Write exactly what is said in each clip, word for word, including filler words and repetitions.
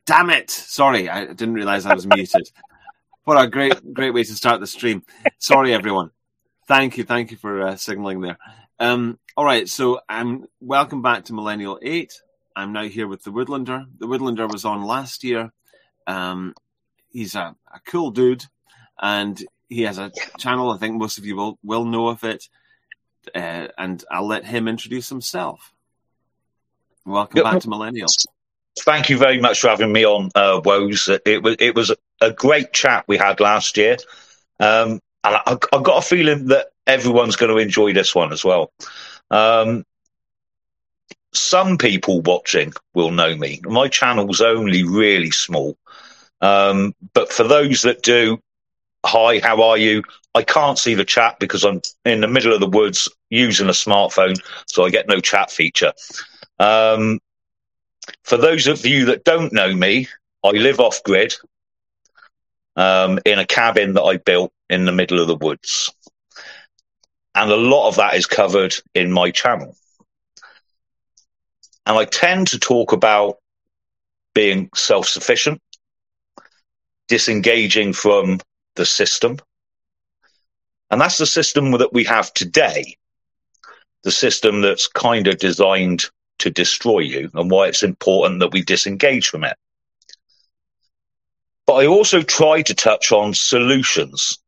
Damn it! Sorry, I didn't realise I was muted. What a great, great way to start the stream. Sorry, everyone. Thank you, thank you for uh, signalling there. Um, all right, so I'm welcome back to Millennial eight. I'm now here with the Woodlander. The Woodlander was on last year. Um, he's a, a cool dude, and he has a channel. I think most of you will, will know of it. Uh, and I'll let him introduce himself. Welcome back to Millennial. Thank you very much for having me on, uh, Woes. It was it was a great chat we had last year, um, and I, I've got a feeling that everyone's going to enjoy this one as well. Um, some people watching will know me. My channel's only really small, um, but for those that do, hi, how are you? I can't see the chat because I'm in the middle of the woods using a smartphone, so I get no chat feature. Um, for those of you that don't know me, I live off grid um, in a cabin that I built in the middle of the woods. And a lot of that is covered in my channel. And I tend to talk about being self-sufficient, disengaging from the system. And that's the system that we have today, the system that's kind of designed to destroy you, and why it's important that we disengage from it. But I also try to touch on solutions.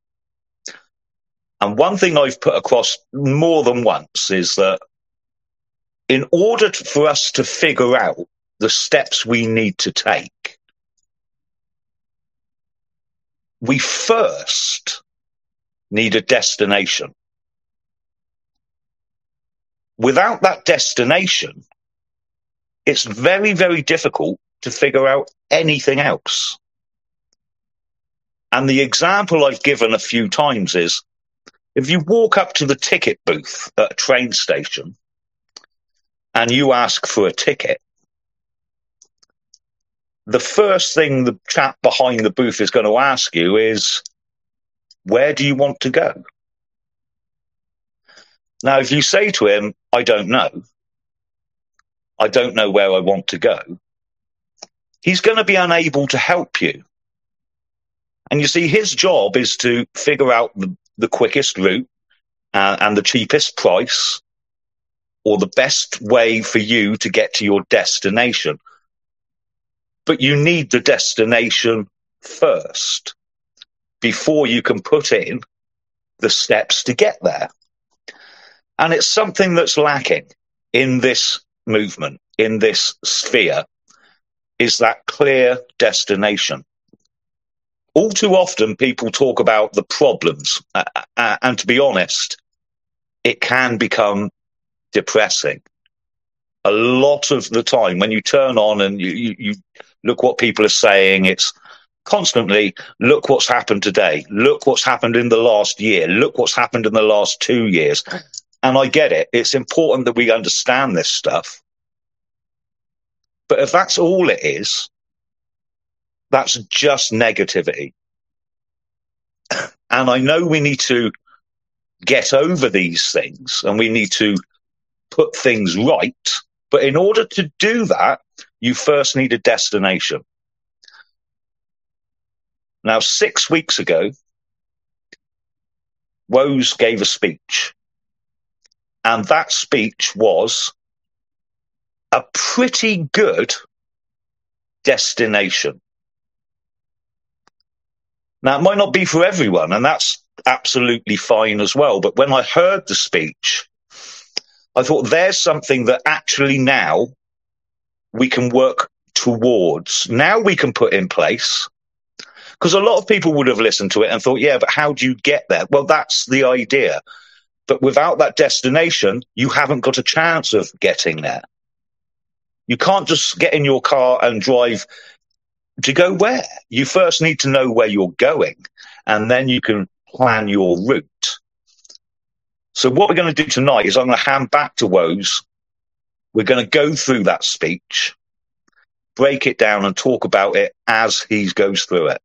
And one thing I've put across more than once is that in order to, for us to figure out the steps we need to take, we first need a destination. Without that destination, it's very, very difficult to figure out anything else. And the example I've given a few times is, if you walk up to the ticket booth at a train station and you ask for a ticket, the first thing the chap behind the booth is going to ask you is, where do you want to go? Now, if you say to him, I don't know, I don't know where I want to go, he's going to be unable to help you. And you see, his job is to figure out the, the quickest route uh, and the cheapest price, or the best way for you to get to your destination. But you need the destination first before you can put in the steps to get there. And it's something that's lacking in this movement, in this sphere, is that clear destination. All too often, people talk about the problems. Uh, uh, and to be honest, it can become depressing. A lot of the time, when you turn on and you, you, you look what people are saying, it's constantly, look what's happened today. Look what's happened in the last year. Look what's happened in the last two years. And I get it. It's important that we understand this stuff. But if that's all it is, that's just negativity. And I know we need to get over these things and we need to put things right. But in order to do that, you first need a destination. Now, six weeks ago, Woes gave a speech. And that speech was a pretty good destination. Now, it might not be for everyone, and that's absolutely fine as well. But when I heard the speech, I thought there's something that actually now we can work towards. Now we can put in place. Because a lot of people would have listened to it and thought, yeah, but how do you get there? Well, that's the idea. But without that destination, you haven't got a chance of getting there. You can't just get in your car and drive to go where? You first need to know where you're going, and then you can plan your route. So what we're going to do tonight is I'm going to hand back to Woes. We're going to go through that speech, break it down and talk about it as he goes through it.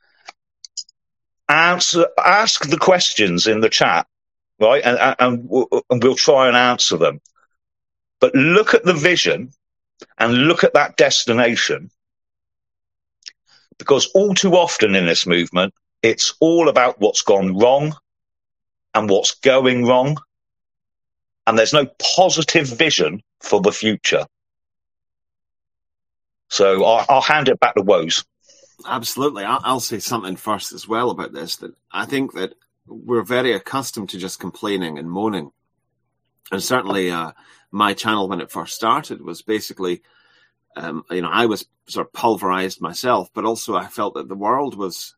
Answer, ask the questions in the chat, right? And, and, and we'll try and answer them. But look at the vision and look at that destination Because all too often in this movement, it's all about what's gone wrong and what's going wrong. And there's no positive vision for the future. So I'll, I'll hand it back to Woes. Absolutely. I'll, I'll say something first as well about this, that I think that we're very accustomed to just complaining and moaning. And certainly uh, my channel, when it first started, was basically, um, you know, I was sort of pulverized myself, but also I felt that the world was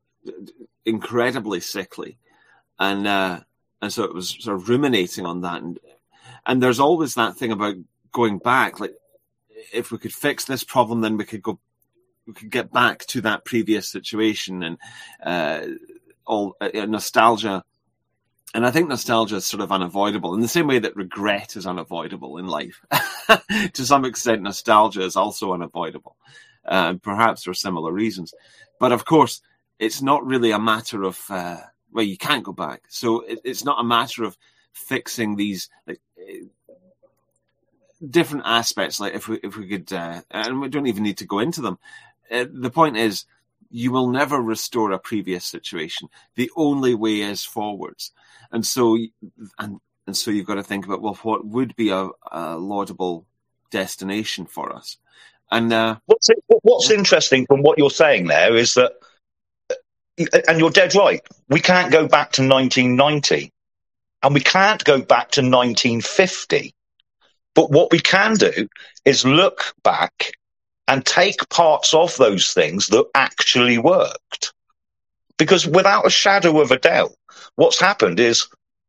incredibly sickly. And uh, and so it was sort of ruminating on that. And, and there's always that thing about going back, like, if we could fix this problem, then we could go, we could get back to that previous situation, and uh, all uh, nostalgia. And I think nostalgia is sort of unavoidable in the same way that regret is unavoidable in life. To some extent, nostalgia is also unavoidable, uh, perhaps for similar reasons. But of course, it's not really a matter of, uh, well, you can't go back. So it, it's not a matter of fixing these, like, different aspects. Like if we if we could, uh, and we don't even need to go into them. Uh, the point is, you will never restore a previous situation. The only way is forwards. And so, and and so you've got to think about, well, what would be a, a laudable destination for us? And uh, what's it, what's interesting from what you're saying there is that, and you're dead right, we can't go back to nineteen ninety, and we can't go back to nineteen fifty. But what we can do is look back and take parts of those things that actually worked. Because without a shadow of a doubt, what's happened is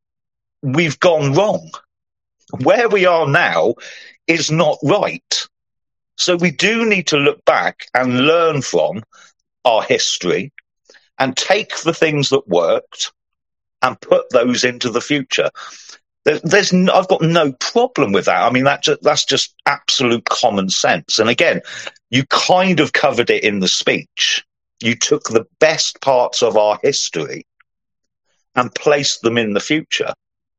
we've gone wrong. Where we are now is not right. So we do need to look back and learn from our history and take the things that worked and put those into the future. There's, no, I've got no problem with that. I mean, that just, that's just absolute common sense. And again, you kind of covered it in the speech. You took the best parts of our history and placed them in the future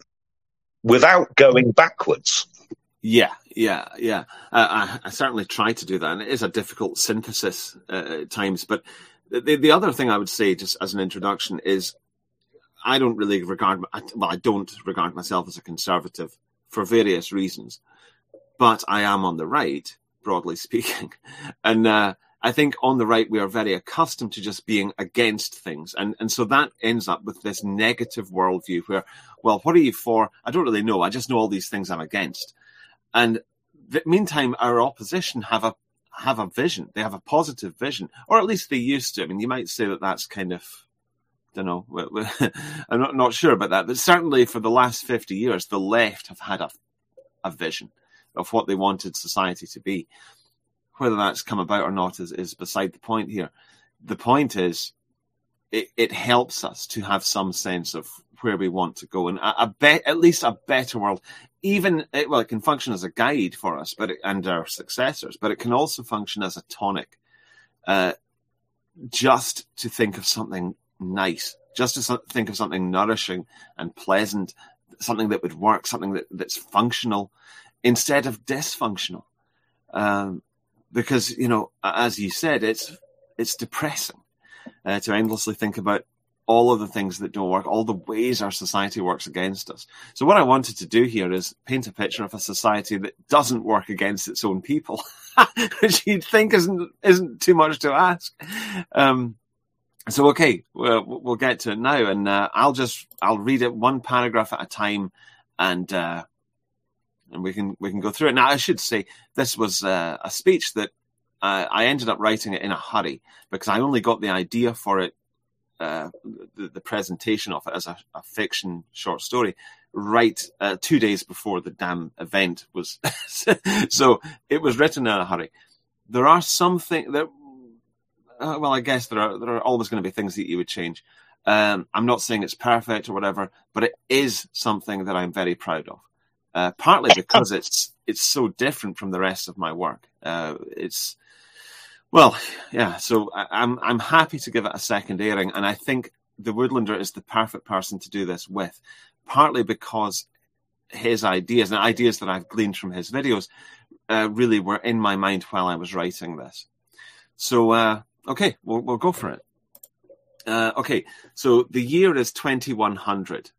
without going backwards. Yeah, yeah, yeah. Uh, I, I certainly try to do that, and it is a difficult synthesis uh, at times. But the, the other thing I would say, just as an introduction, is I don't really regard, well, I don't regard myself as a conservative for various reasons, but I am on the right, broadly speaking. And uh, I think on the right, we are very accustomed to just being against things. And, and so that ends up with this negative worldview where, well, what are you for? I don't really know. I just know all these things I'm against. And the, meantime, our opposition have a have a vision. They have a positive vision, or at least they used to. I mean, you might say that that's kind of, don't know, I'm not, not sure about that, but certainly for the last fifty years, the left have had a, a vision of what they wanted society to be. Whether that's come about or not is, is beside the point here. The point is, it, it helps us to have some sense of where we want to go, and a, a be- at least a better world. Even, it, well, it can function as a guide for us, but it, and our successors, but it can also function as a tonic, uh, just to think of something nice, just to think of something nourishing and pleasant, something that would work, something that, that's functional instead of dysfunctional. Um, because, you know, as you said, it's it's depressing uh, to endlessly think about all of the things that don't work, all the ways our society works against us. So what I wanted to do here is paint a picture of a society that doesn't work against its own people, which you'd think isn't isn't too much to ask. Um, So, okay, we'll, we'll get to it now, and uh, I'll just, I'll read it one paragraph at a time, and uh, and we can we can go through it. Now, I should say, this was uh, a speech that uh, I ended up writing it in a hurry, because I only got the idea for it, uh, the, the presentation of it as a, a fiction short story, right uh, two days before the damn event was. So, it was written in a hurry. There are some things that, Uh, well, I guess there are there are always going to be things that you would change. Um, I'm not saying it's perfect or whatever, but it is something that I'm very proud of. Uh, partly because it's it's so different from the rest of my work. Uh, it's well, yeah. So I, I'm I'm happy to give it a second airing, and I think the Woodlander is the perfect person to do this with. Partly because his ideas and ideas that I've gleaned from his videos uh, really were in my mind while I was writing this. So. Uh, Okay, we'll, we'll go for it. Uh, okay, so the year is twenty-one hundred.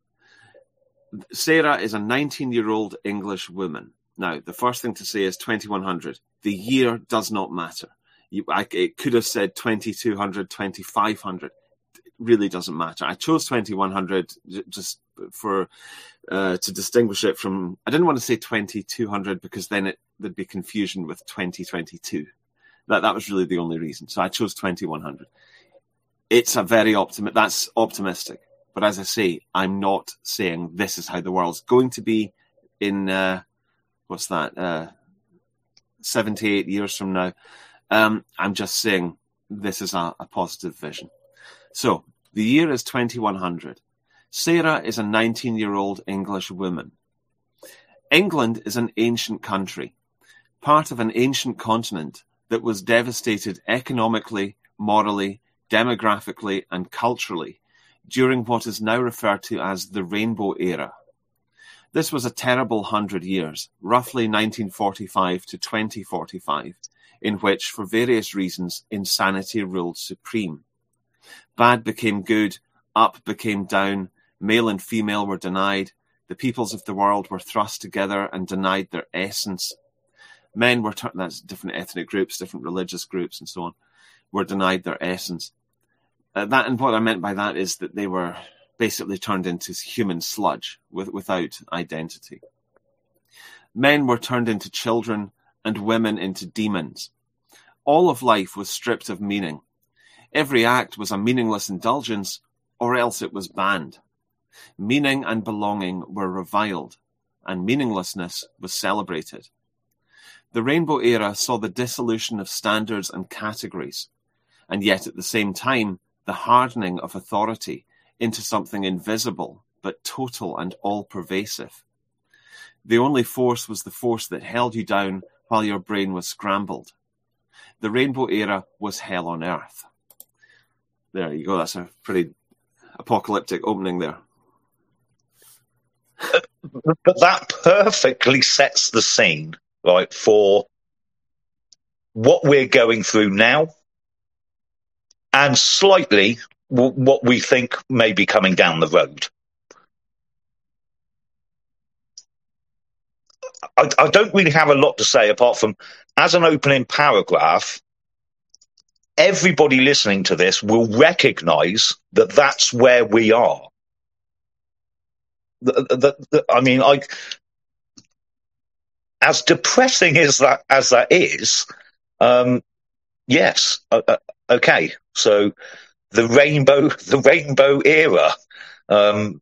Sarah is a nineteen-year-old English woman. Now, the first thing to say is twenty-one hundred. The year does not matter. You, I, it could have said twenty-two hundred, twenty-five hundred. It really doesn't matter. I chose twenty-one hundred just for uh, to distinguish it from... I didn't want to say twenty-two hundred because then it, there'd be confusion with twenty twenty-two. That, that was really the only reason. So I chose twenty-one hundred. It's a very optimistic... That's optimistic. But as I say, I'm not saying this is how the world's going to be in, uh, what's that, uh, seventy-eight years from now. Um, I'm just saying this is a, a positive vision. So, the year is twenty-one hundred. Sarah is a nineteen-year-old English woman. England is an ancient country, part of an ancient continent that was devastated economically, morally, demographically, and culturally during what is now referred to as the Rainbow Era. This was a terrible hundred years, roughly nineteen forty-five to twenty forty-five, in which, for various reasons, insanity ruled supreme. Bad became good, up became down, male and female were denied, the peoples of the world were thrust together and denied their essence. Men were, tur- that's different ethnic groups, different religious groups and so on, were denied their essence. Uh, that and what I meant by that is that they were basically turned into human sludge with, without identity. Men were turned into children and women into demons. All of life was stripped of meaning. Every act was a meaningless indulgence, or else it was banned. Meaning and belonging were reviled, and meaninglessness was celebrated. The Rainbow Era saw the dissolution of standards and categories, and yet at the same time, the hardening of authority into something invisible, but total and all-pervasive. The only force was the force that held you down while your brain was scrambled. The Rainbow Era was hell on earth. There you go. That's a pretty apocalyptic opening there. But that perfectly sets the scene, right, for what we're going through now and slightly w- what we think may be coming down the road. I, I don't really have a lot to say apart from, as an opening paragraph, everybody listening to this will recognize that that's where we are. The, the, the, I mean, I, as depressing as that as that is, um, yes, uh, uh, okay. So the rainbow, the rainbow era. Um,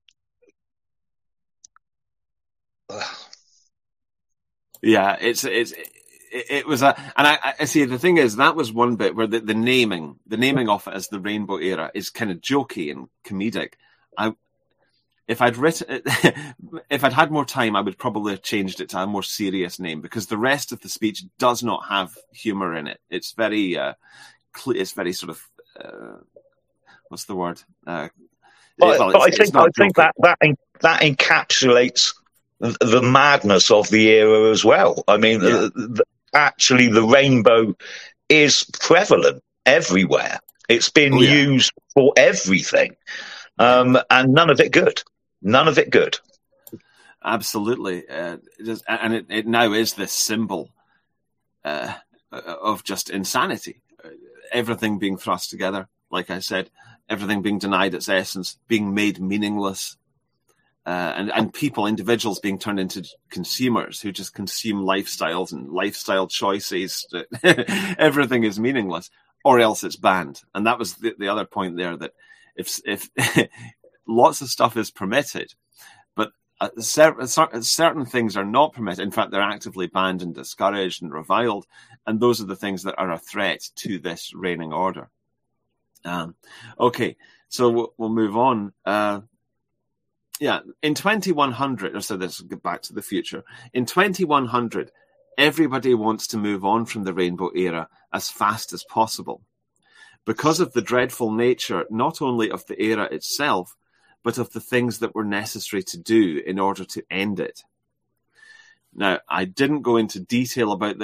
yeah, it's it's it, it was a, and I, I see the thing is that was one bit where the, the naming, the naming of it as the Rainbow Era is kind of jokey and comedic. I. If I'd written, if I'd had more time, I would probably have changed it to a more serious name because the rest of the speech does not have humor in it. It's very, uh, cl- it's very sort of, uh, what's the word? Uh, but, well, but it's, I think I think that that en- that encapsulates the madness of the era as well. I mean, yeah. the, the, actually, the rainbow is prevalent everywhere. It's been oh, yeah. used for everything, um, and none of it good. None of it good. Absolutely. Uh, it is, and it, it now is this symbol uh, of just insanity. Everything being thrust together, like I said, everything being denied its essence, being made meaningless, uh, and, and people, individuals being turned into consumers who just consume lifestyles and lifestyle choices. Everything is meaningless, or else it's banned. And that was the, the other point there, that if if lots of stuff is permitted, but certain, certain things are not permitted. In fact, they're actively banned and discouraged and reviled. And those are the things that are a threat to this reigning order. Um, okay, so we'll, we'll move on. Uh, yeah, in twenty-one hundred, or so let's get back to the future. In twenty-one hundred, everybody wants to move on from the Rainbow Era as fast as possible, because of the dreadful nature not only of the era itself, but of the things that were necessary to do in order to end it. Now, I didn't go into detail about this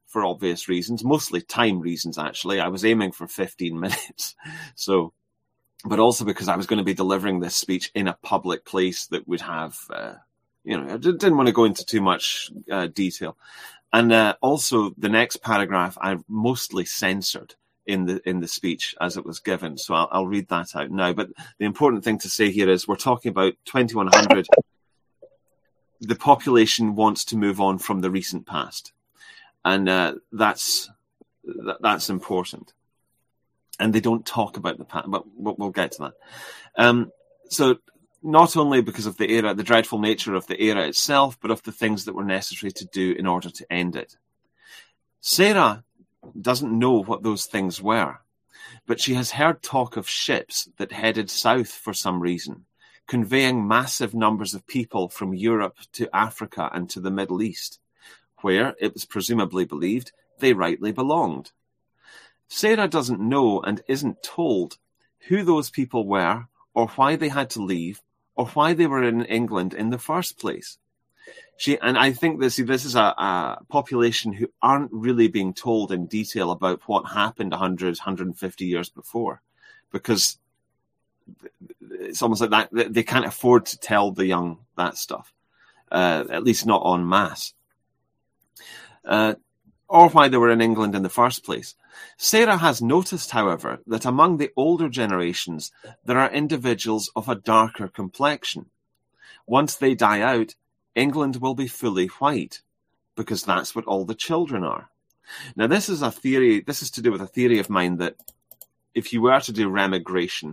for obvious reasons, mostly time reasons, actually. I was aiming for fifteen minutes. So, but also because I was going to be delivering this speech in a public place that would have, uh, you know, I didn't want to go into too much uh, detail. And uh, also the next paragraph I've mostly censored in the in the speech as it was given. So I'll, I'll read that out now. But the important thing to say here is we're talking about twenty-one hundred. The population wants to move on from the recent past. And uh, that's that, that's important. And they don't talk about the past, but we'll, we'll get to that. Um, so not only because of the era, the dreadful nature of the era itself, but of the things that were necessary to do in order to end it. Sarah doesn't know what those things were, but she has heard talk of ships that headed south for some reason, conveying massive numbers of people from Europe to Africa and to the Middle East, where, it was presumably believed, they rightly belonged. Sarah doesn't know and isn't told who those people were, or why they had to leave, or why they were in England in the first place. She and I think this this is a, a population who aren't really being told in detail about what happened one hundred, one hundred fifty years before, because it's almost like that they can't afford to tell the young that stuff, uh, at least not en masse, uh, or why they were in England in the first place. Sarah has noticed, however, that among the older generations there are individuals of a darker complexion. Once they die out, England will be fully white, because that's what all the children are. Now, this is a theory, this is to do with a theory of mine that if you were to do remigration,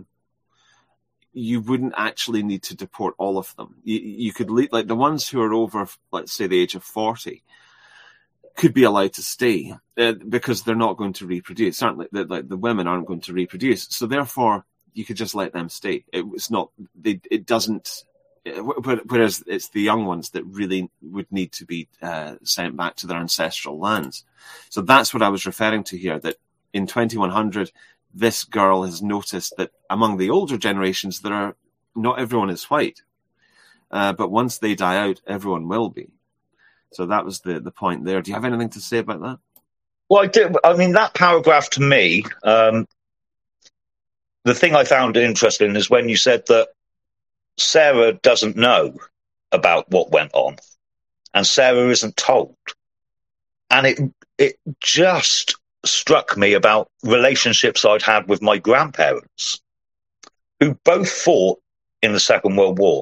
you wouldn't actually need to deport all of them. You, you could leave, like the ones who are over, let's say, the age of forty, could be allowed to stay uh, because they're not going to reproduce. Certainly, the, like the women aren't going to reproduce. So therefore, you could just let them stay. It, it's not, they, it doesn't, whereas it's the young ones that really would need to be uh, sent back to their ancestral lands. So that's what I was referring to here, that in twenty-one hundred, this girl has noticed that among the older generations, there are not everyone is white. Uh, but once they die out, everyone will be. So that was the, the point there. Do you have anything to say about that? Well, I did. I mean, that paragraph to me, um, the thing I found interesting is when you said that Sarah doesn't know about what went on, and Sarah isn't told. And it it just struck me about relationships I'd had with my grandparents, who both fought in the Second World War.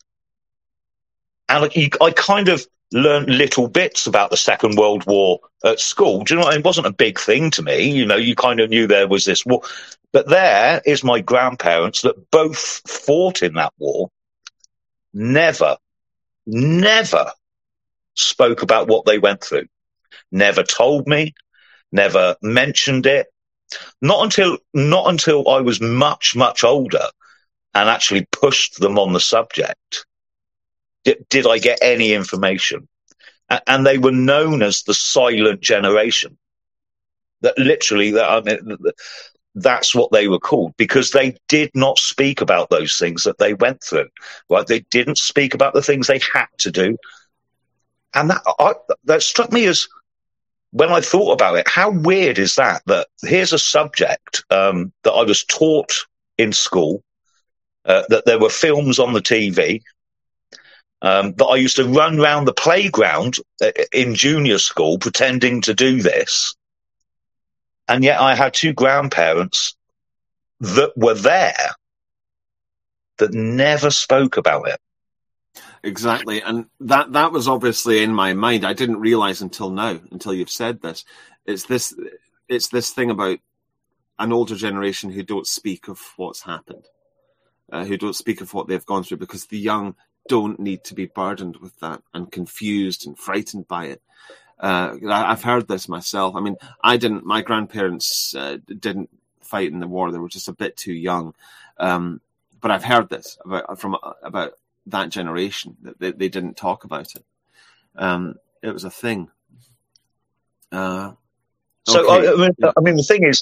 And I, I kind of learned little bits about the Second World War at school. Do you know, it wasn't a big thing to me. You know, you kind of knew there was this war. But there is my grandparents that both fought in that war, never, never spoke about what they went through, never told me, never mentioned it. Not until, not until I was much, much older and actually pushed them on the subject did, did I get any information. And they were known as the silent generation. That literally, that I mean, that's what they were called, because they did not speak about those things that they went through. Right? They didn't speak about the things they had to do, and that I, that struck me as, when I thought about it, how weird is that? That here's a subject um, that I was taught in school, uh, that there were films on the T V. Um, that I used to run around the playground in junior school pretending to do this. And yet I had two grandparents that were there that never spoke about it. Exactly. And that, that was obviously in my mind. I didn't realize until now, until you've said this. It's this, it's this thing about an older generation who don't speak of what's happened, uh, who don't speak of what they've gone through, because the young don't need to be burdened with that and confused and frightened by it. Uh, I've heard this myself. I mean, I didn't, my grandparents uh, didn't fight in the war. They were just a bit too young. Um, but I've heard this about, from, about that generation, that they, they didn't talk about it. Um, it was a thing. Uh, so, okay. I, I, mean, I mean, the thing is,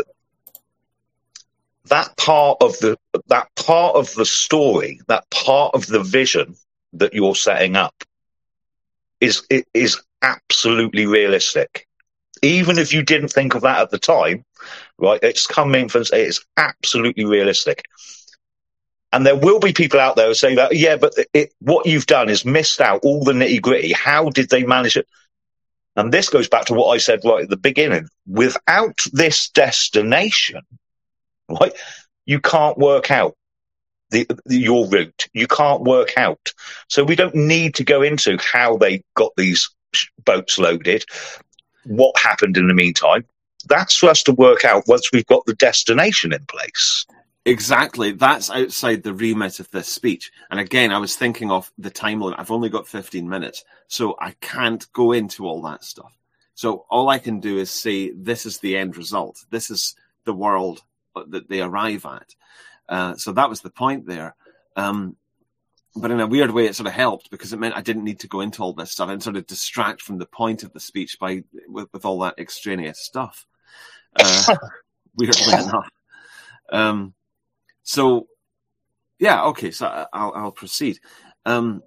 that part of the that part of the story, that part of the vision that you're setting up is is absolutely realistic. Even if you didn't think of that at the time, right? It's coming from, it's absolutely realistic. And there will be people out there who say that, yeah, but it, what you've done is missed out all the nitty gritty. How did they manage it? And this goes back to what I said right at the beginning. Without this destination, right, you can't work out the, the your route. You can't work out. So we don't need to go into how they got these boats loaded, what happened in the meantime. That's for us to work out once we've got the destination in place. Exactly. That's outside the remit of this speech. And again, I was thinking of the time limit. I've only got fifteen minutes, so I can't go into all that stuff. So all I can do is say, this is the end result. This is the world that they arrive at. Uh, so that was the point there. Um, but in a weird way, it sort of helped because it meant I didn't need to go into all this stuff and sort of distract from the point of the speech by with, with all that extraneous stuff. Uh, weirdly enough. Um, So, yeah, okay, so I'll, I'll proceed. Um,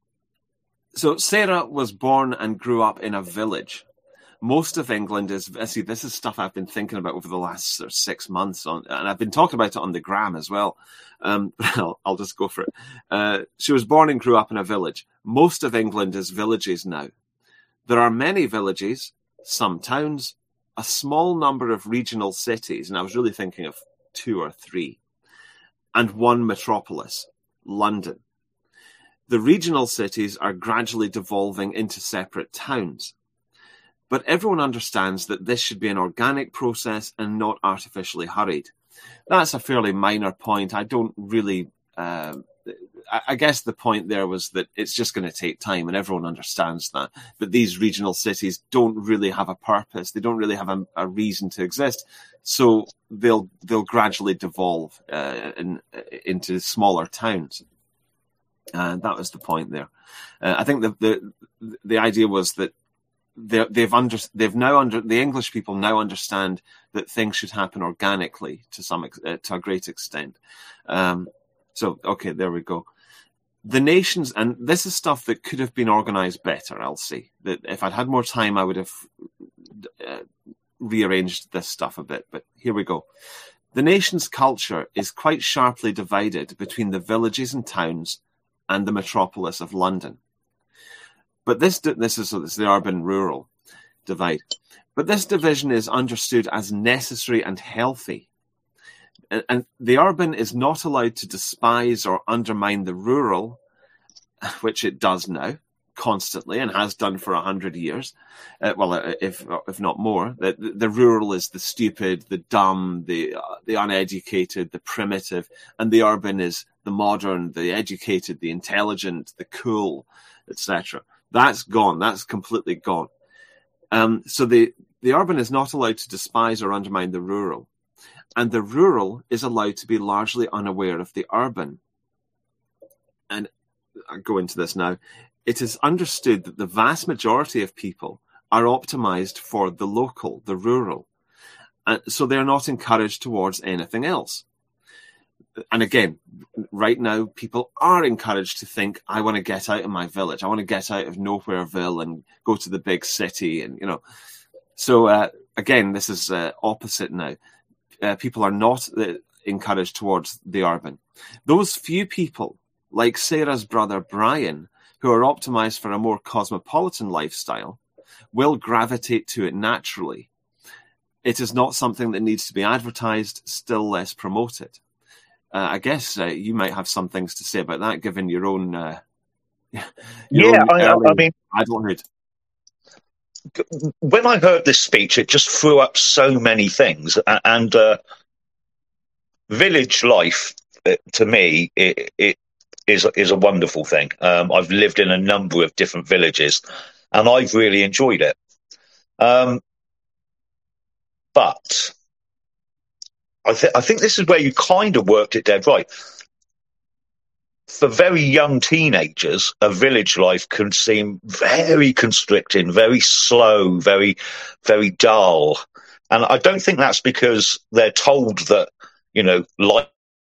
so Sarah was born and grew up in a village. Most of England is, see, this is stuff I've been thinking about over the last sort of six months, on, and I've been talking about it on the gram as well. Um, I'll, I'll just go for it. Uh, she was born and grew up in a village. Most of England is villages now. There are many villages, some towns, a small number of regional cities, and I was really thinking of two or three. And one metropolis, London. The regional cities are gradually devolving into separate towns. But everyone understands that this should be an organic process and not artificially hurried. That's a fairly minor point. I don't really... Uh, I guess the point there was that it's just going to take time, and everyone understands that. But these regional cities don't really have a purpose. They don't really have a, a reason to exist. So they'll they'll gradually devolve uh, in, into smaller towns. And uh, that was the point there. Uh, I think the, the the idea was that they've under they've now under the English people now understand that things should happen organically to some uh, to a great extent. Um, so okay, there we go. The nations, and this is stuff that could have been organised better, I'll say. That if I'd had more time, I would have uh, rearranged this stuff a bit, but here we go. The nation's culture is quite sharply divided between the villages and towns and the metropolis of London. But this, this is, this is the urban-rural divide. But this division is understood as necessary and healthy. And the urban is not allowed to despise or undermine the rural, which it does now, constantly, and has done for a hundred years. Uh, well, if if not more. The, the rural is the stupid, the dumb, the uh, the uneducated, the primitive, and the urban is the modern, the educated, the intelligent, the cool, et cetera. That's gone. That's completely gone. Um, so the the urban is not allowed to despise or undermine the rural. And the rural is allowed to be largely unaware of the urban. And I'll go into this now. It is understood that the vast majority of people are optimized for the local, the rural. And so they're not encouraged towards anything else. And again, right now, people are encouraged to think, I want to get out of my village. I want to get out of Nowhereville and go to the big city. And, you know, so uh, again, this is uh, opposite now. Uh, people are not uh, encouraged towards the urban. Those few people, like Sarah's brother Brian, who are optimized for a more cosmopolitan lifestyle, will gravitate to it naturally. It is not something that needs to be advertised, still less promoted. Uh, I guess uh, you might have some things to say about that, given your own, uh, your yeah, own I, I mean, adulthood. When I heard this speech, it just threw up so many things. And uh, village life, to me, it, it is is a wonderful thing. Um, I've lived in a number of different villages, and I've really enjoyed it. Um, but I, th- I think this is where you kind of worked it dead right. For very young teenagers, a village life can seem very constricting, very slow, very, very dull. And I don't think that's because they're told that, you know, life,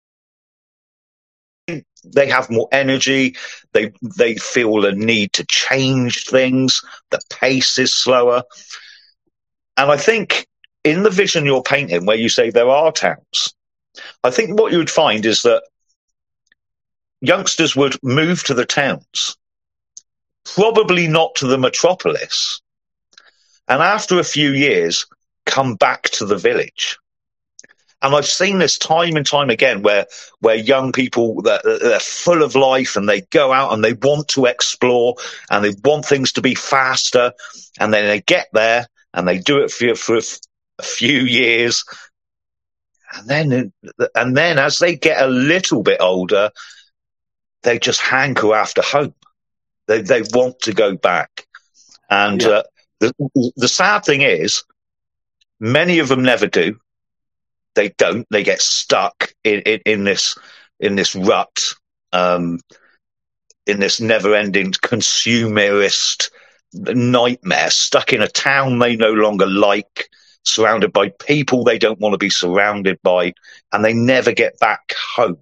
they have more energy, they they feel a need to change things, the pace is slower. and I think in the vision you're painting, where you say there are towns, I think what you would find is that youngsters would move to the towns, probably not to the metropolis, and after a few years, come back to the village. And I've seen this time and time again where, where young people, they're, they're full of life and they go out and they want to explore and they want things to be faster. And then they get there and they do it for, for a few years. And then, and then as they get a little bit older, they just hanker after home. They, they want to go back. And yeah. uh, the, the sad thing is, many of them never do. They don't. They get stuck in, in, in this in this rut, um, in this never-ending consumerist nightmare. Stuck in a town they no longer like, surrounded by people they don't want to be surrounded by, and they never get back home.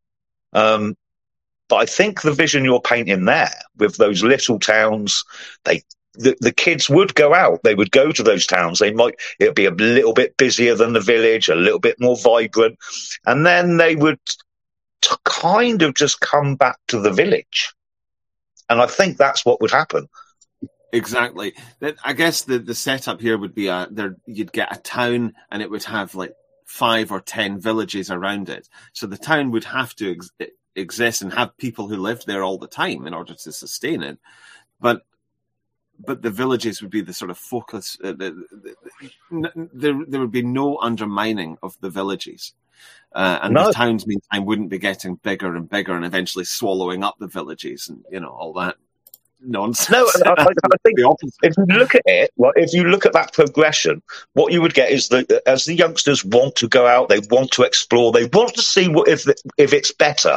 Um, but I think the vision you're painting there, with those little towns, they. The, the kids would go out. They would go to those towns. They might, it'd be a little bit busier than the village, a little bit more vibrant. And then they would t- kind of just come back to the village. And I think that's what would happen. Exactly. I guess the, the setup here would be a, there, you'd get a town and it would have like five or ten villages around it. So the town would have to ex- exist and have people who lived there all the time in order to sustain it. But But the villages would be the sort of focus. Uh, the, the, the, there, there would be no undermining of the villages. Uh, and no. The towns, meantime, wouldn't be getting bigger and bigger and eventually swallowing up the villages and, you know, all that nonsense. No, I, I, I think if you look at it, well, if you look at that progression, what you would get is that as the youngsters want to go out, they want to explore, they want to see what if, if it's better.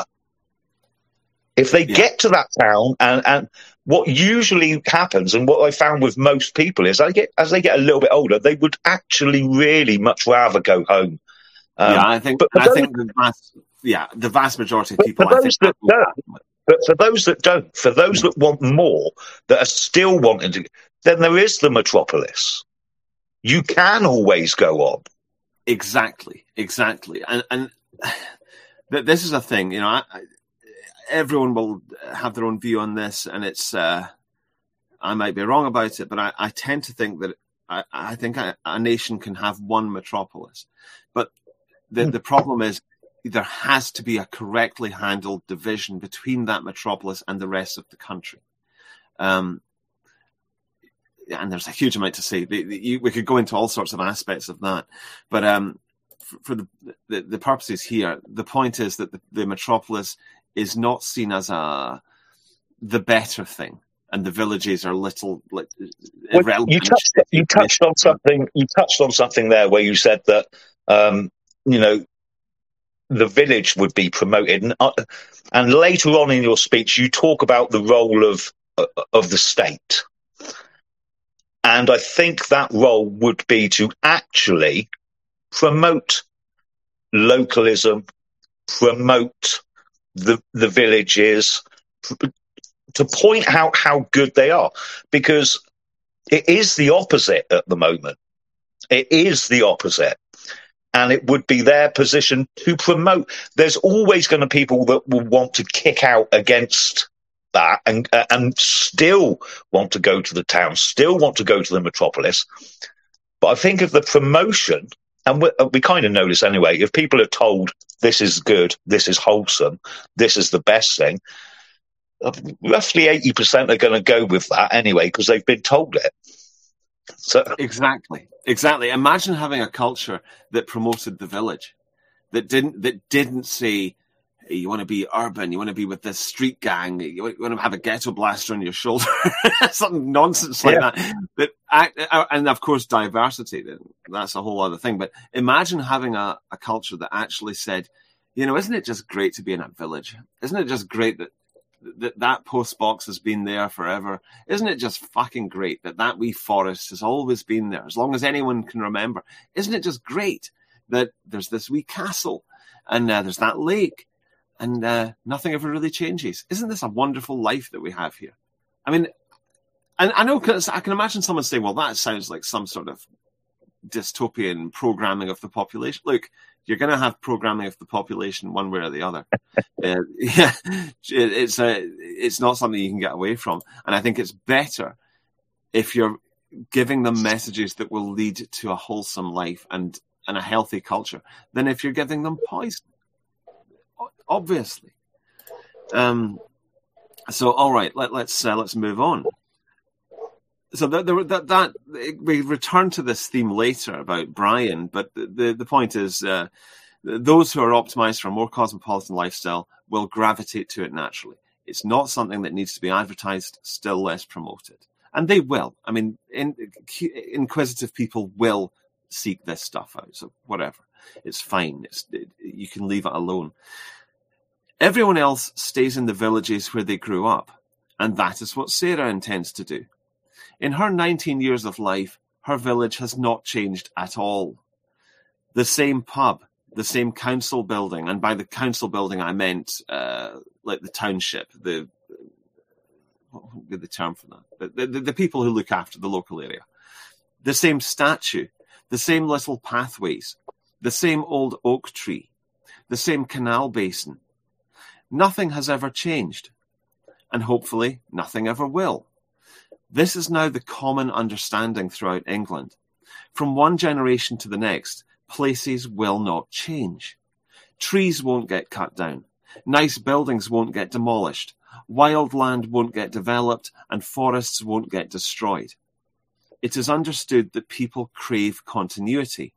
If they yeah. get to that town and, and what usually happens, and what I found with most people is, I get as they get a little bit older, they would actually really much rather go home. Um, yeah, I think. But I those, think the vast, yeah, the vast majority of people. For I those think that don't, but for those that don't, for those that want more, that are still wanting to, then there is the metropolis. You can always go on. Exactly, exactly, and and this is a thing, you know. I, I, Everyone will have their own view on this, and it's uh, I might be wrong about it, but I, I tend to think that I, I think a, a nation can have one metropolis. But the, the problem is there has to be a correctly handled division between that metropolis and the rest of the country. Um, and there's a huge amount to say. The, the, you, we could go into all sorts of aspects of that. But um, for, for the, the, the purposes here, the point is that the, the metropolis is not seen as a the better thing, and the villages are little like well, irrelevant. You touched, you touched on something. You touched on something there where you said that um, you know the village would be promoted, and, uh, and later on in your speech you talk about the role of uh, of the state, and I think that role would be to actually promote localism, promote the the villages, to point out how good they are, because it is the opposite at the moment. It is the opposite, and it would be their position to promote. There's always going to be people that will want to kick out against that, and uh, and still want to go to the town, still want to go to the metropolis. But I think of the promotion. And we, we kind of know this anyway. If people are told this is good, this is wholesome, this is the best thing, roughly eighty percent are going to go with that anyway because they've been told it. So exactly, exactly. Imagine having a culture that promoted the village, that didn't that didn't say you want to be urban, you want to be with this street gang, you want to have a ghetto blaster on your shoulder, something nonsense like yeah. that. But and of course diversity, that's a whole other thing. But imagine having a, a culture that actually said, you know, isn't it just great to be in a village? Isn't it just great that that, that post box has been there forever? Isn't it just fucking great that that wee forest has always been there, as long as anyone can remember? Isn't it just great that there's this wee castle and uh, there's that lake? And uh, nothing ever really changes. Isn't this a wonderful life that we have here? I mean, and I know, cause I can imagine someone saying, well, that sounds like some sort of dystopian programming of the population. Look, you're going to have programming of the population one way or the other. uh, yeah, it, it's a, it's not something you can get away from. And I think it's better if you're giving them messages that will lead to a wholesome life and, and a healthy culture than if you're giving them poison. Obviously. Um, so, all right, let, let's uh, let's move on. So that, that that we return to this theme later about Brian, but the the, the point is, uh, those who are optimized for a more cosmopolitan lifestyle will gravitate to it naturally. It's not something that needs to be advertised, still less promoted, and they will. I mean, in, inquisitive people will seek this stuff out. So whatever, it's fine. It's it, you can leave it alone. Everyone else stays in the villages where they grew up, and that is what Sarah intends to do. In her nineteen years of life, her village has not changed at all. The same pub, the same council building, and by the council building I meant uh, like the township, the what would be the term for that? The, the, the people who look after the local area. The same statue, the same little pathways, the same old oak tree, the same canal basin. Nothing has ever changed, and hopefully nothing ever will. This is now the common understanding throughout England. From one generation to the next, places will not change. Trees won't get cut down. Nice buildings won't get demolished. Wild land won't get developed, and forests won't get destroyed. It is understood that people crave continuity.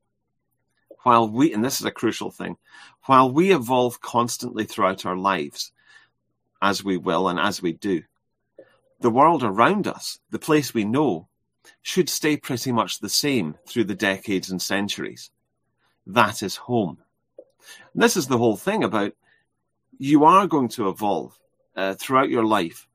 While we, and this is a crucial thing, while we evolve constantly throughout our lives, as we will and as we do, the world around us, the place we know, should stay pretty much the same through the decades and centuries. That is home. And this is the whole thing about you are going to evolve uh, throughout your life,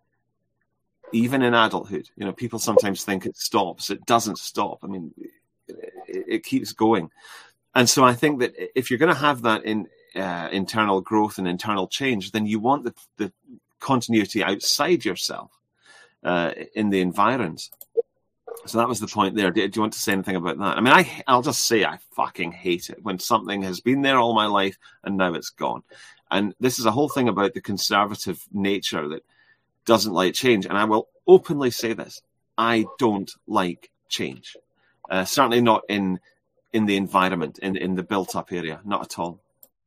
even in adulthood. You know, people sometimes think it stops. It doesn't stop. I mean, it, it keeps going. And so I think that if you're going to have that in uh, internal growth and internal change, then you want the, the continuity outside yourself uh, in the environs. So that was the point there. Do, do you want to say anything about that? I mean, I, I'll just say I fucking hate it when something has been there all my life and now it's gone. And this is a whole thing about the conservative nature that doesn't like change. And I will openly say this. I don't like change. Uh, certainly not in in the environment, in, in the built-up area. Not at all.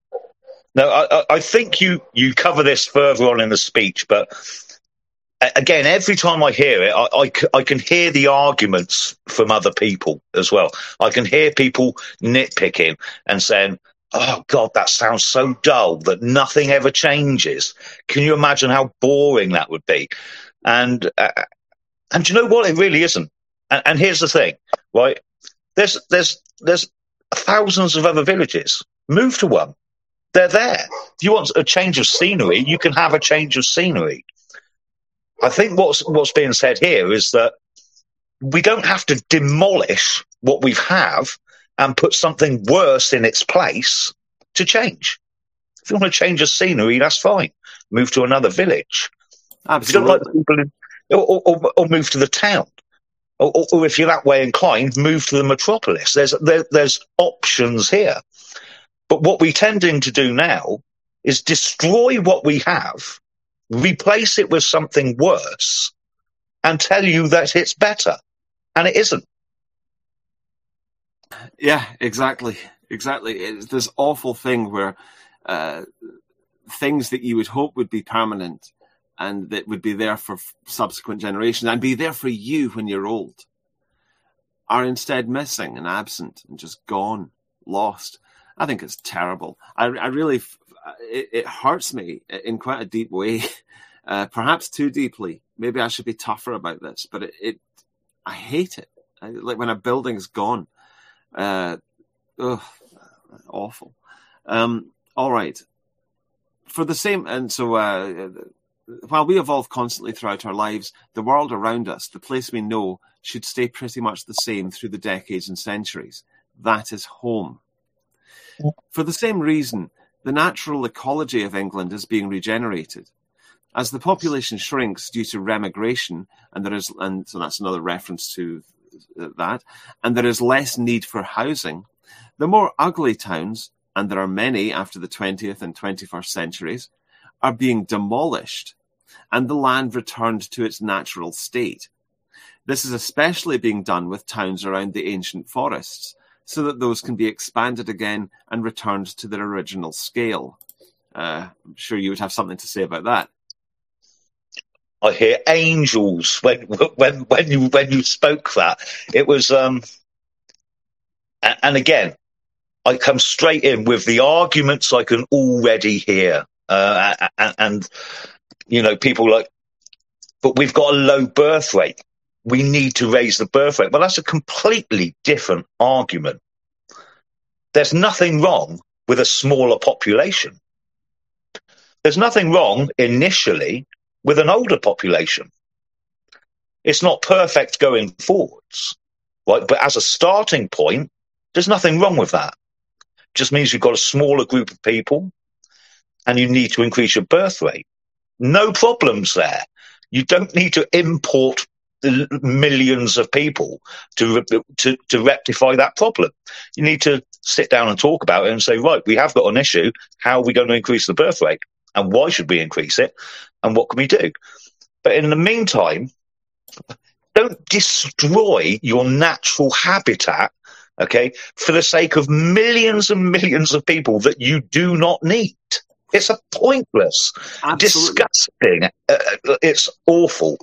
No, I, I think you, you cover this further on in the speech, but again, every time I hear it, I, I, I can hear the arguments from other people as well. I can hear people nitpicking and saying, oh, God, that sounds so dull that nothing ever changes. Can you imagine how boring that would be? And uh, and do you know what? It really isn't. And, and here's the thing, right? There's there's there's thousands of other villages. Move to one. They're there. If you want a change of scenery, you can have a change of scenery. I think what's what's being said here is that we don't have to demolish what we have and put something worse in its place to change. If you want to change of scenery, that's fine. Move to another village. Absolutely. If you don't like the people in, or, or, or move to the town. Or, or if you're that way inclined, move to the metropolis. There's there, there's options here. But what we're tending to do now is destroy what we have, replace it with something worse, and tell you that it's better. And it isn't. Yeah, exactly. Exactly. It's this awful thing where uh, things that you would hope would be permanent and that would be there for subsequent generations and be there for you when you're old are instead missing and absent and just gone, lost. I think it's terrible. I, I really, it, it hurts me in quite a deep way, uh, perhaps too deeply. Maybe I should be tougher about this, but it, it I hate it. I, like when a building's gone. Uh, ugh, awful. Um, all right. For the same, and so uh, while we evolve constantly throughout our lives, the world around us, the place we know, should stay pretty much the same through the decades and centuries. That is home. For the same reason, the natural ecology of England is being regenerated. As the population shrinks due to remigration, and there is, and so that's another reference to that, and there is less need for housing, the more ugly towns, and there are many after the twentieth and twenty-first centuries, are being demolished and the land returned to its natural state. This is especially being done with towns around the ancient forests, so that those can be expanded again and returned to their original scale. Uh, I'm sure you would have something to say about that. I hear angels when when when you when you spoke that. It was, um, and again, I come straight in with the arguments I can already hear, uh, and, and you know, people like, but we've got a low birth rate. We need to raise the birth rate. Well, that's a completely different argument. There's nothing wrong with a smaller population. There's nothing wrong initially with an older population. It's not perfect going forwards, right? But as a starting point, there's nothing wrong with that. It just means you've got a smaller group of people and you need to increase your birth rate. No problems there. You don't need to import millions of people to, to to rectify that problem. You need to sit down and talk about it and say, right, we have got an issue. How are we going to increase the birth rate? And why should we increase it? And what can we do? But in the meantime, don't destroy your natural habitat, okay, for the sake of millions and millions of people that you do not need. It's a pointless, Absolutely. disgusting, uh, it's awful.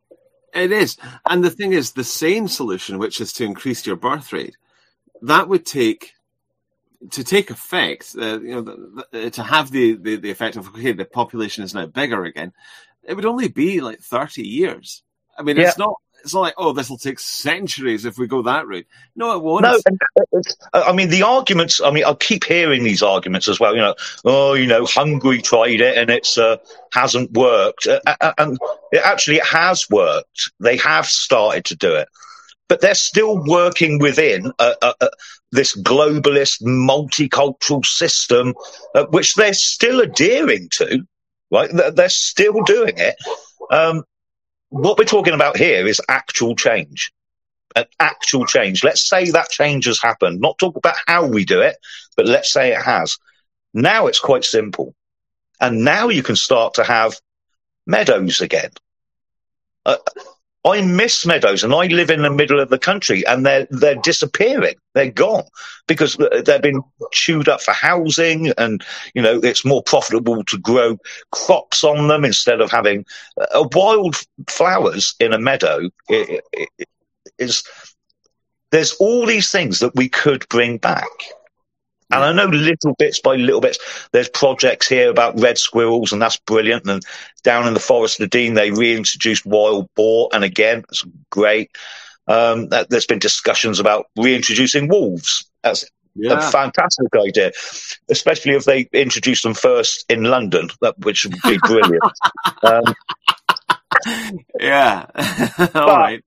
It is. And the thing is, the sane solution, which is to increase your birth rate, that would take, to take effect, uh, you know, the, the, to have the, the, the effect of, okay, the population is now bigger again, it would only be like thirty years. I mean, yeah. it's not, it's not like, oh, this will take centuries if we go that route. No, it won't. No, it's, I mean, the arguments, I mean, I keep hearing these arguments as well, you know, oh, you know, Hungary tried it and it's uh, hasn't worked. Uh, and it actually it has worked. They have started to do it. But they're still working within uh, uh, uh, this globalist, multicultural system, uh, which they're still adhering to, right? They're, they're still doing it. Um, what we're talking about here is actual change. An actual change. Let's say that change has happened. Not talk about how we do it, but let's say it has. Now it's quite simple. And now you can start to have meadows again. Uh, I miss meadows, and I live in the middle of the country, and they're they're disappearing. They're gone because they've been chewed up for housing, and you know it's more profitable to grow crops on them instead of having uh, wild flowers in a meadow. It, it, it is there's all these things that we could bring back. And I know little bits by little bits, there's projects here about red squirrels, and that's brilliant. And down in the Forest of Dean, they reintroduced wild boar, and again, it's great. Um, there's been discussions about reintroducing wolves. That's yeah. a fantastic idea, especially if they introduce them first in London, which would be brilliant. um, yeah, all but, right.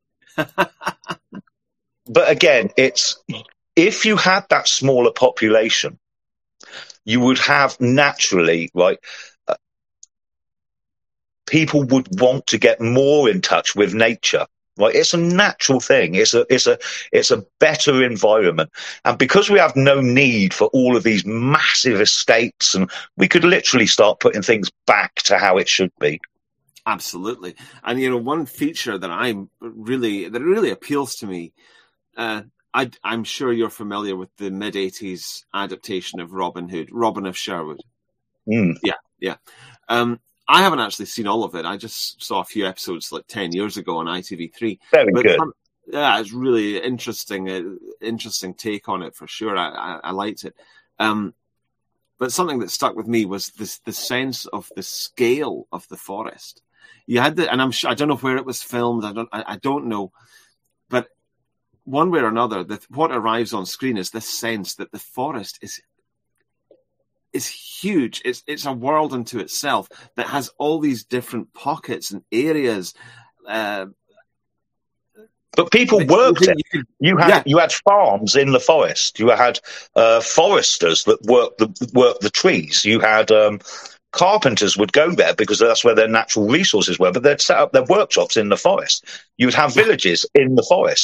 But again, it's... if you had that smaller population, you would have naturally, right, uh, people would want to get more in touch with nature, right? It's a natural thing. It's a, it's a, it's a better environment. And because we have no need for all of these massive estates, and we could literally start putting things back to how it should be. Absolutely. And, you know, one feature that I'm really, that really appeals to me, uh, I, I'm sure you're familiar with the mid-eighties adaptation of Robin Hood, Robin of Sherwood. Mm. Yeah, yeah. Um, I haven't actually seen all of it. I just saw a few episodes like ten years ago on I T V three. Very but good. Um, yeah, it's really interesting, uh, interesting take on it for sure. I, I, I liked it. Um, but something that stuck with me was this, the sense of the scale of the forest. You had the, and I'm sure, I don't know where it was filmed. I don't, I, I don't know, but one way or another, the, what arrives on screen is this sense that the forest is is huge. It's it's a world unto itself that has all these different pockets and areas. Uh, but people worked it. You, you had yeah. you had farms in the forest. You had uh, foresters that worked the worked the trees. You had um, carpenters would go there because that's where their natural resources were. But they'd set up their workshops in the forest. You would have villages in the forest.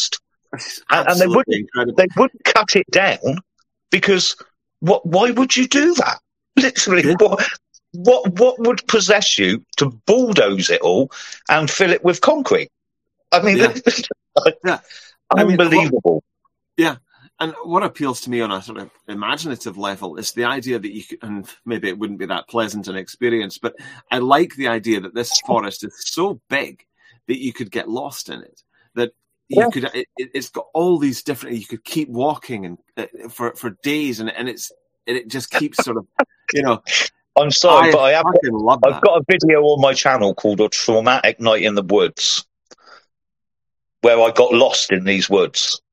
and, and they wouldn't incredible. they wouldn't cut it down because what? Why would you do that? Literally, yeah. what what what would possess you to bulldoze it all and fill it with concrete? I mean, yeah. yeah. unbelievable. I mean, what, yeah. And what appeals to me on a sort of imaginative level is the idea that you could, and maybe it wouldn't be that pleasant an experience, but I like the idea that this forest is so big that you could get lost in it. That you yeah. could, it, it's got all these different. You could keep walking and uh, for for days, and and it's and it just keeps sort of, you know. I'm sorry, I but I have. Love I've that. got a video on my channel called "A Traumatic Night in the Woods," where I got lost in these woods.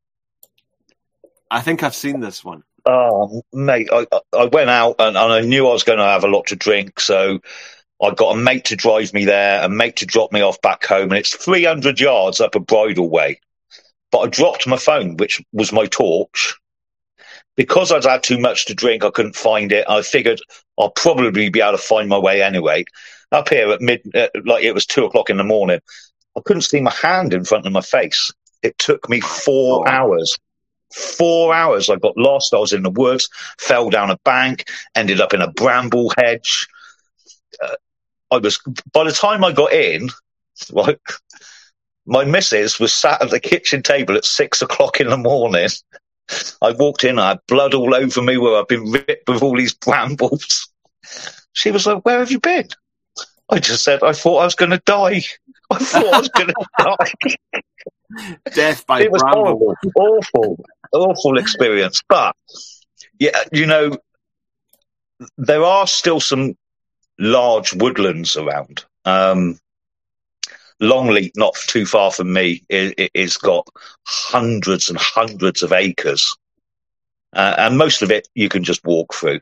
I think I've seen this one. Oh, mate, I, I went out and, and I knew I was going to have a lot to drink, so I got a mate to drive me there, a mate to drop me off back home, and it's three hundred yards up a bridle way. But I dropped my phone, which was my torch. Because I'd had too much to drink, I couldn't find it. I figured I'll probably be able to find my way anyway. Up here at mid, uh, like it was two o'clock in the morning, I couldn't see my hand in front of my face. It took me four oh. hours. Four hours. I got lost. I was in the woods, fell down a bank, ended up in a bramble hedge. Uh, I was, by the time I got in, like, my missus was sat at the kitchen table at six o'clock in the morning. I walked in, I had blood all over me where I've been ripped with all these brambles. She was like, "Where have you been?" I just said, "I thought I was going to die. I thought I was going to die." Death by it was bramble. horrible, awful, awful experience. But yeah, you know, there are still some large woodlands around. Um, Longleat, not too far from me, it, it's got hundreds and hundreds of acres, uh, and most of it you can just walk through.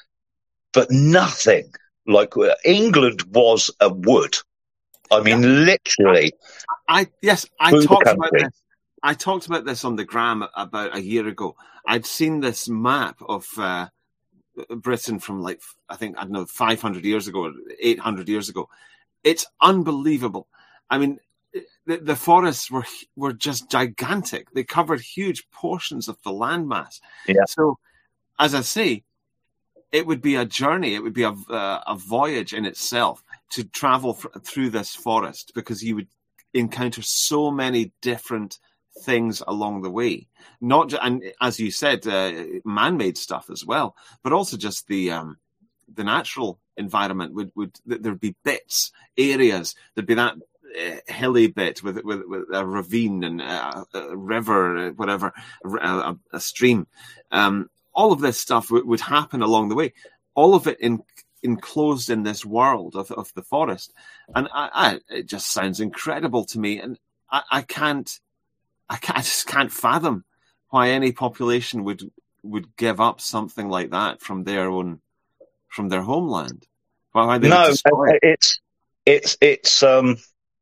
But nothing like England was a wood. I mean, yeah. literally. I yes, I talked about this. I talked about this on the gram about a year ago. I'd seen this map of uh, Britain from like I think I don't know five hundred years ago, or eight hundred years ago. It's unbelievable. I mean, the, the forests were were just gigantic. They covered huge portions of the landmass. Yeah. So, as I say, it would be a journey. It would be a uh, a voyage in itself to travel f- through this forest, because you would encounter so many different things along the way. Not ju- and as you said, uh, man-made stuff as well, but also just the um, the natural environment would would there'd be bits, areas. There'd be that uh, hilly bit with with, with a ravine and a, a river, whatever, a, a stream. Um, all of this stuff w- would happen along the way. All of it in. enclosed in this world of, of the forest. And I, I, it just sounds incredible to me. And I, I can't, I can't, I just can't fathom why any population would, would give up something like that from their own, from their homeland. Why they no, it. it's, it's, it's, um,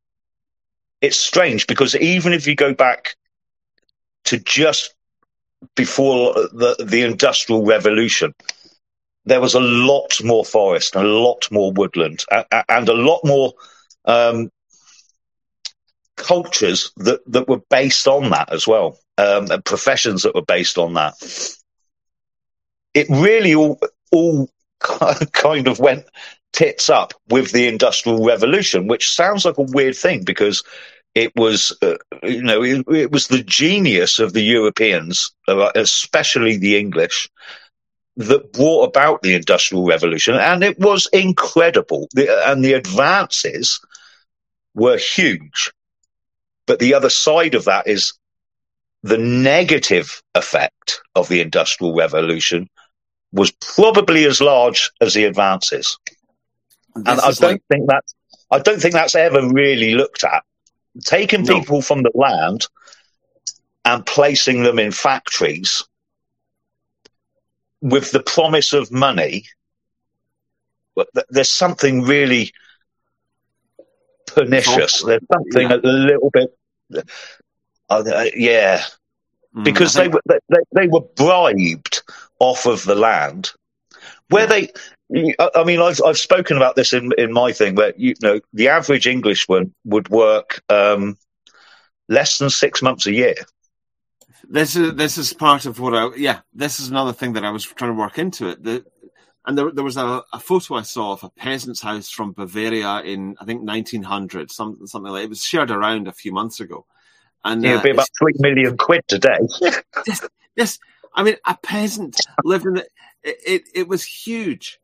it's strange because even if you go back to just before the, the Industrial Revolution, there was a lot more forest, a lot more woodland, and a lot more um, cultures that, that were based on that as well, um, and professions that were based on that. It really all, all kind of went tits up with the Industrial Revolution, which sounds like a weird thing because it was, uh, you know, it, it was the genius of the Europeans, especially the English, that brought about the Industrial Revolution, and it was incredible. The, and the advances were huge. But the other side of that is the negative effect of the Industrial Revolution was probably as large as the advances. This and I don't like... think that I don't think that's ever really looked at. Taking no. people from the land and placing them in factories with the promise of money, there's something really pernicious. There's something yeah. a little bit, uh, yeah, mm, because they were they, they were bribed off of the land, where yeah. they. I mean, I've I've spoken about this in in my thing, where you know the average Englishman would work um, less than six months a year. This is this is part of what I yeah. This is another thing that I was trying to work into it. The, and there there was a, a photo I saw of a peasant's house from Bavaria in I think nineteen hundred, something something like it was shared around a few months ago. And it'd be uh, about three million quid today. this, this, I mean, a peasant lived in it. It, it, it was huge.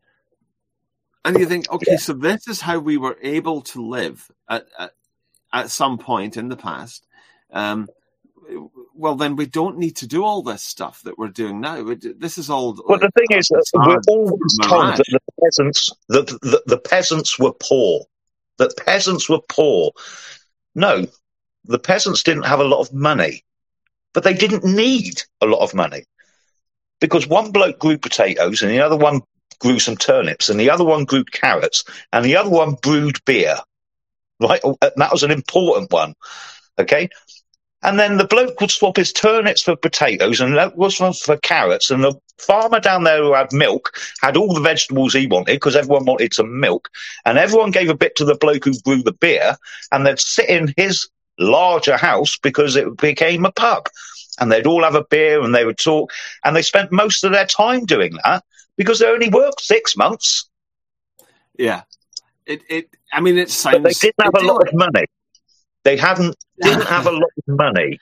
And you think, okay, yeah. so this is how we were able to live at at, at some point in the past. Um, well, then we don't need to do all this stuff that we're doing now. This is all. Well, the thing is, that we're always told that the peasants, that the, the peasants were poor. That peasants were poor. No, the peasants didn't have a lot of money, but they didn't need a lot of money because one bloke grew potatoes and the other one grew some turnips and the other one grew carrots and the other one brewed beer. Right, that was an important one. Okay. And then the bloke would swap his turnips for potatoes and that was for carrots. And the farmer down there who had milk had all the vegetables he wanted because everyone wanted some milk. And everyone gave a bit to the bloke who brewed the beer. And they'd sit in his larger house because it became a pub. And they'd all have a beer and they would talk. And they spent most of their time doing that because they only worked six months. Yeah. It, it, I mean, it sounds... But they didn't have a lot of money. They hadn't didn't have a lot of money,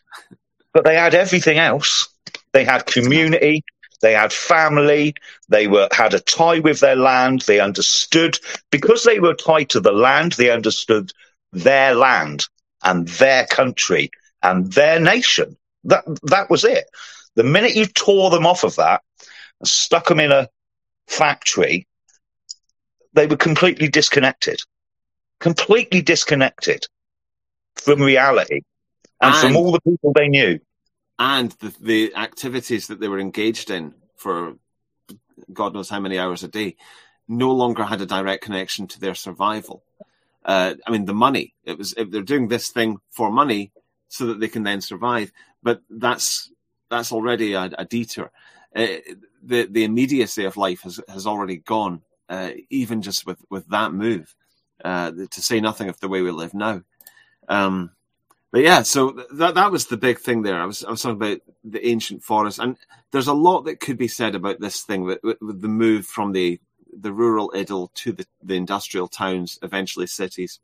but they had everything else. They had community, they had family, they were had a tie with their land. They understood because they were tied to the land. They understood their land and their country and their nation. That that was it. The minute you tore them off of that and stuck them in a factory, they were completely disconnected, completely disconnected. From reality and, and from all the people they knew. And the, the activities that they were engaged in for God knows how many hours a day no longer had a direct connection to their survival. Uh, I mean, the money, it was, if they're doing this thing for money so that they can then survive, but that's that's already a, a detour. Uh, the, the immediacy of life has, has already gone, uh, even just with, with that move, uh, to say nothing of the way we live now. Um, but yeah, so that that was the big thing there. I was I was talking about the ancient forest, and there's a lot that could be said about this thing with, with, with the move from the the rural idyll to the, the industrial towns, eventually cities.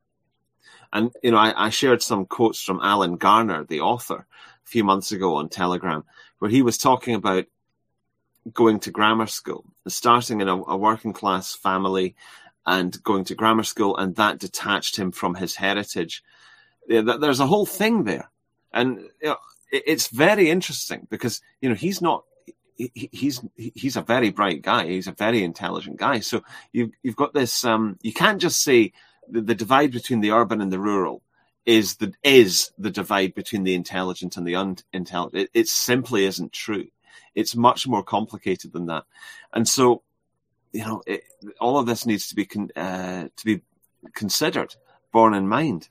And you know, I, I shared some quotes from Alan Garner, the author, a few months ago on Telegram, where he was talking about going to grammar school, starting in a, a working class family. And going to grammar school, and that detached him from his heritage. There's a whole thing there, and you know, it's very interesting because you know he's not. He's he's a very bright guy. He's a very intelligent guy. So you've you've got this. Um, you can't just say the, the divide between the urban and the rural is the is the divide between the intelligent and the unintelligent. It, it simply isn't true. It's much more complicated than that, and so. You know, it, all of this needs to be con, uh, to be considered, borne in mind.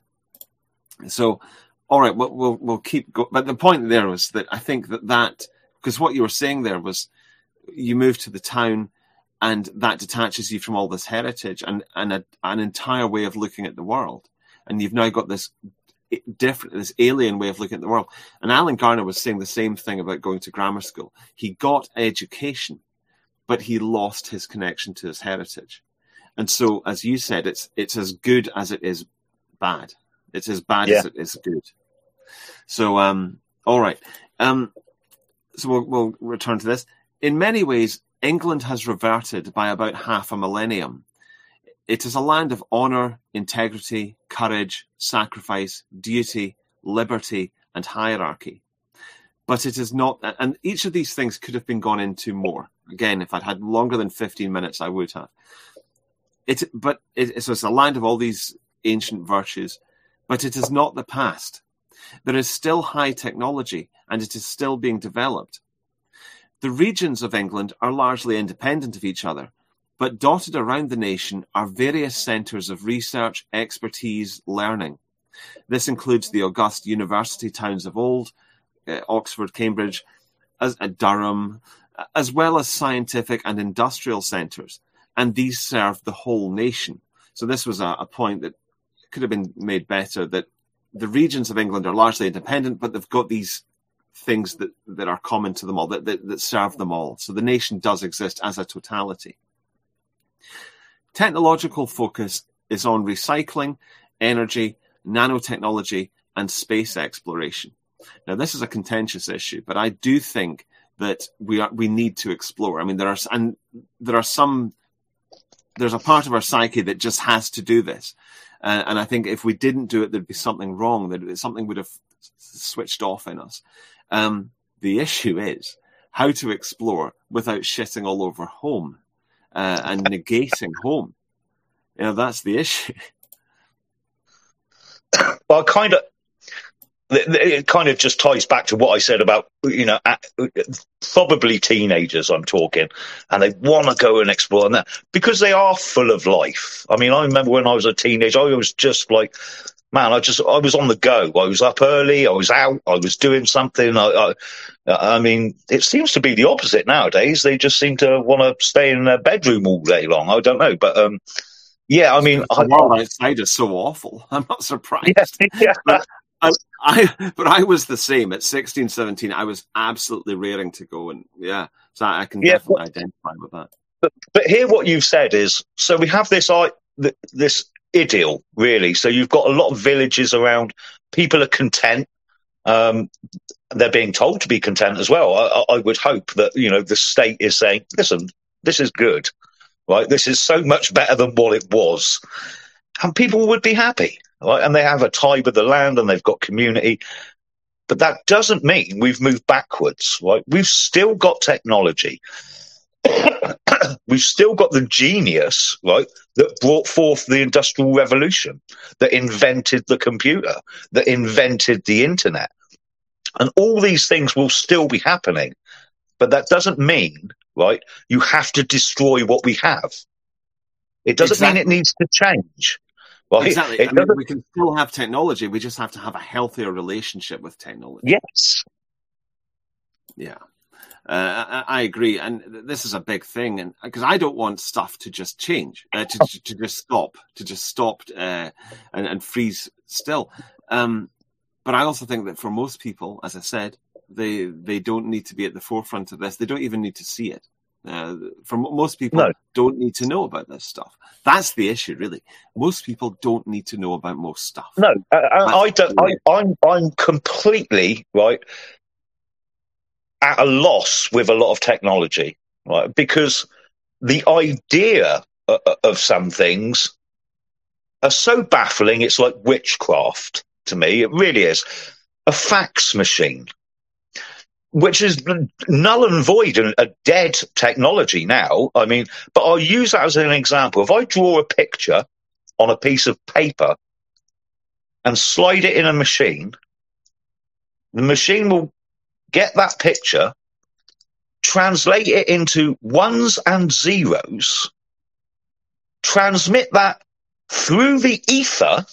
So, all right, we'll we'll, we'll keep going. But the point there was that I think that that because what you were saying there was you move to the town, and that detaches you from all this heritage and and a, an entire way of looking at the world, and you've now got this different, this alien way of looking at the world. And Alan Garner was saying the same thing about going to grammar school. He got education, but he lost his connection to his heritage. And so, as you said, it's it's as good as it is bad. It's as bad yeah. as it is good. So, um, all right. Um, so we'll, we'll return to this. In many ways, England has reverted by about half a millennium. It is a land of honour, integrity, courage, sacrifice, duty, liberty, and hierarchy. But it is not, and each of these things could have been gone into more. Again, if I'd had longer than fifteen minutes, I would have. It, but it, so it's a land of all these ancient virtues, but it is not the past. There is still high technology, and it is still being developed. The regions of England are largely independent of each other, but dotted around the nation are various centres of research, expertise, learning. This includes the august university towns of old, uh, Oxford, Cambridge, as uh, Durham, as well as scientific and industrial centres, and these serve the whole nation. So this was a, a point that could have been made better, that the regions of England are largely independent, but they've got these things that, that are common to them all, that, that, that serve them all. So the nation does exist as a totality. Technological focus is on recycling, energy, nanotechnology, and space exploration. Now, this is a contentious issue, but I do think that we are, we need to explore. I mean, there are and there are some. There's a part of our psyche that just has to do this, uh, and I think if we didn't do it, there'd be something wrong. That something would have switched off in us. Um, the issue is how to explore without shitting all over home uh, and negating home. You know, that's the issue. Well, kind of. It kind of just ties back to what I said about, you know, probably teenagers I'm talking, and they want to go and explore that because they are full of life. I mean, I remember when I was a teenager, I was just like, man, I just, I was on the go. I was up early. I was out. I was doing something. I, I, I mean, it seems to be the opposite nowadays. They just seem to want to stay in their bedroom all day long. I don't know, but, um, yeah, I mean, the I, world outside is so awful. I'm not surprised. Yeah, yeah. But I, I, but I was the same at sixteen, seventeen. I was absolutely raring to go, and yeah, so I can yeah, definitely but, identify with that. But, but here, what you've said is, so we have this uh, this idyll, really. So you've got a lot of villages around. People are content. Um, they're being told to be content as well. I, I would hope that, you know, the state is saying, listen, this is good, right? This is so much better than what it was, and people would be happy. Right? And they have a tie with the land and they've got community. But that doesn't mean we've moved backwards. Right? We've still got technology. We've still got the genius, right, that brought forth the Industrial Revolution, that invented the computer, that invented the internet. And all these things will still be happening. But that doesn't mean, right, you have to destroy what we have. It doesn't exactly. mean it needs to change. Right? Exactly. I mean, we can still have technology. We just have to have a healthier relationship with technology. Yes. Yeah, uh, I, I agree. And this is a big thing, and because I don't want stuff to just change, uh, to, to to just stop, to just stop uh, and, and freeze still. Um, but I also think that for most people, as I said, they they don't need to be at the forefront of this. They don't even need to see it. Uh, for most people, no. don't need to know about this stuff. That's the issue, really. Most people don't need to know about most stuff. No, uh, I don't. I, I'm I'm completely right at a loss with a lot of technology, right? Because the idea of, of some things are so baffling. It's like witchcraft to me. It really is. A fax machine, which is null and void and a dead technology now. I mean, but I'll use that as an example. If I draw a picture on a piece of paper and slide it in a machine, the machine will get that picture, translate it into ones and zeros, transmit that through the ether,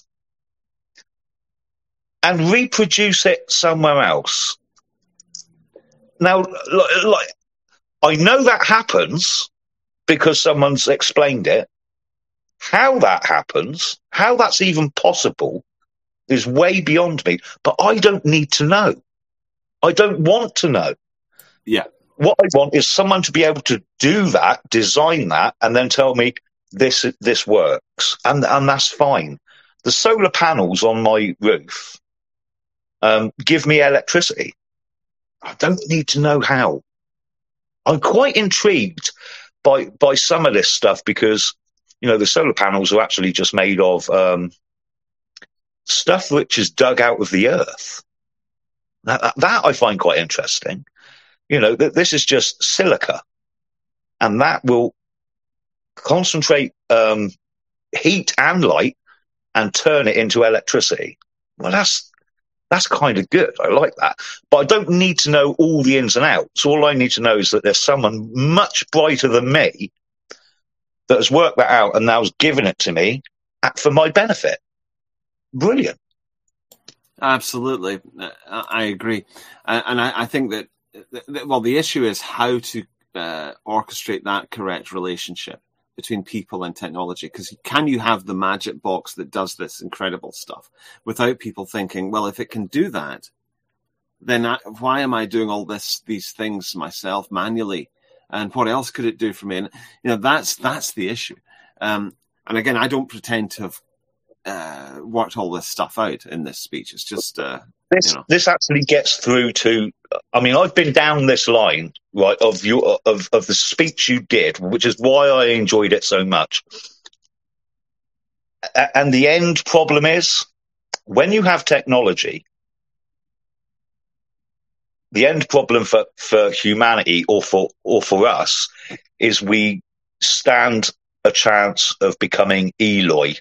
and reproduce it somewhere else. Now, like, I know that happens because someone's explained it. How that happens, how that's even possible, is way beyond me. But I don't need to know. I don't want to know. Yeah. What I want is someone to be able to do that, design that, and then tell me this this works, and and that's fine. The solar panels on my roof um, give me electricity. I don't need to know how. I'm quite intrigued by by some of this stuff because, you know, the solar panels are actually just made of um, stuff which is dug out of the earth. That, that I find quite interesting. You know, th- this is just silica, and that will concentrate um, heat and light and turn it into electricity. Well, that's That's kind of good. I like that. But I don't need to know all the ins and outs. All I need to know is that there's someone much brighter than me that has worked that out and now has given it to me for my benefit. Brilliant. Absolutely. I agree. And I think that, well, the issue is how to uh, orchestrate that correct relationship between people and technology, because can you have the magic box that does this incredible stuff without people thinking, well, if it can do that, then I, why am I doing all this these things myself manually? And what else could it do for me? And you know, that's that's the issue. Um, and again, I don't pretend to have uh, worked all this stuff out in this speech. It's just uh, this. You know. This actually gets through to. I mean, I've been down this line, right, of your of of the speech you did, which is why I enjoyed it so much. A- and the end problem is when you have technology. The end problem for, for humanity or for or for us is we stand a chance of becoming Eloi,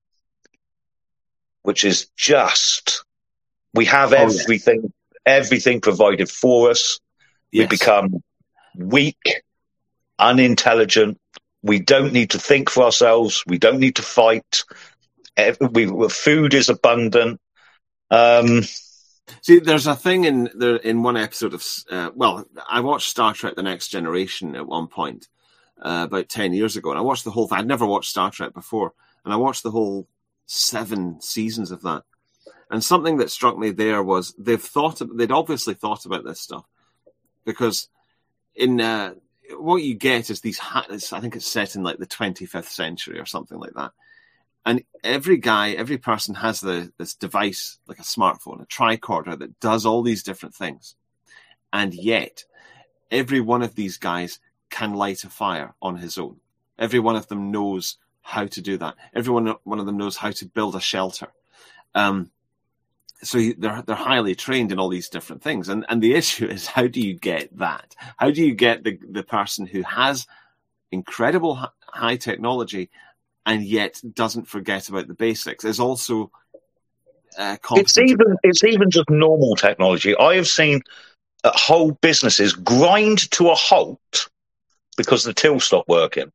which is just we have Oh, everything yes. everything provided for us. Yes. We become weak, unintelligent. We don't need to think for ourselves. We don't need to fight. We, food is abundant. Um, See, there's a thing in there in one episode of uh, well, I watched Star Trek: The Next Generation at one point uh, about ten years ago, and I watched the whole thing. I'd never watched Star Trek before, and I watched the whole seven seasons of that. And something that struck me there was they've thought they'd obviously thought about this stuff because in uh, what you get is these. I think it's set in like the twenty-fifth century or something like that. And every guy, every person has the, this device, like a smartphone, a tricorder that does all these different things. And yet, every one of these guys can light a fire on his own. Every one of them knows how to do that. Every one, one of them knows how to build a shelter. Um, so they're they're highly trained in all these different things. And and the issue is, how do you get that? How do you get the, the person who has incredible high technology and yet doesn't forget about the basics? Is also uh, it's even it's even just normal technology. I have seen uh, whole businesses grind to a halt because the till stopped working,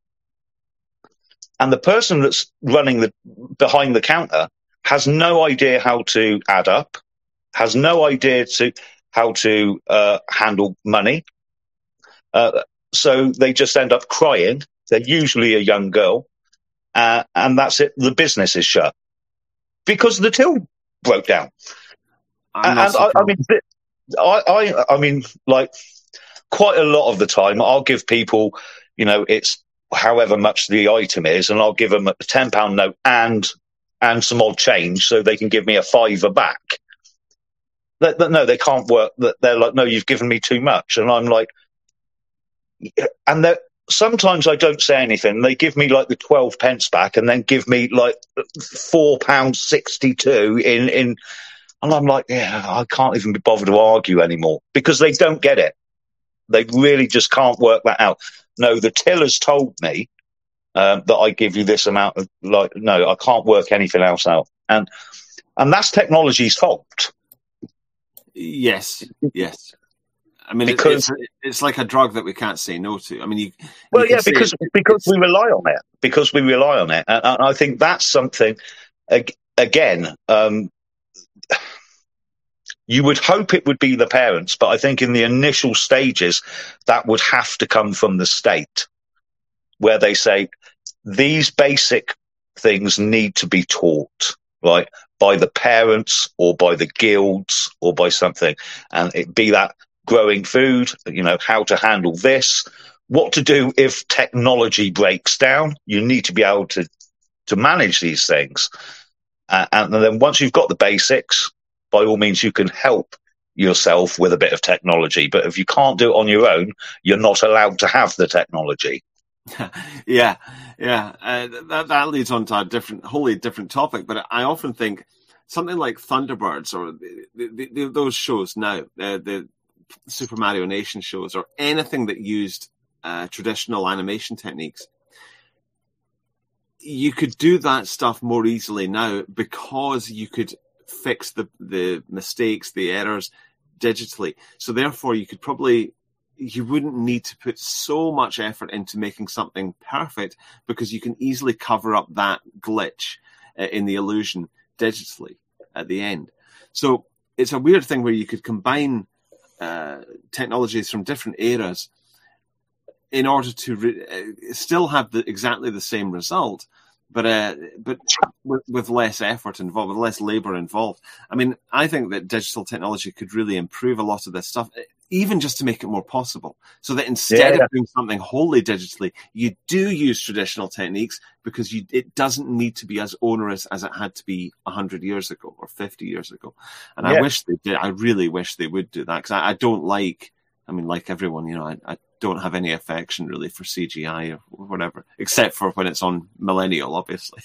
and the person that's running the behind the counter has no idea how to add up, has no idea to how to uh, handle money. Uh, so they just end up crying. They're usually a young girl. Uh, and that's it. The business is shut because the till broke down. And I, I mean, I, I, I mean, like quite a lot of the time, I'll give people, you know, it's however much the item is, and I'll give them a ten pound note and and some odd change so they can give me a fiver back. That, that, no, they can't work. They're like, no, you've given me too much, and I'm like, and they're. Sometimes I don't say anything. They give me like the twelve pence back and then give me like four pounds sixty-two in, in, and I'm like, yeah, I can't even be bothered to argue anymore because they don't get it. They really just can't work that out. No, the tiller's told me um, that I give you this amount of like, no, I can't work anything else out. And, and that's technology's fault. Yes. Yes. I mean, because it's, it's like a drug that we can't say no to. I mean, you. Well, you yeah, because it, because we rely on it. Because we rely on it, and, and I think that's something. Again, um, you would hope it would be the parents, but I think in the initial stages, that would have to come from the state, where they say these basic things need to be taught, right, by the parents or by the guilds or by something, and it be that. Growing food, you know, how to handle this, what to do if technology breaks down. You need to be able to, to manage these things. Uh, and then once you've got the basics, by all means, you can help yourself with a bit of technology. But if you can't do it on your own, you're not allowed to have the technology. yeah, yeah. Uh, that, that leads on to a different, wholly different topic. But I often think something like Thunderbirds or the, the, the, those shows now, uh, the Super Mario Nation shows or anything that used uh, traditional animation techniques, you could do that stuff more easily now because you could fix the, the mistakes, the errors digitally. So therefore you could probably, you wouldn't need to put so much effort into making something perfect because you can easily cover up that glitch uh, in the illusion digitally at the end. So it's a weird thing where you could combine Uh, technologies from different eras in order to re- uh, still have the, exactly the same result, but uh, but with, with less effort involved, with less labour involved. I mean, I think that digital technology could really improve a lot of this stuff, even just to make it more possible. So that instead yeah. of doing something wholly digitally, you do use traditional techniques, because you, it doesn't need to be as onerous as it had to be one hundred years ago or fifty years ago. And yeah. I wish they did. I really wish they would do that, because I, I don't like, I mean, like everyone, you know, I, I don't have any affection really for C G I or whatever, except for when it's on Millennial, obviously.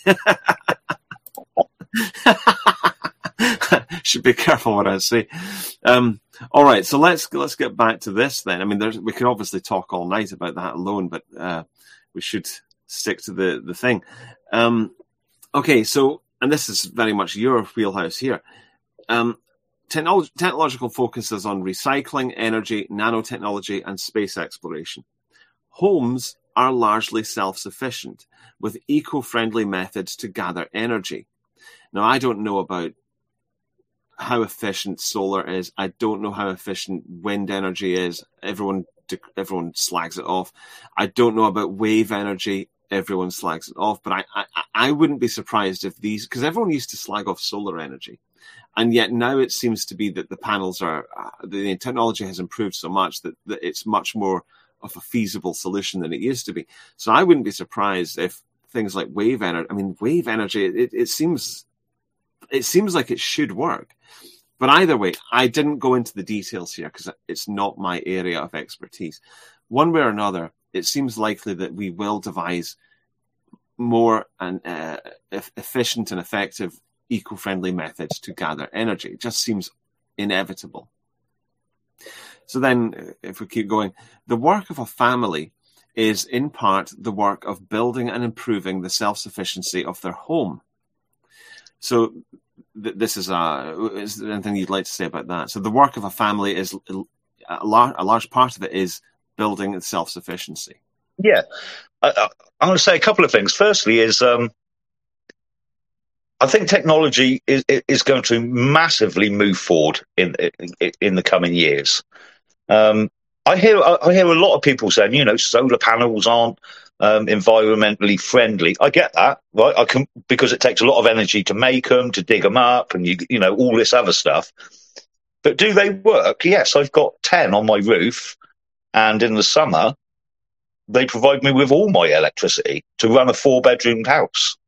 Should be careful what I say. Um, all right, so let's let's get back to this then. I mean, there's, we could obviously talk all night about that alone, but uh, we should stick to the the thing. Um, okay, so, and this is very much your wheelhouse here. Um, technology, technological focuses on recycling, energy, nanotechnology, and space exploration. Homes are largely self-sufficient, with eco-friendly methods to gather energy. Now, I don't know about how efficient solar is. I don't know how efficient wind energy is. Everyone everyone slags it off. I don't know about wave energy. Everyone slags it off. But I, I, I wouldn't be surprised if these, because everyone used to slag off solar energy. And yet now it seems to be that the panels are, uh, the technology has improved so much that, that it's much more of a feasible solution than it used to be. So I wouldn't be surprised if things like wave energy, I mean, wave energy, it, it seems, it seems like it should work. But either way, I didn't go into the details here because it's not my area of expertise. One way or another, it seems likely that we will devise more and uh, efficient and effective eco-friendly methods to gather energy. It just seems inevitable. So then, if we keep going, the work of a family is in part the work of building and improving the self-sufficiency of their home. So th- this is a, is there anything you'd like to say about that? So the work of a family is, a, lar- a large part of it is building self-sufficiency. Yeah. I, I'm going to say a couple of things. Firstly is, um, I think technology is, is going to massively move forward in, in, in the coming years. Um, I hear I hear a lot of people saying, you know, solar panels aren't um, environmentally friendly. I get that, right? I can, because it takes a lot of energy to make them, to dig them up, and you you know all this other stuff. But do they work? Yes, I've got ten on my roof, and in the summer they provide me with all my electricity to run a four-bedroomed house.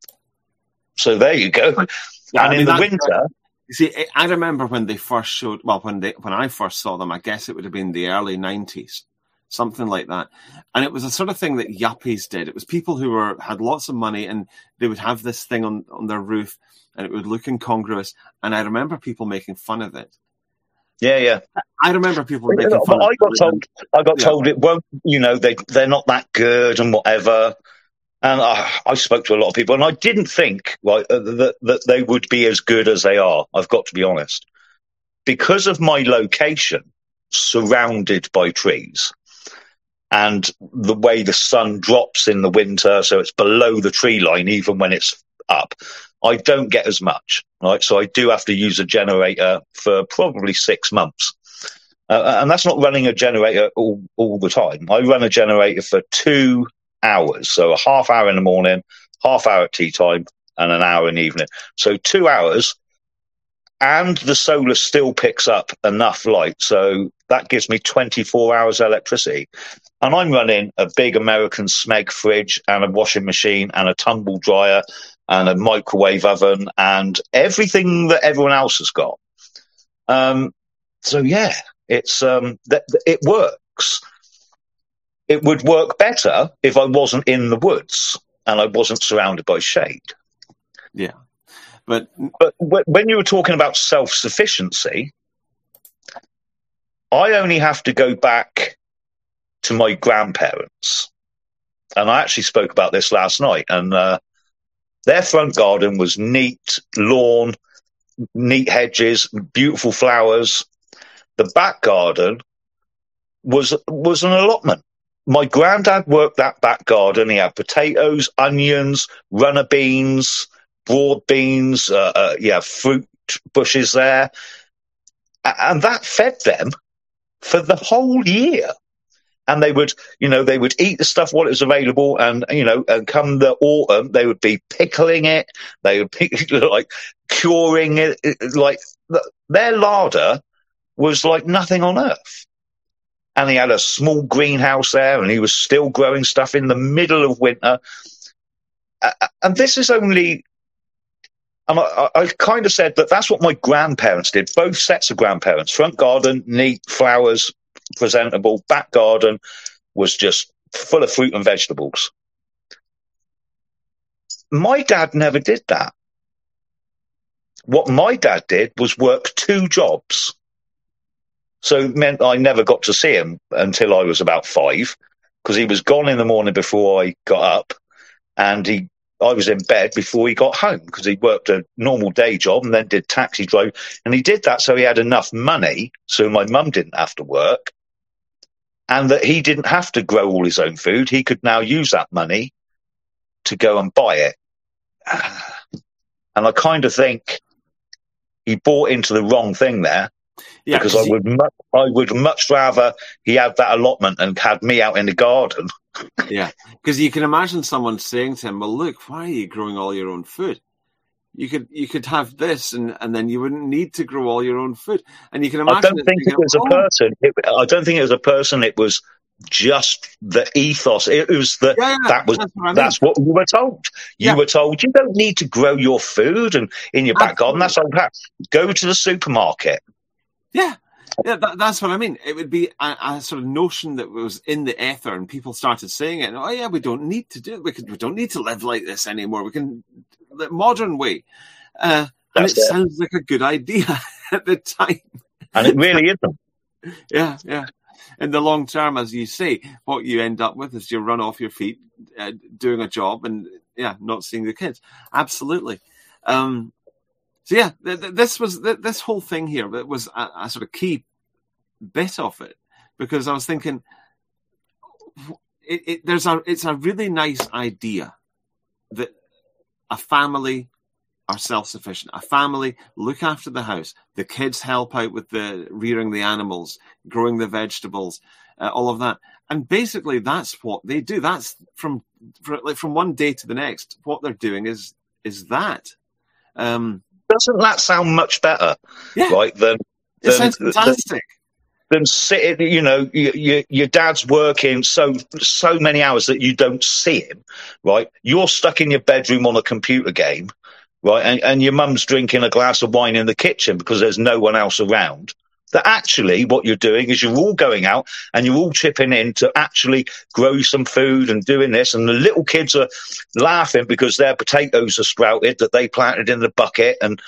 So there you go. Yeah, and I mean, in the winter. You see, I remember when they first showed, well, when they when I first saw them, I guess it would have been the early nineties, something like that. And it was a sort of thing that yuppies did. It was people who were had lots of money, and they would have this thing on, on their roof, and it would look incongruous. And I remember people making fun of it. Yeah, yeah. I remember people making fun but of I got it. told, I got yeah. told it won't, you know, they, they're not that good and whatever. And I, I spoke to a lot of people, and I didn't think like, uh, that, that they would be as good as they are. I've got to be honest. Because of my location, surrounded by trees, and the way the sun drops in the winter, so it's below the tree line even when it's up, I don't get as much, right? So I do have to use a generator for probably six months. Uh, and that's not running a generator all, all the time. I run a generator for two hours. So a half hour in the morning, half hour at tea time, and an hour in the evening. So two hours, and the solar still picks up enough light. So that gives me twenty-four hours electricity. And I'm running a big American Smeg fridge and a washing machine and a tumble dryer and a microwave oven and everything that everyone else has got. Um, so yeah, it's um, th- th- it works. It would work better if I wasn't in the woods and I wasn't surrounded by shade. Yeah. But, but when you were talking about self-sufficiency, I only have to go back to my grandparents. And I actually spoke about this last night. And uh, their front garden was neat lawn, neat hedges, beautiful flowers. The back garden was was an allotment. My granddad worked that back garden. He had potatoes, onions, runner beans, broad beans, uh, uh, yeah, fruit bushes there. And that fed them for the whole year. And they would, you know, they would eat the stuff while it was available, and you know, and come the autumn, they would be pickling it, they would be like curing it, like their larder was like nothing on earth. And he had a small greenhouse there, and he was still growing stuff in the middle of winter. And this is only, and I, I kind of said that that's what my grandparents did. Both sets of grandparents, front garden, neat, flowers, presentable. Back garden was just full of fruit and vegetables. My dad never did that. What my dad did was work two jobs. So it meant I never got to see him until I was about five, because he was gone in the morning before I got up, and he I was in bed before he got home, because he worked a normal day job and then did taxi drive. And he did that so he had enough money so my mum didn't have to work, and that he didn't have to grow all his own food. He could now use that money to go and buy it. And I kind of think he bought into the wrong thing there. Yeah, because I would, much, I would much rather he had that allotment and had me out in the garden. Yeah, because you can imagine someone saying to him, "Well, look, why are you growing all your own food? You could, you could have this, and, and then you wouldn't need to grow all your own food." And you can imagine. I don't think it was a person. It, I don't think it was a person. It was just the ethos. It was the yeah, yeah, that was that's what, I mean. That's what you were told. You yeah. were told you don't need to grow your food and in your back garden. That's old hat. Go to the supermarket. Yeah, yeah, that, that's what I mean. It would be a, a sort of notion that was in the ether, and people started saying it. And, oh yeah, we don't need to do it. We, could, we don't need to live like this anymore. We can the modern way, uh, and it, it sounds like a good idea at the time. And it really isn't. Yeah, yeah. In the long term, as you say, what you end up with is you run off your feet uh, doing a job, and yeah, not seeing the kids. Absolutely. Um, So yeah, th- th- this was th- this whole thing here. It was a, a sort of key bit of it, because I was thinking, it, it, there's a it's a really nice idea that a family are self-sufficient. A family look after the house. The kids help out with the rearing the animals, growing the vegetables, uh, all of that. And basically, that's what they do. That's from for, like from one day to the next. What they're doing is is that. Um, Doesn't that sound much better, yeah. right? Than, it than, sounds fantastic. Than, than sitting, you know, you, you, your dad's working so so many hours that you don't see him, right? You're stuck in your bedroom on a computer game, right? And, and your mum's drinking a glass of wine in the kitchen because there's no one else around. That actually what you're doing is you're all going out and you're all chipping in to actually grow some food and doing this. And the little kids are laughing because their potatoes are sprouted that they planted in the bucket. And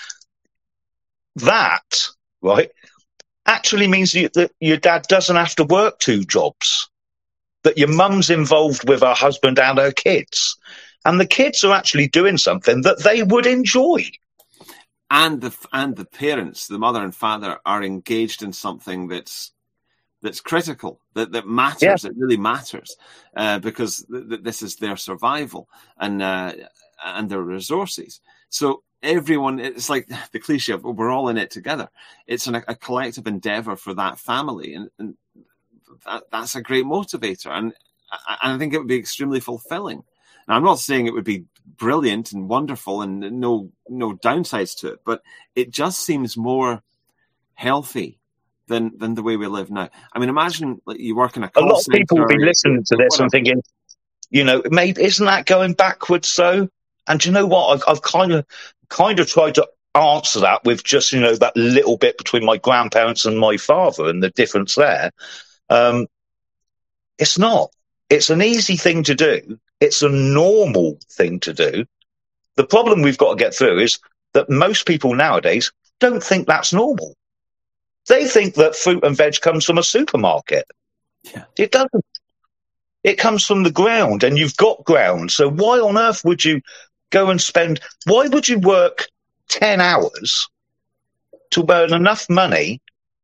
that, right, actually means you, that your dad doesn't have to work two jobs, that your mum's involved with her husband and her kids. And the kids are actually doing something that they would enjoy. And the and the parents, the mother and father, are engaged in something that's that's critical, that that matters. Yeah. It really matters uh, because th- th- this is their survival and uh, and their resources. So everyone, it's like the cliche of we're all in it together. It's an, a collective endeavor for that family, and, and that, that's a great motivator. And I, I think it would be extremely fulfilling. Now, I'm not saying it would be brilliant and wonderful and no no downsides to it, but it just seems more healthy than than the way we live now. I mean, imagine like, you work in a call A lot of center, people will be listening to this whatever. and thinking, you know, maybe isn't that going backwards? So, and do you know what? I've, I've kind of kind of tried to answer that with just, you know, that little bit between my grandparents and my father and the difference there. Um, it's not. It's an easy thing to do. It's a normal thing to do. The problem we've got to get through is that most people nowadays don't think that's normal. They think that fruit and veg comes from a supermarket. Yeah. It doesn't. It comes from the ground, and you've got ground. So why on earth would you go and spend, why would you work ten hours to earn enough money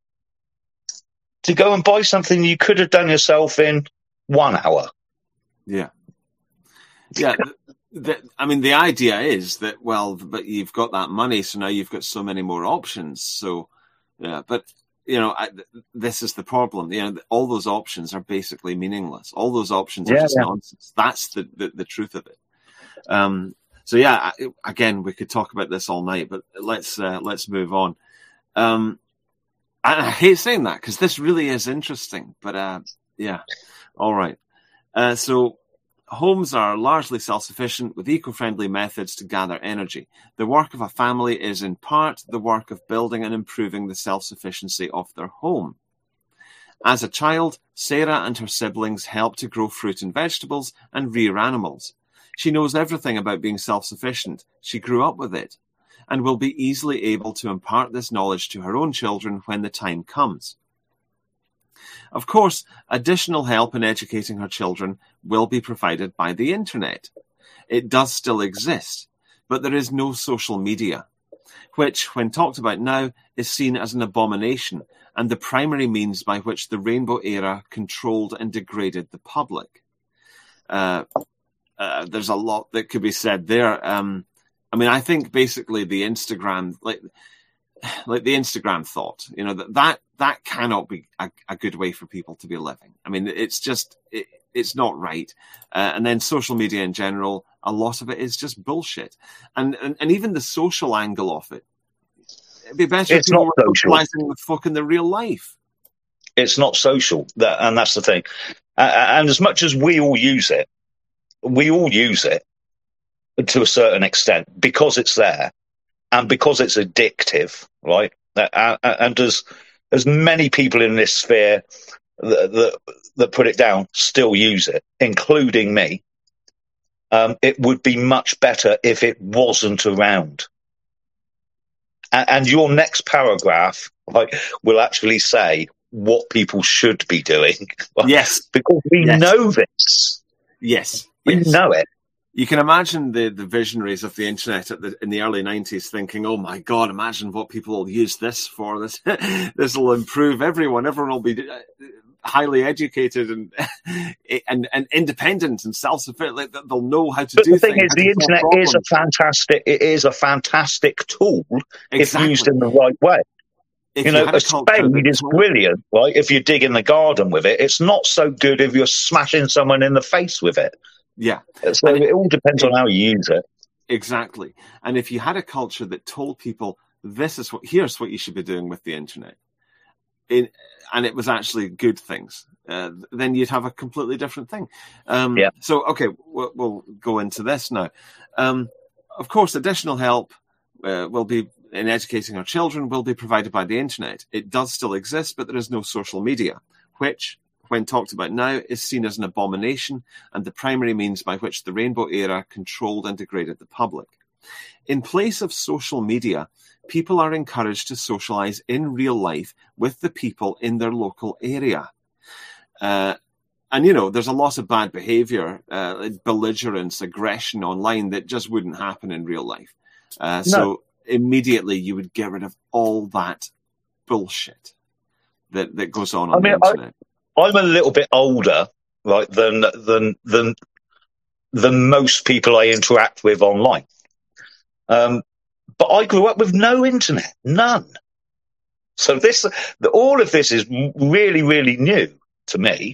to go and buy something you could have done yourself in one hour? Yeah. Yeah. The, I mean, the idea is that, well, but you've got that money, so now you've got so many more options. So, yeah, but you know, I, this is the problem. You know, all those options are basically meaningless. All those options are Yeah, just yeah. nonsense. That's the, the, the truth of it. Um, so yeah, I, again, we could talk about this all night, but let's uh, let's move on. Um, and I hate saying that because this really is interesting. But uh, yeah, all right. Uh, so. Homes are largely self-sufficient with eco-friendly methods to gather energy. The work of a family is in part the work of building and improving the self-sufficiency of their home. As a child, Sarah and her siblings helped to grow fruit and vegetables and rear animals. She knows everything about being self-sufficient. She grew up with it and will be easily able to impart this knowledge to her own children when the time comes. Of course, additional help in educating her children will be provided by the internet. It does still exist, but there is no social media, which, when talked about now, is seen as an abomination and the primary means by which the Rainbow Era controlled and degraded the public. Uh, uh, there's a lot that could be said there. Um, I mean, I think basically the Instagram, like, like the Instagram thought, you know, that that, that cannot be a, a good way for people to be living. I mean, it's just, it, it's not right. Uh, and then social media in general, a lot of it is just bullshit. And and, and even the social angle of it, it'd be better It's if people not were social. socializing with fucking the real life. It's not social, that, and that's the thing. Uh, and as much as we all use it, we all use it to a certain extent because it's there and because it's addictive, right? Uh, and as as many people in this sphere that, that, that put it down still use it, including me, um, it would be much better if it wasn't around. And, and your next paragraph, like, will actually say what people should be doing. Yes. Because we yes. know this. Yes. We yes. know it. You can imagine the, the visionaries of the internet at the, in the early nineties thinking, oh my God, imagine what people will use this for. This this will improve everyone. Everyone will be highly educated and and, and independent and self-sufficient. Like, they'll know how to but do the thing things. Is, the internet is a fantastic, it is a fantastic tool exactly. if used in the right way. If you know, you a spade is told... brilliant, right? If you dig in the garden with it, it's not so good if you're smashing someone in the face with it. Yeah. So and it all depends it, on how you use it. Exactly. And if you had a culture that told people, this is what, here's what you should be doing with the internet, in, and it was actually good things, uh, then you'd have a completely different thing. Um, yeah. So, okay, we'll, we'll go into this now. Um, of course, additional help uh, will be in educating our children will be provided by the internet. It does still exist, but there is no social media, which, when talked about now, is seen as an abomination and the primary means by which the Rainbow Era controlled and degraded the public. In place of social media, people are encouraged to socialize in real life with the people in their local area. Uh, and, you know, there's a lot of bad behavior, uh, belligerence, aggression online that just wouldn't happen in real life. Uh, no. So immediately you would get rid of all that bullshit that, that goes on on I mean, the internet. I- I'm a little bit older, right, than than than than most people I interact with online. Um, but I grew up with no internet, none. So this, all of this is really, really new to me.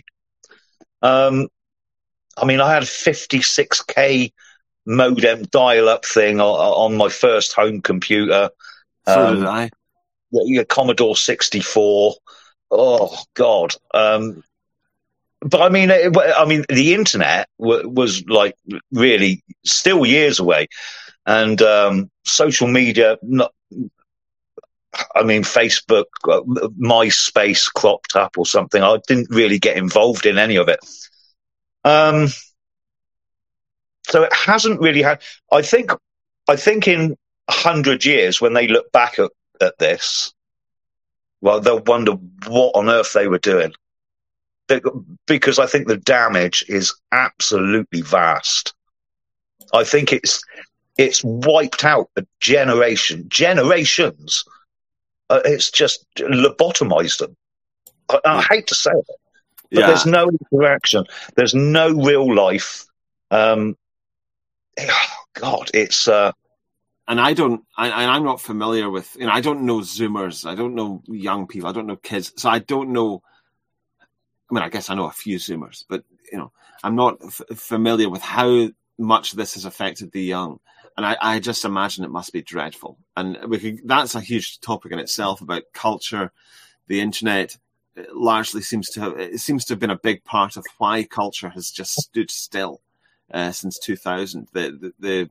Um, I mean, I had a fifty-six K modem dial-up thing on, on my first home computer. So um, did I. Yeah, Commodore sixty-four. Oh God! Um, but I mean, it, I mean, the internet w- was like really still years away, and um, social media. Not, I mean, Facebook, uh, MySpace cropped up or something. I didn't really get involved in any of it. Um, so it hasn't really had. I think. I think in a hundred years, when they look back at, at this. Well, they'll wonder what on earth they were doing. Because I think the damage is absolutely vast. I think it's it's wiped out a generation, generations. Uh, it's just lobotomized them. I, I hate to say it, but yeah. There's no interaction. There's no real life. Um, oh God, it's... Uh, and I don't, I, I'm not familiar with, you know, I don't know Zoomers, I don't know young people, I don't know kids, so I don't know. I mean, I guess I know a few Zoomers, but you know, I'm not f- familiar with how much this has affected the young, and I, I just imagine it must be dreadful. And we could, that's a huge topic in itself about culture. The internet largely seems to have, it seems to have been a big part of why culture has just stood still uh, since two thousand. The, the the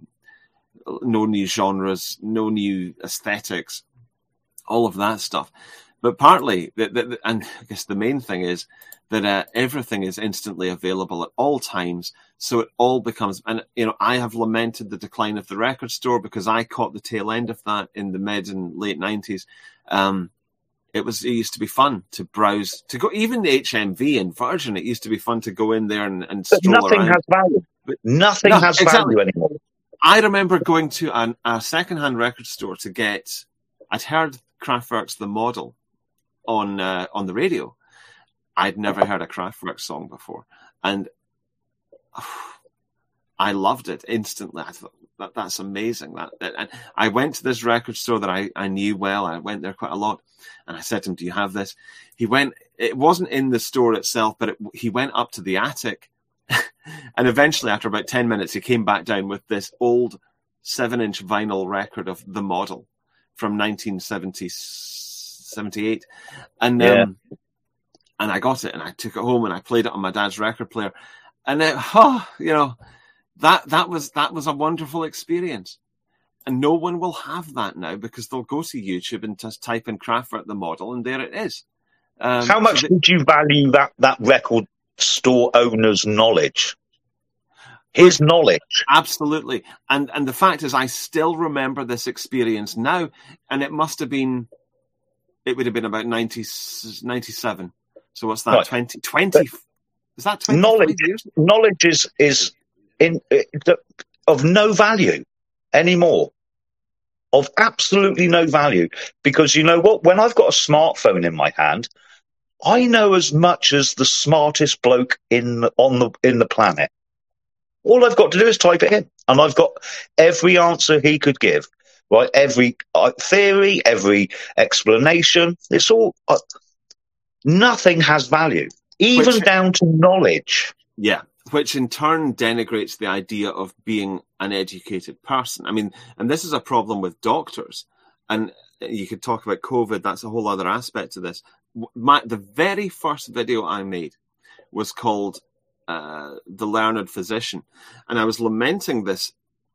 no new genres, no new aesthetics, all of that stuff. But partly, the, the, and I guess the main thing is that uh, everything is instantly available at all times. So it all becomes, and you know, I have lamented the decline of the record store because I caught the tail end of that in the mid and late nineties. Um, it was, it used to be fun to browse, to go, even the H M V and Virgin, it used to be fun to go in there and, and but stroll nothing around. has value. But nothing no, has exactly. value anymore. I remember going to an, a second-hand record store to get, I'd heard Kraftwerk's The Model on uh, on the radio. I'd never heard a Kraftwerk song before, and oh, I loved it instantly. I thought that that's amazing. That, that and I went to this record store that I, I knew well. I went there quite a lot, and I said to him, "Do you have this?" He went. It wasn't in the store itself, but it, he went up to the attic, and eventually, after about ten minutes, he came back down with this old seven-inch vinyl record of The Model from nineteen seventy-eight, and Yeah. um, and I got it, and I took it home, and I played it on my dad's record player, and it, oh, you know, that that was that was a wonderful experience, and no one will have that now because they'll go to YouTube and just type in Kraftwerk The Model, and there it is. Um, How much so would you value that that record store owner's knowledge? His knowledge. Absolutely. And and the fact is, I still remember this experience now, and it must have been, it would have been about ninety, ninety-seven. So what's that, Right. twenty, twenty, is that twenty Knowledge, years? knowledge is, is in, uh, of no value anymore. Of absolutely no value. Because you know what? When I've got a smartphone in my hand, I know as much as the smartest bloke in the, on the in the planet. All I've got to do is type it in, and I've got every answer he could give. Right, every uh, theory, every explanation. It's all uh, nothing has value, even Which, down to knowledge. Yeah, which in turn denigrates the idea of being an educated person. I mean, and this is a problem with doctors. And you could talk about COVID. That's a whole other aspect of this. My, the very first video I made was called uh, The Learned Physician. And I was lamenting this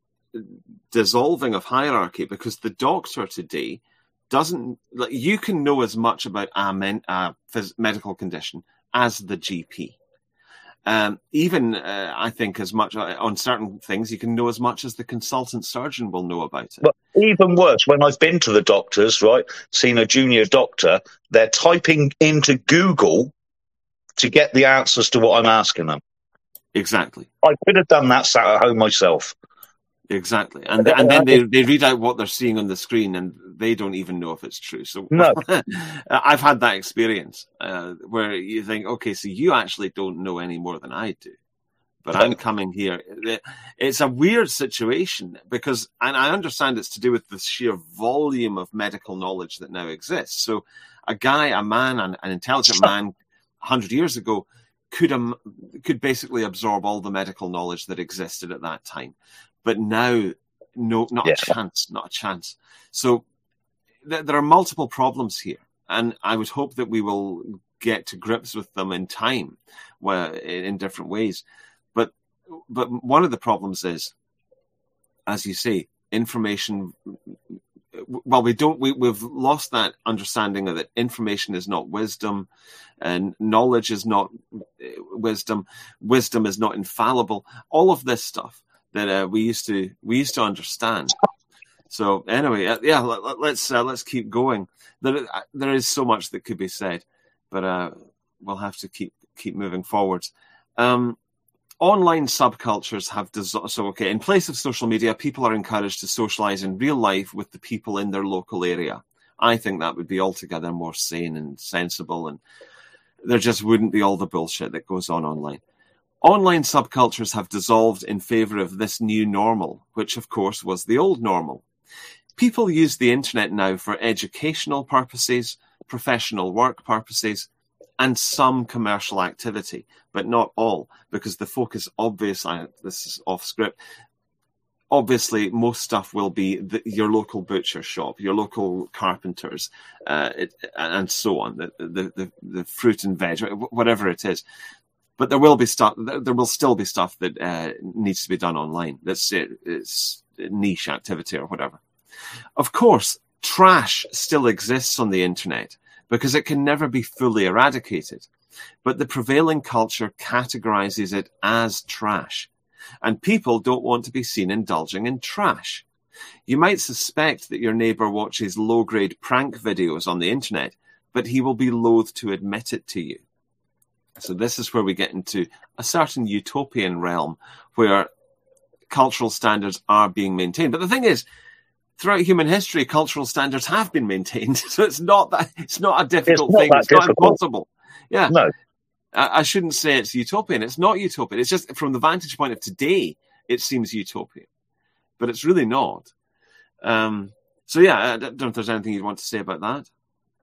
dissolving of hierarchy because the doctor today doesn't, like, you can know as much about a, men, a phys- medical condition as the G P. Um, even, uh, I think, as much uh, on certain things, you can know as much as the consultant surgeon will know about it. But even worse, when I've been to the doctors, right, seen a junior doctor, they're typing into Google to get the answers to what I'm asking them. Exactly. I could have done that sat at home myself. Exactly. And th- and then they, they read out what they're seeing on the screen and they don't even know if it's true. So no. I've had that experience uh, where you think, okay, so you actually don't know any more than I do. But I'm coming here. It's a weird situation because, and I understand it's to do with the sheer volume of medical knowledge that now exists. So a guy, a man, an, an intelligent man one hundred years ago could um, could basically absorb all the medical knowledge that existed at that time. But now, no, not yeah. a chance, not a chance. So th- there are multiple problems here. And I would hope that we will get to grips with them in time, well, in, in different ways. But but one of the problems is, as you say, information. Well, we don't. We, we've lost that understanding of that information is not wisdom, and knowledge is not wisdom. Wisdom is not infallible. All of this stuff that uh, we used to we used to understand. So anyway, uh, yeah, let, let's uh, let's keep going. There there is so much that could be said, but uh, we'll have to keep keep moving forwards. Um, online subcultures have dis- so okay. In place of social media, people are encouraged to socialize in real life with the people in their local area. I think that would be altogether more sane and sensible, and there just wouldn't be all the bullshit that goes on online. Online subcultures have dissolved in favor of this new normal, which of course was the old normal. People use the internet now for educational purposes, professional work purposes, and some commercial activity, but not all, because the focus, obviously, this is off script, obviously most stuff will be the, your local butcher shop, your local carpenters, uh, it, and so on, the, the, the, the fruit and veg, whatever it is. But there will be stuff, there will still be stuff that uh, needs to be done online. That's it, it's niche activity or whatever. Of course, trash still exists on the internet because it can never be fully eradicated. But the prevailing culture categorizes it as trash. And people don't want to be seen indulging in trash. You might suspect that your neighbor watches low-grade prank videos on the internet, but he will be loath to admit it to you. So this is where we get into a certain utopian realm where cultural standards are being maintained. But the thing is, throughout human history, cultural standards have been maintained. So it's not that it's not a difficult it's not thing. It's difficult. not impossible. Yeah. No. I, I shouldn't say it's utopian. It's not utopian. It's just from the vantage point of today, it seems utopian. But it's really not. Um, so, yeah, I don't know if there's anything you'd want to say about that.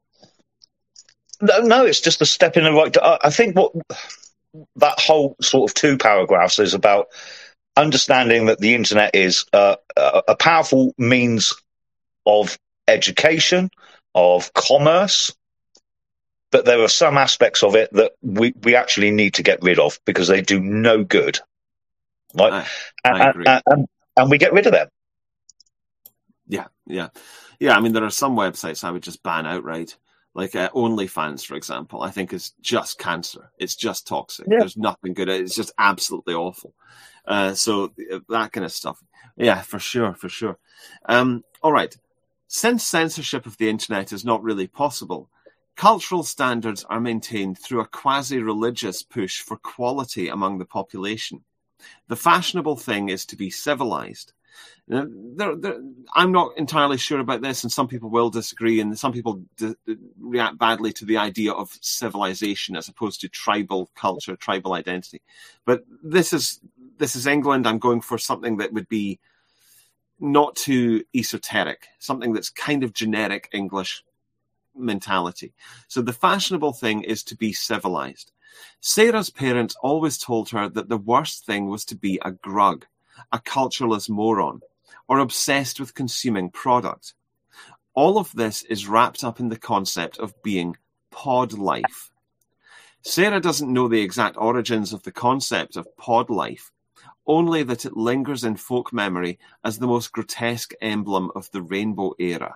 No, no, it's just a step in the right direction. I think what that whole sort of two paragraphs is about understanding that the internet is uh, a powerful means of education, of commerce, but there are some aspects of it that we, we actually need to get rid of because they do no good. Right? I, and, I agree. And, and, and we get rid of them. Yeah, yeah. Yeah, I mean, there are some websites I would just ban outright. Like uh, OnlyFans, for example, I think is just cancer. It's just toxic. Yeah. There's nothing good. It's just absolutely awful. Uh, so that kind of stuff. Yeah, for sure, for sure. Um, all right. Since censorship of the internet is not really possible, cultural standards are maintained through a quasi-religious push for quality among the population. The fashionable thing is to be civilized. Now, there, there, I'm not entirely sure about this, and some people will disagree, and some people d- react badly to the idea of civilization as opposed to tribal culture, tribal identity. But this is this is England. I'm going for something that would be not too esoteric, something that's kind of generic English mentality. So the fashionable thing is to be civilized. Sarah's parents always told her that the worst thing was to be a grug, a cultureless moron, or obsessed with consuming product. All of this is wrapped up in the concept of being pod life. Sarah doesn't know the exact origins of the concept of pod life, only that it lingers in folk memory as the most grotesque emblem of the rainbow era.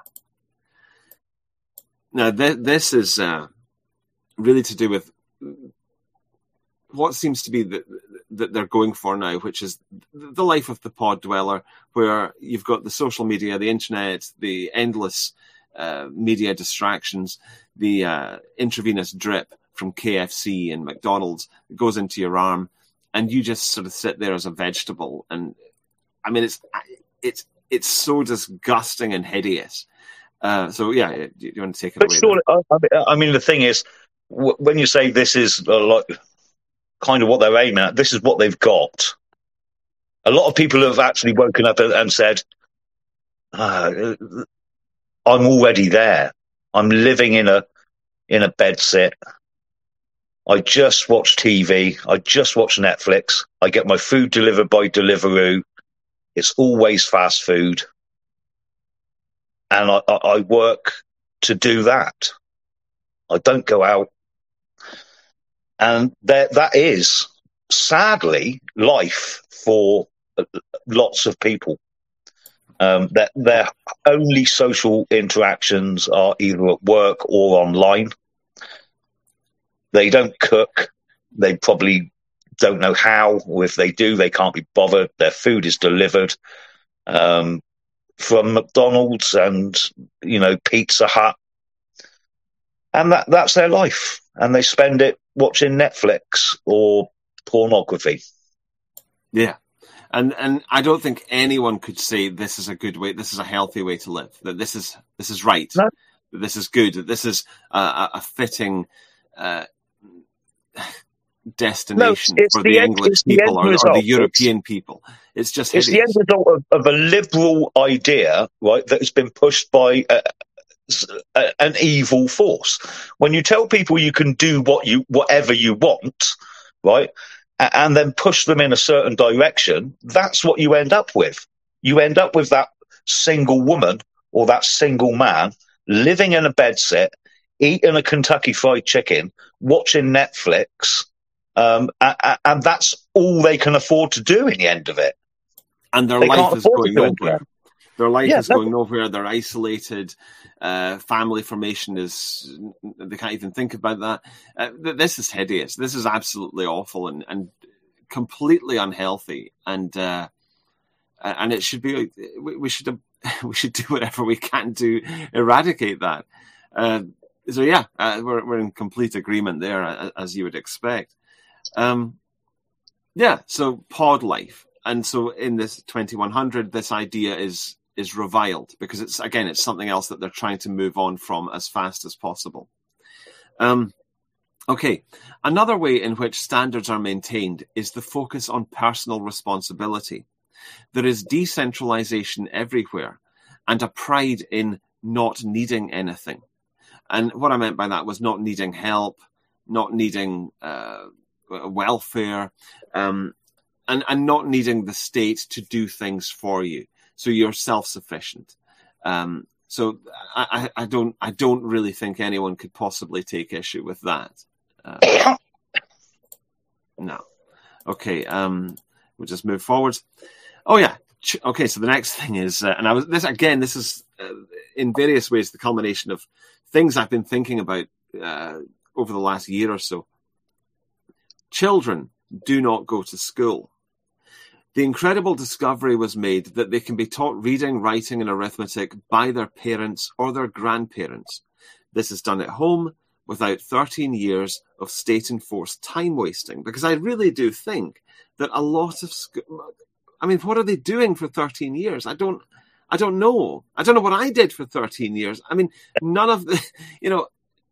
Now, th- this is uh, really to do with what seems to be the, that they're going for now, which is the life of the pod dweller, where you've got the social media, the internet, the endless uh, media distractions, the uh, intravenous drip from K F C and McDonald's that goes into your arm, and you just sort of sit there as a vegetable. And I mean, it's it's it's so disgusting and hideous. Uh, so yeah, do you want to take it but away? Sure, I mean, the thing is, when you say this is a lot, kind of what they're aiming at, this is what they've got. A lot of people have actually woken up and said, ah, "I'm already there. I'm living in a in a bedsit. I just watch T V. I just watch Netflix. I get my food delivered by Deliveroo. It's always fast food, and I, I, I work to do that. I don't go out." And that that is, sadly, life for lots of people. Um, that their only social interactions are either at work or online. They don't cook. They probably don't know how, or if they do, they can't be bothered. Their food is delivered um, from McDonald's and, you know, Pizza Hut. And that that's their life. And they spend it watching Netflix or pornography. Yeah. And and I don't think anyone could say this is a good way, this is a healthy way to live, that this is this is right, no. that this is good, that this is a, a fitting uh, destination no, for the, the English people or, or the European people. It's just it's hideous. the end result of, of a liberal idea, right, that has been pushed by a, a, an evil force. When you tell people you can do what you whatever you want, right, and then push them in a certain direction, that's what you end up with. You end up with that single woman or that single man living in a bedsit, eating a Kentucky Fried Chicken, watching Netflix, um, and, and that's all they can afford to do in the end of it. And their they life is going nowhere. Again. Their life yeah, is no. going nowhere. They're isolated. Uh, family formation is, they can't even think about that. Uh, this is hideous. This is absolutely awful and, and completely unhealthy. And uh, and it should be, we, we should we should do whatever we can to eradicate that. Uh, so yeah, uh, we're we're in complete agreement there, as you would expect. Um, yeah, so pod life. And so in this twenty-one hundred, this idea is is reviled because it's, again, it's something else that they're trying to move on from as fast as possible. Um, okay, another way in which standards are maintained is the focus on personal responsibility. There is decentralization everywhere and a pride in not needing anything. And what I meant by that was not needing help, not needing uh, welfare, um, and, and not needing the state to do things for you. So you're self-sufficient. Um, so I, I don't I don't really think anyone could possibly take issue with that. Uh, no. Okay, um, we'll just move forward. Oh, yeah. Okay, so the next thing is, uh, and I was this again, this is uh, in various ways the culmination of things I've been thinking about uh, over the last year or so. Children do not go to school. The incredible discovery was made that they can be taught reading, writing, and arithmetic by their parents or their grandparents. This is done at home without thirteen years of state-enforced time wasting, because I really do think that a lot of sc- I mean, what are they doing for thirteen years? I don't, I don't know. I don't know what I did for thirteen years. I mean, none of the, you know,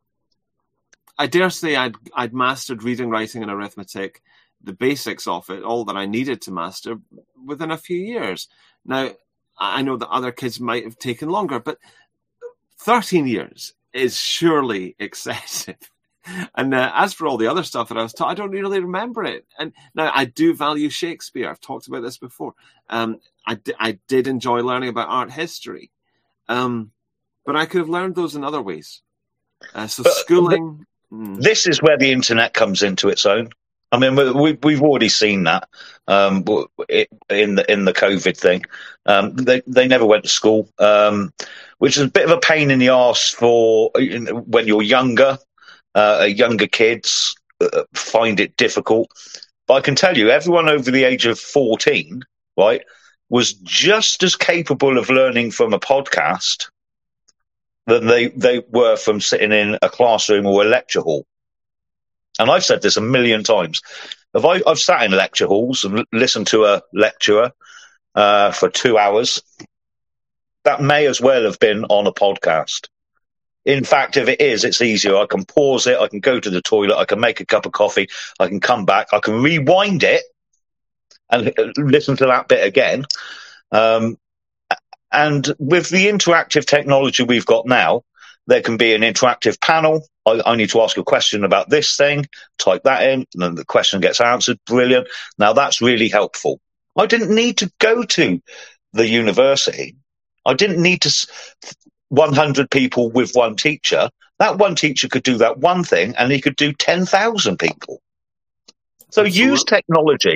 I dare say I'd, I'd mastered reading, writing, and arithmetic, the basics of it, all that I needed to master within a few years. Now, I know that other kids might have taken longer, but thirteen years is surely excessive. And uh, as for all the other stuff that I was taught, I don't really remember it. And now I do value Shakespeare. I've talked about this before. Um, I, d- I did enjoy learning about art history, um, but I could have learned those in other ways. Uh, so but, schooling... But mm. This is where the internet comes into its own. I mean, we, we've already seen that um, in the in the COVID thing. Um, they they never went to school, um, which is a bit of a pain in the arse for when you're younger. Uh, younger kids uh, find it difficult. But I can tell you, everyone over the age of fourteen, right, was just as capable of learning from a podcast than they, they were from sitting in a classroom or a lecture hall. And I've said this a million times. If I, I've sat in lecture halls and listened to a lecturer uh, for two hours, that may as well have been on a podcast. In fact, if it is, it's easier. I can pause it. I can go to the toilet. I can make a cup of coffee. I can come back. I can rewind it and listen to that bit again. Um, and with the interactive technology we've got now, there can be an interactive panel. I, I need to ask a question about this thing, type that in, and then the question gets answered. Brilliant. Now, that's really helpful. I didn't need to go to the university. I didn't need to... one hundred people with one teacher. That one teacher could do that one thing, and he could do ten thousand people. So Absolutely. Use technology.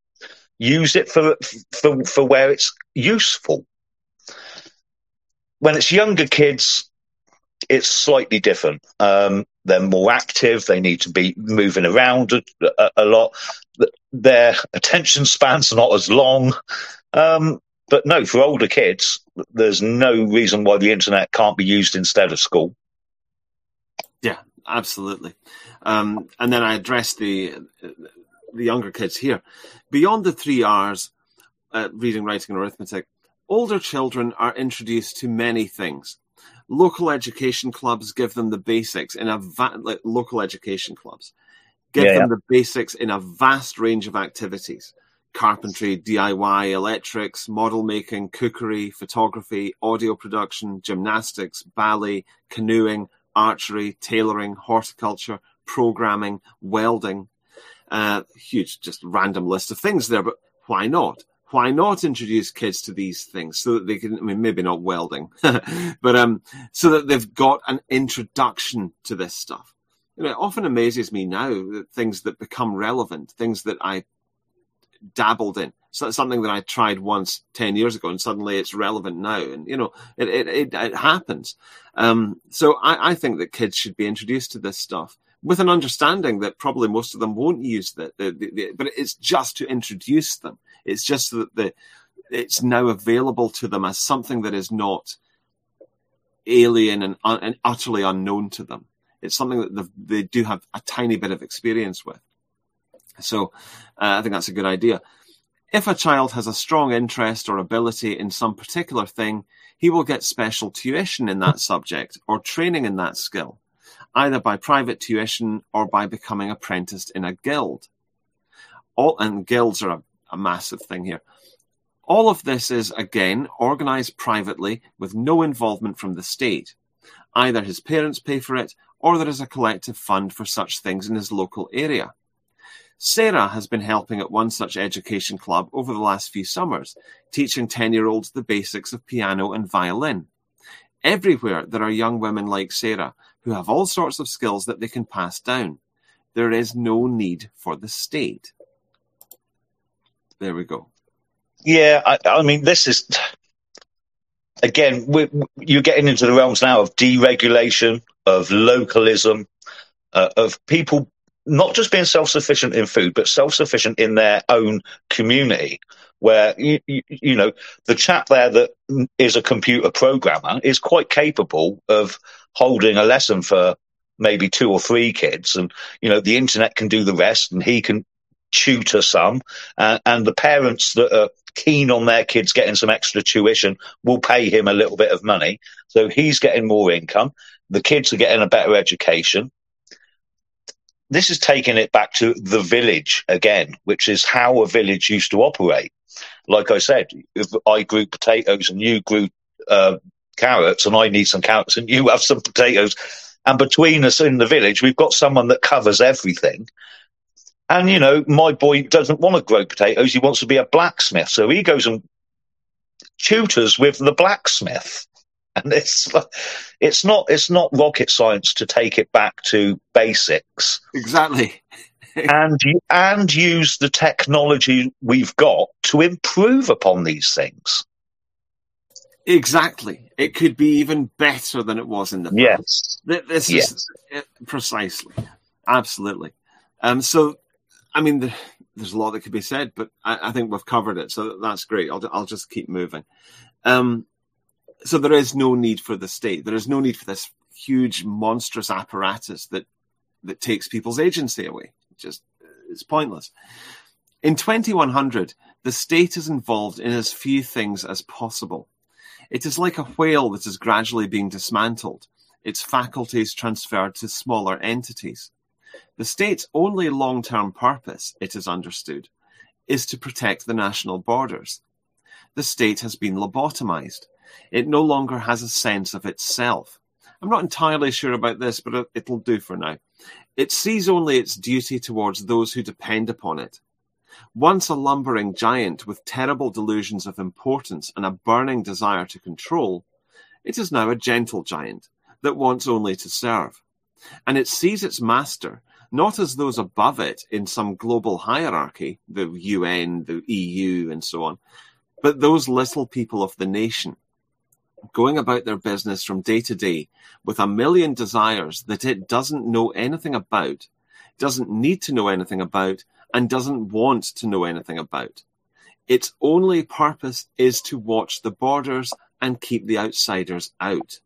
Use it for, for for where it's useful. When it's younger kids, it's slightly different. Um, they're more active. They need to be moving around a, a, a lot. Their attention spans are not as long. Um, But no, for older kids, there's no reason why the internet can't be used instead of school. Yeah, absolutely. Um, and then I addressed the the younger kids here. Beyond the three R's, uh, reading, writing, and arithmetic, older children are introduced to many things. Local education clubs give them the basics in a va- like local education clubs give yeah, them yeah. the basics in a vast range of activities. carpentry, D I Y, electrics, model making, cookery, photography, audio production, gymnastics, ballet, canoeing, archery, tailoring, horticulture, programming, welding. Uh, huge, just random list of things there, but why not? Why not introduce kids to these things so that they can, I mean, maybe not welding, but um, so that they've got an introduction to this stuff. You know, it often amazes me now that things that become relevant, things that I dabbled in. So that's something that I tried once ten years ago, and suddenly it's relevant now. And, you know, it it, it, it happens. Um, so I, I think that kids should be introduced to this stuff with an understanding that probably most of them won't use that. The, the, the, but it's just to introduce them. It's just that the it's now available to them as something that is not alien and, un, and utterly unknown to them. It's something that they do have a tiny bit of experience with. So uh, I think that's a good idea. If a child has a strong interest or ability in some particular thing, he will get special tuition in that subject or training in that skill, either by private tuition or by becoming apprenticed in a guild. All, and guilds are a, a massive thing here. All of this is, again, organised privately with no involvement from the state. Either his parents pay for it or there is a collective fund for such things in his local area. Sarah has been helping at one such education club over the last few summers, teaching ten-year-olds the basics of piano and violin. Everywhere there are young women like Sarah who have all sorts of skills that they can pass down. There is no need for the state. There we go. Yeah, I, I mean, this is, again, we're, you're getting into the realms now of deregulation, of localism, uh, of people not just being self-sufficient in food, but self-sufficient in their own community, where, you, you, you know, the chap there that is a computer programmer is quite capable of holding a lesson for maybe two or three kids. And, you know, the internet can do the rest and he can tutor some. Uh, and the parents that are keen on their kids getting some extra tuition will pay him a little bit of money. So he's getting more income. The kids are getting a better education. This is taking it back to the village again, which is how a village used to operate. Like I said, if I grew potatoes and you grew uh, carrots and I need some carrots and you have some potatoes, and between us in the village, we've got someone that covers everything. And, you know, my boy doesn't want to grow potatoes. He wants to be a blacksmith. So he goes and tutors with the blacksmith. And it's it's not it's not rocket science to take it back to basics. Exactly. and and use the technology we've got to improve upon these things. Exactly. It could be even better than it was in the past. Yes. This yes. is precisely. Absolutely. Um, so, I mean, the, there's a lot that could be said, but I, I think we've covered it. So that's great. I'll, I'll just keep moving. Um, So there is no need for the state. There is no need for this huge, monstrous apparatus that that takes people's agency away. Just it's pointless. In twenty-one hundred, the state is involved in as few things as possible. It is like a whale that is gradually being dismantled, its faculties transferred to smaller entities. The state's only long-term purpose, it is understood, is to protect the national borders. The state has been lobotomized. It no longer has a sense of itself. I'm not entirely sure about this, but it'll do for now. It sees only its duty towards those who depend upon it. Once a lumbering giant with terrible delusions of importance and a burning desire to control, it is now a gentle giant that wants only to serve. And it sees its master not as those above it in some global hierarchy, the U N, the E U, and so on, but those little people of the nation, going about their business from day to day with a million desires that it doesn't know anything about, doesn't need to know anything about, and doesn't want to know anything about. Its only purpose is to watch the borders and keep the outsiders out.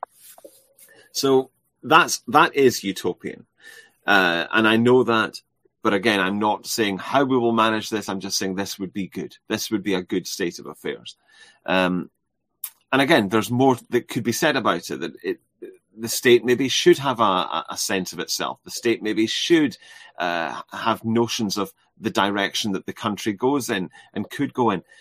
So that's, that is utopian. Uh, and I know that, but again, I'm not saying how we will manage this. I'm just saying this would be good. This would be a good state of affairs. Um, And again, there's more that could be said about it, that it, the state maybe should have a, a sense of itself. The state maybe should uh, have notions of the direction that the country goes in and could go in.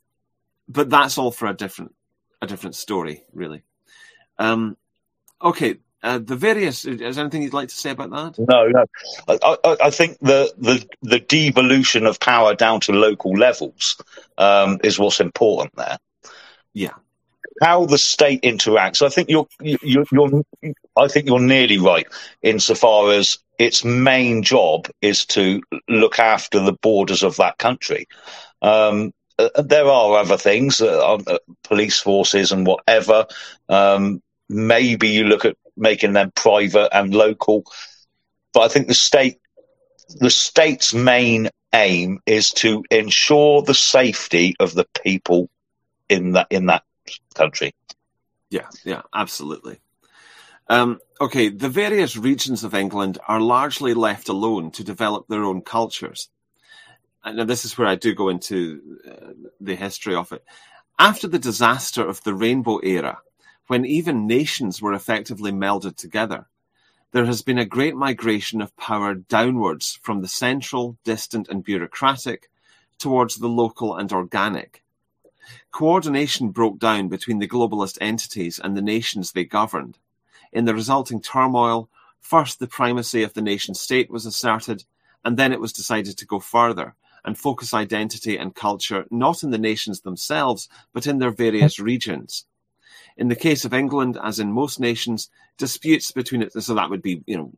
But that's all for a different a different story, really. Um, okay, uh, the various. Is there anything you'd like to say about that? No, no. I, I, I think the, the the devolution of power down to local levels um, is what's important there. Yeah. How the state interacts. I think you're, you're, you're, I think you're nearly right insofar as its main job is to look after the borders of that country. Um, uh, there are other things, uh, uh, police forces and whatever. Um, maybe you look at making them private and local, but I think the state, the state's main aim is to ensure the safety of the people in that in that. country. Yeah, yeah, absolutely. Um, okay, the various regions of England are largely left alone to develop their own cultures. And now this is where I do go into uh, the history of it. After the disaster of the Rainbow Era, when even nations were effectively melded together, there has been a great migration of power downwards from the central, distant and bureaucratic towards the local and organic. Coordination broke down between the globalist entities and the nations they governed. In the resulting turmoil, first the primacy of the nation-state was asserted, and then it was decided to go further and focus identity and culture not in the nations themselves, but in their various regions. In the case of England, as in most nations, disputes between it, so that would be, you know,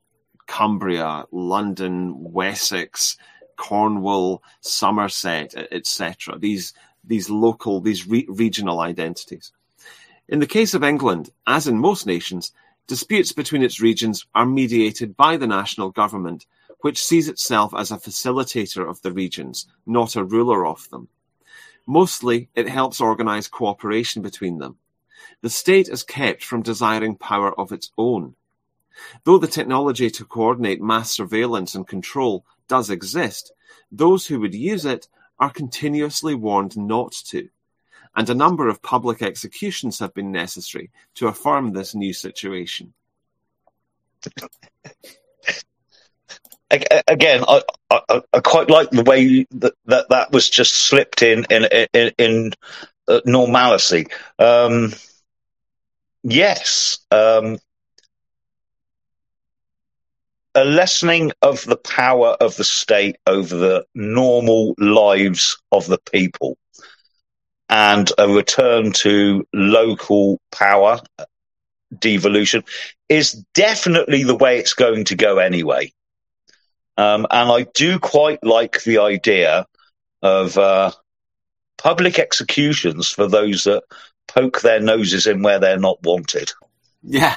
Cumbria, London, Wessex, Cornwall, Somerset, et cetera. These these local, these re- regional identities. In the case of England, as in most nations, disputes between its regions are mediated by the national government, which sees itself as a facilitator of the regions, not a ruler of them. Mostly, it helps organise cooperation between them. The state is kept from desiring power of its own. Though the technology to coordinate mass surveillance and control does exist, those who would use it are continuously warned not to, and a number of public executions have been necessary to affirm this new situation. Again, I, I, I quite like the way that that, that was just slipped in in in, in uh, normalcy. Um, yes, um, a lessening of the power of the state over the normal lives of the people, and a return to local power, devolution, is definitely the way it's going to go anyway. Um, and I do quite like the idea of uh, public executions for those that poke their noses in where they're not wanted. Yeah.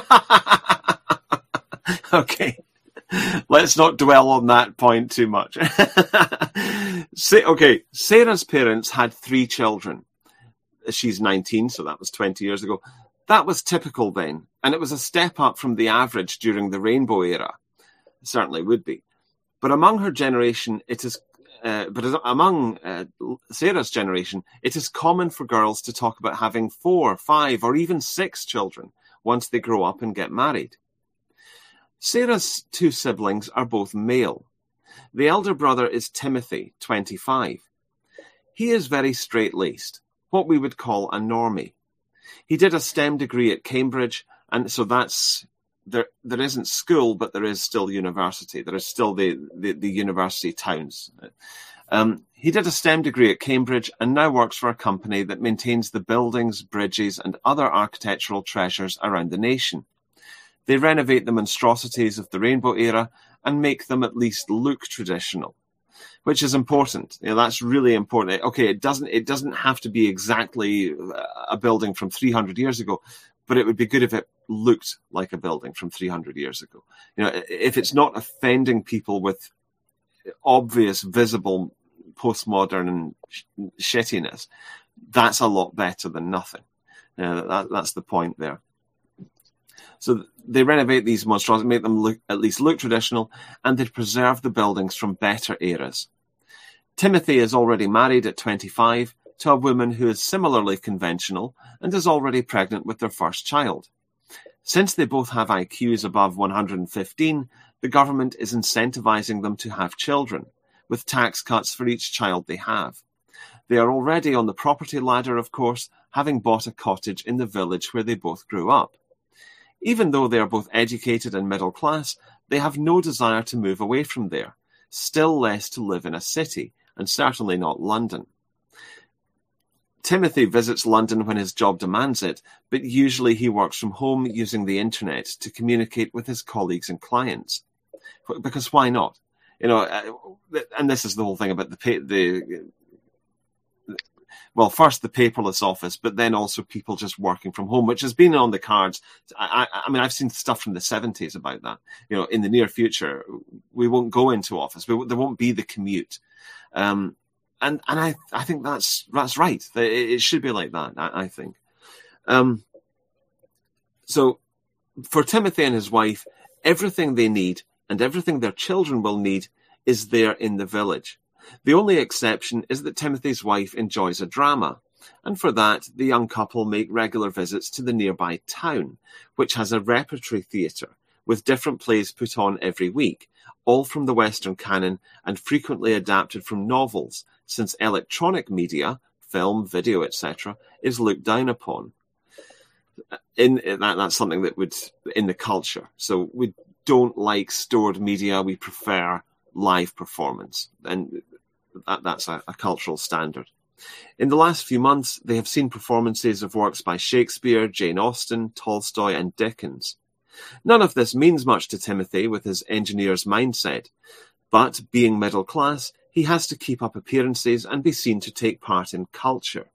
Okay. Let's not dwell on that point too much. Say, okay, Sarah's parents had three children. She's nineteen, so that was twenty years ago. That was typical then, and it was a step up from the average during the Rainbow Era. It certainly would be. But among her generation, it is, uh, but among uh, Sarah's generation, it is common for girls to talk about having four, five, or even six children once they grow up and get married. Sarah's two siblings are both male. The elder brother is Timothy, twenty-five. He is very straight-laced, what we would call a normie. He did a STEM degree at Cambridge, and so that's there. There isn't school, but there is still university. There is still the the, the university towns. Um, he did a STEM degree at Cambridge and now works for a company that maintains the buildings, bridges, and other architectural treasures around the nation. They renovate the monstrosities of the Rainbow Era and make them at least look traditional, which is important. You know, that's really important. Okay, it doesn't it doesn't have to be exactly a building from three hundred years ago, but it would be good if it looked like a building from three hundred years ago. You know, if it's not offending people with obvious, visible postmodern sh- shittiness, that's a lot better than nothing. You know, that, that's the point there. So they renovate these monstrosities, make them look, at least look traditional, and they preserve the buildings from better eras. Timothy is already married at twenty-five to a woman who is similarly conventional and is already pregnant with their first child. Since they both have I Qs above one hundred fifteen, the government is incentivizing them to have children, with tax cuts for each child they have. They are already on the property ladder, of course, having bought a cottage in the village where they both grew up. Even though they are both educated and middle class, they have no desire to move away from there, still less to live in a city, and certainly not London. Timothy visits London when his job demands it, but usually he works from home using the internet to communicate with his colleagues and clients. Because why not? You know, and this is the whole thing about the the well, first the paperless office, but then also people just working from home, which has been on the cards. I, I, I mean, I've seen stuff from the seventies about that. You know, in the near future, we won't go into office. We, there won't be the commute. Um, and and I, I think that's that's right. It, it should be like that, I, I think. Um, so for Timothy and his wife, everything they need and everything their children will need is there in the village. The only exception is that Timothy's wife enjoys a drama, and for that the young couple make regular visits to the nearby town, which has a repertory theatre with different plays put on every week, all from the Western canon and frequently adapted from novels, since electronic media, film, video, et cetera, is looked down upon. In that, that's something that would in the culture. So we don't like stored media; we prefer live performance, and that, that's a, a cultural standard. In the last few months, they have seen performances of works by Shakespeare, Jane Austen, Tolstoy, and Dickens. None of this means much to Timothy with his engineer's mindset, but being middle class, he has to keep up appearances and be seen to take part in culture.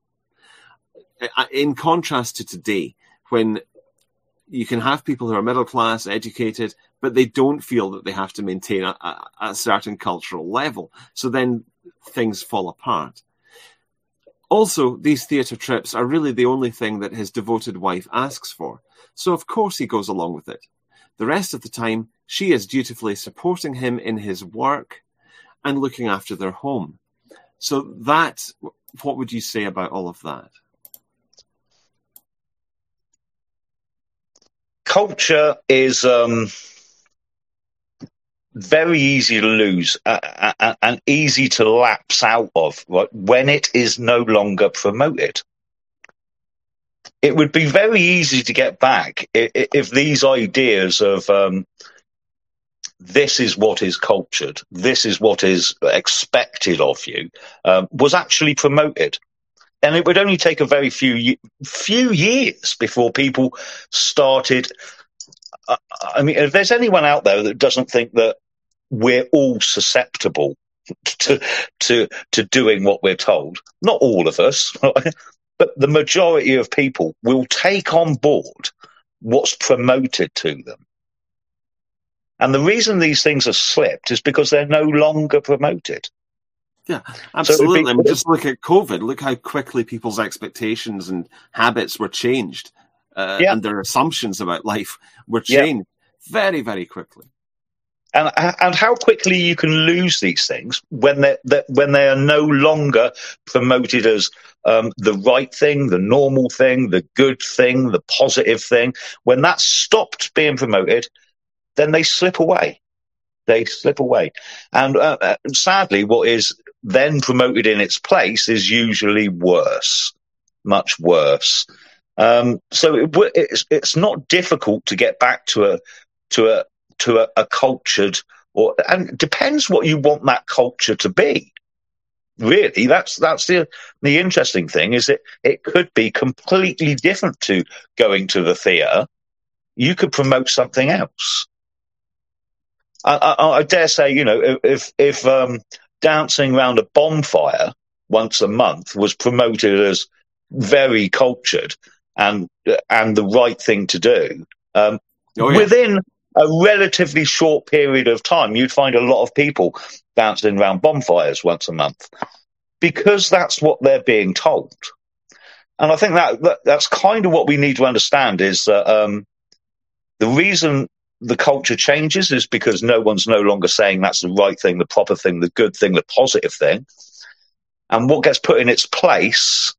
In contrast to today, when you can have people who are middle class, educated, but they don't feel that they have to maintain a, a, a certain cultural level. So then things fall apart. Also, these theatre trips are really the only thing that his devoted wife asks for. So of course he goes along with it. The rest of the time, she is dutifully supporting him in his work and looking after their home. So that, what would you say about all of that? Culture is um, very easy to lose uh, uh, and easy to lapse out of, right, when it is no longer promoted. It would be very easy to get back if, if these ideas of um, this is what is cultured, this is what is expected of you, um, was actually promoted. And it would only take a very few few years before people started. Uh, I mean, if there's anyone out there that doesn't think that we're all susceptible to to to doing what we're told, not all of us, but the majority of people will take on board what's promoted to them. And the reason these things are slipped is because they're no longer promoted. Yeah, absolutely. So I mean, just look at COVID. Look how quickly people's expectations and habits were changed, uh, yeah. and their assumptions about life were changed yeah. very, very quickly. And and how quickly you can lose these things when they when they are no longer promoted as um, the right thing, the normal thing, the good thing, the positive thing. When that's stopped being promoted, then they slip away. They slip away, and uh, sadly, what is then promoted in its place is usually worse, much worse. Um, so it, it's it's not difficult to get back to a to a to a, a cultured, or and it depends what you want that culture to be. Really, that's that's the the interesting thing is that it could be completely different to going to the theatre. You could promote something else. I, I, I dare say, you know, if if um, dancing around a bonfire once a month was promoted as very cultured and and the right thing to do, um, oh, yeah. within a relatively short period of time, you'd find a lot of people dancing around bonfires once a month because that's what they're being told. And I think that, that that's kind of what we need to understand is that um, the reason the culture changes is because no one's no longer saying that's the right thing, the proper thing, the good thing, the positive thing. And what gets put in its place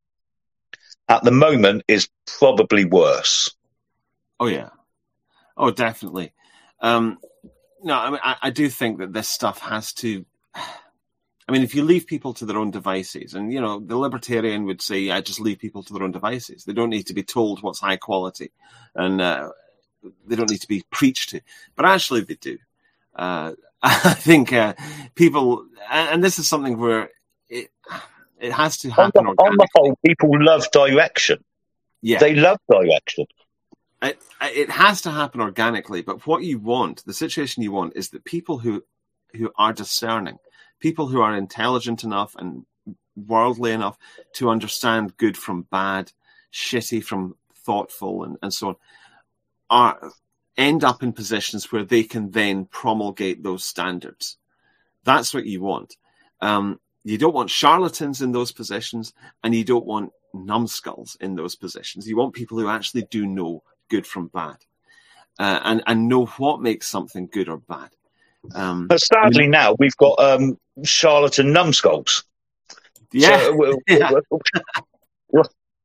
at the moment is probably worse. Oh, yeah. Oh, definitely. Um, no, I mean, I, I do think that this stuff has to I mean, if you leave people to their own devices, and, you know, the libertarian would say, yeah, just leave people to their own devices. They don't need to be told what's high quality, and uh, they don't need to be preached to. But actually they do. Uh, I think uh, people, and this is something where it, it has to happen on the, organically. On the whole, people love direction. Yeah. They love direction. It, it has to happen organically, but what you want, the situation you want, is that people who, who are discerning, people who are intelligent enough and worldly enough to understand good from bad, shitty from thoughtful, and, and so on, are end up in positions where they can then promulgate those standards. That's what you want. Um, you don't want charlatans in those positions, and you don't want numbskulls in those positions. You want people who actually do know good from bad, uh, and, and know what makes something good or bad. Um, but sadly, I mean, now we've got um, charlatan numbskulls. Yeah. So, we're, yeah. we're,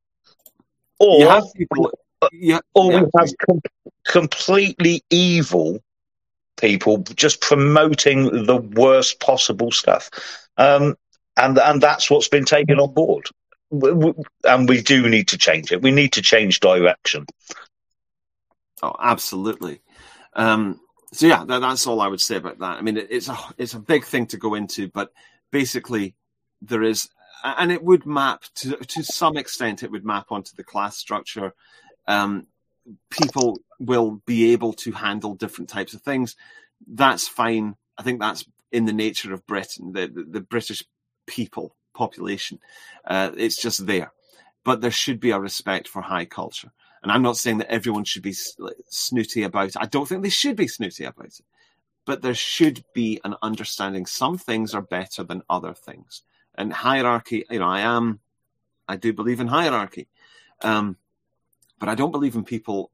or you have people, you, or yeah, we have com- completely evil people just promoting the worst possible stuff, um, and and that's what's been taken on board. We, we, and we do need to change it. We need to change direction. Oh, absolutely. Um, so yeah, that, that's all I would say about that. I mean, it, it's a it's a big thing to go into, but basically there is, and it would map to to some extent. It would map onto the class structure. Um, people will be able to handle different types of things. That's fine. I think that's in the nature of Britain, the the, the British people population. Uh, it's just there, but there should be a respect for high culture. And I'm not saying that everyone should be snooty about it. I don't think they should be snooty about it. But there should be an understanding. Some things are better than other things. And hierarchy, you know, I am, I do believe in hierarchy. Um, but I don't believe in people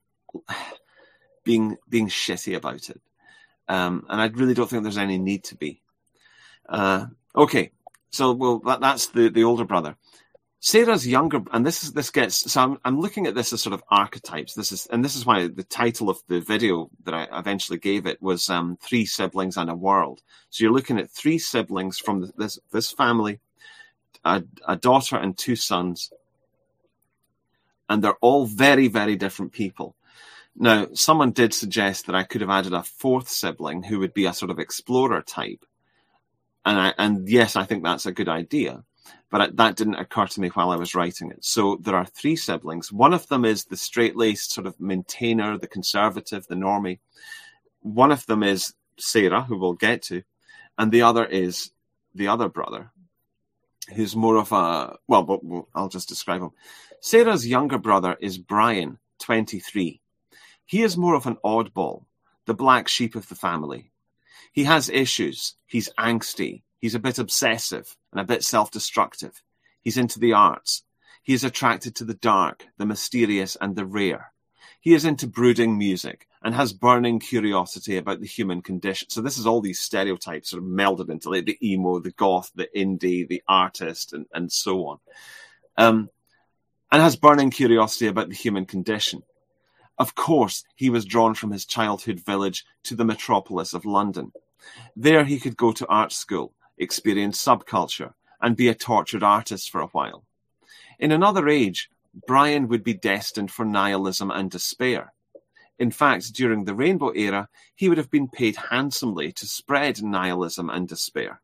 being being shitty about it. Um, and I really don't think there's any need to be. Uh, okay, so well, that, that's the, the older brother. Sarah's younger, and this is this gets. So I'm, I'm looking at this as sort of archetypes. This is, and this is why the title of the video that I eventually gave it was um, Three Siblings and a World. So you're looking at three siblings from the, this this family, a, a daughter and two sons, and they're all very very different people. Now, someone did suggest that I could have added a fourth sibling who would be a sort of explorer type, and I, and yes, I think that's a good idea. But that didn't occur to me while I was writing it. So there are three siblings. One of them is the straight-laced sort of maintainer, the conservative, the normie. One of them is Sarah, who we'll get to. And the other is the other brother, who's more of a... Well, well I'll just describe him. Sarah's younger brother is Brian, twenty-three. He is more of an oddball, the black sheep of the family. He has issues. He's angsty. He's a bit obsessive and a bit self-destructive. He's into the arts. He is attracted to the dark, the mysterious, and the rare. He is into brooding music and has burning curiosity about the human condition. So this is all these stereotypes sort of melded into like the emo, the goth, the indie, the artist, and, and so on. Um, and has burning curiosity about the human condition. Of course, he was drawn from his childhood village to the metropolis of London. There he could go to art school, experience subculture, and be a tortured artist for a while. In another age, Brian would be destined for nihilism and despair. In fact, during the Rainbow Era, he would have been paid handsomely to spread nihilism and despair.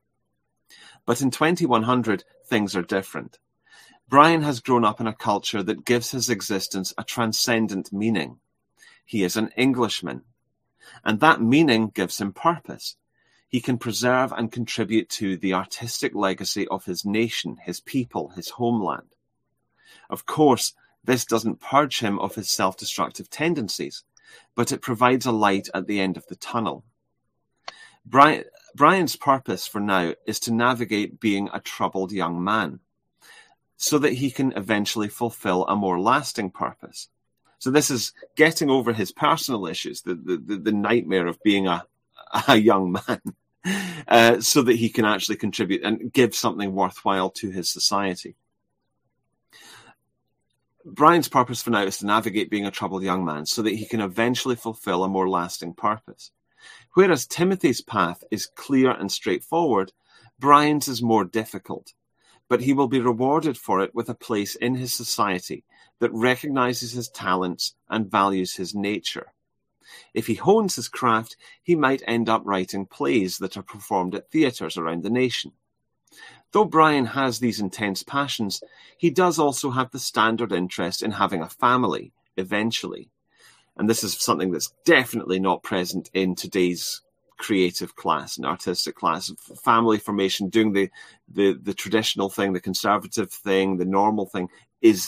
But in twenty-one hundred, things are different. Brian has grown up in a culture that gives his existence a transcendent meaning. He is an Englishman, and that meaning gives him purpose. He can preserve and contribute to the artistic legacy of his nation, his people, his homeland. Of course, this doesn't purge him of his self-destructive tendencies, but it provides a light at the end of the tunnel. Brian, Brian's purpose for now is to navigate being a troubled young man, so that he can eventually fulfill a more lasting purpose. So this is getting over his personal issues, the, the, the nightmare of being a, a young man, uh, so that he can actually contribute and give something worthwhile to his society. Brian's purpose for now is to navigate being a troubled young man so that he can eventually fulfill a more lasting purpose. Whereas Timothy's path is clear and straightforward, Brian's is more difficult, but he will be rewarded for it with a place in his society that recognizes his talents and values his nature. If he hones his craft, he might end up writing plays that are performed at theatres around the nation. Though Brian has these intense passions, he does also have the standard interest in having a family, eventually. And this is something that's definitely not present in today's creative class and artistic class. Family formation, doing the, the, the traditional thing, the conservative thing, the normal thing, is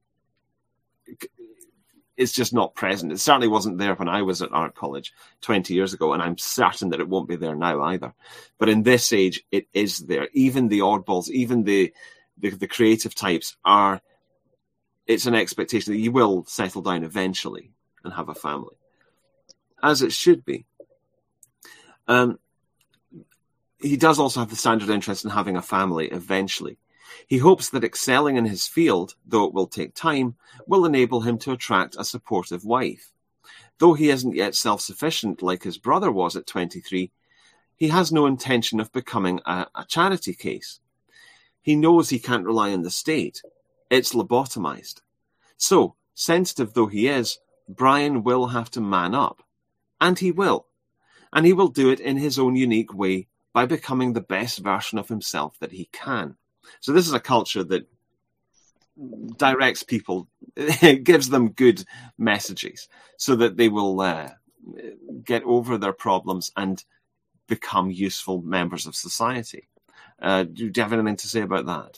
is just not present. It certainly wasn't there when I was at art college twenty years ago, and I'm certain that it won't be there now either. But in this age, it is there. Even the oddballs, even the the, the creative types are, it's an expectation that you will settle down eventually and have a family, as it should be. Um, he does also have the standard interest in having a family eventually. He hopes that excelling in his field, though it will take time, will enable him to attract a supportive wife. Though he isn't yet self-sufficient like his brother was at twenty-three, he has no intention of becoming a, a charity case. He knows he can't rely on the state. It's lobotomized. So, sensitive though he is, Brian will have to man up. And he will. And he will do it in his own unique way by becoming the best version of himself that he can. So this is a culture that directs people, it gives them good messages so that they will uh, get over their problems and become useful members of society. Uh, do, do you have anything to say about that?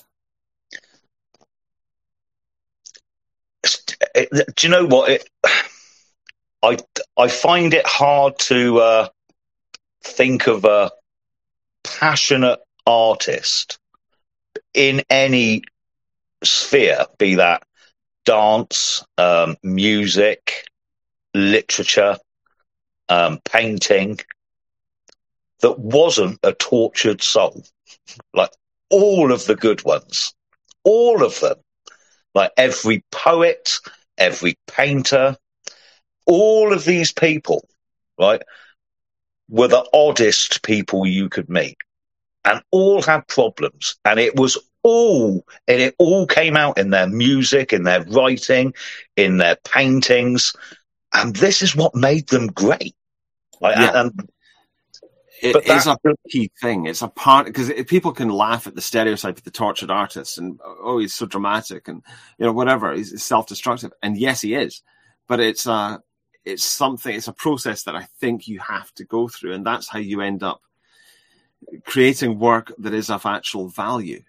Do you know what? It, I, I find it hard to uh, think of a passionate artist in any sphere, be that dance, um, music, literature, um, painting, that wasn't a tortured soul. Like all of the good ones, all of them, like every poet, every painter, all of these people, right, were the oddest people you could meet. And all had problems, and it was all, and it all came out in their music, in their writing, in their paintings, and this is what made them great. Like, yeah. and, and, it is a key thing. It's a part, because people can laugh at the stereotype of the tortured artist, and oh, he's so dramatic, and you know whatever, he's self-destructive, and yes, he is, but it's a, it's something, it's a process that I think you have to go through, and that's how you end up creating work that is of actual value.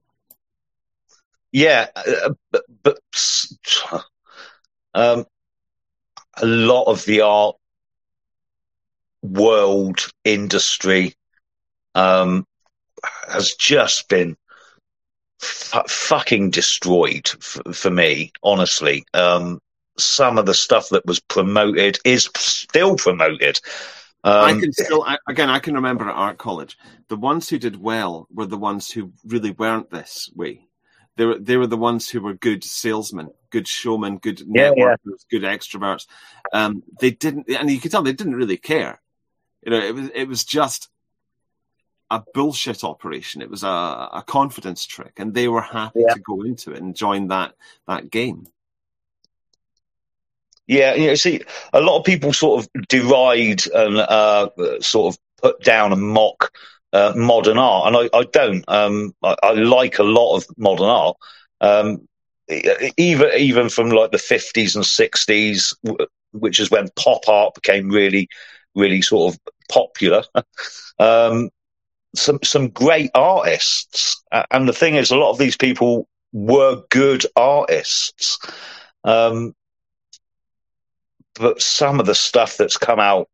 Yeah, uh, but, but um, a lot of the art world industry um, has just been f- fucking destroyed f- for me, honestly. Um, some of the stuff that was promoted is still promoted. Um, I can still, I, again, I can remember at art college, the ones who did well were the ones who really weren't this way. They were, they were the ones who were good salesmen, good showmen, good yeah, networkers, yeah. good extroverts. Um, they didn't, and you could tell they didn't really care. You know, it was, it was just a bullshit operation. It was a, a confidence trick, and they were happy yeah. to go into it and join that, that game. Yeah, you know, see, a lot of people sort of deride and uh, sort of put down and mock uh, modern art, and I, I don't. Um, I, I like a lot of modern art, um, even even from like the fifties and sixties, which is when pop art became really, really sort of popular. um, some some great artists, and the thing is, a lot of these people were good artists. Um, But some of the stuff that's come out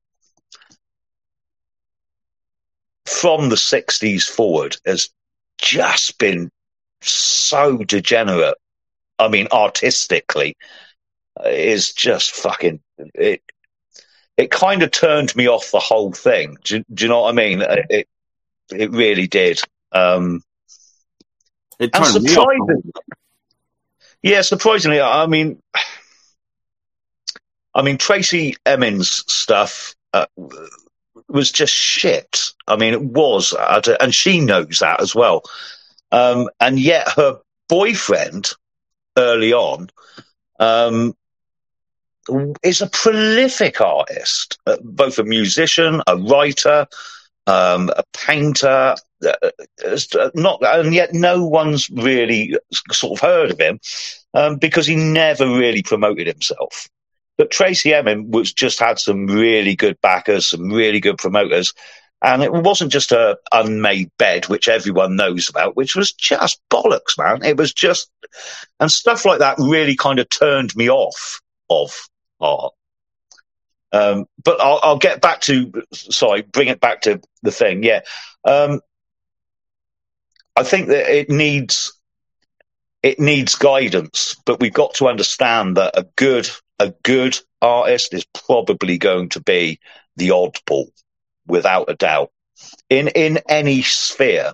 from the sixties forward has just been so degenerate. I mean, artistically, is just fucking it. It kind of turned me off the whole thing. Do, do you know what I mean? It it really did. Um, it turned me off. Yeah, surprisingly, I mean. I mean, Tracy Emin's stuff uh, was just shit. I mean, it was, and she knows that as well. Um, and yet her boyfriend early on um, is a prolific artist, uh, both a musician, a writer, um, a painter. Uh, not, and yet no one's really sort of heard of him um, because he never really promoted himself. But Tracey Emin was just had some really good backers, some really good promoters. And it wasn't just her unmade bed, which everyone knows about, which was just bollocks, man. It was just, and stuff like that really kind of turned me off of art. Um, but I'll, I'll get back to, sorry, bring it back to the thing. Yeah. Um, I think that it needs, it needs guidance, but we've got to understand that a good, a good artist is probably going to be the oddball, without a doubt, in in any sphere.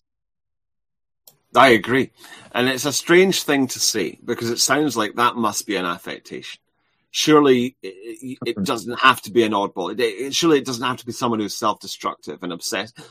I agree. And it's a strange thing to say, because it sounds like that must be an affectation. Surely it, it doesn't have to be an oddball. It, it, surely it doesn't have to be someone who's self-destructive and obsessed.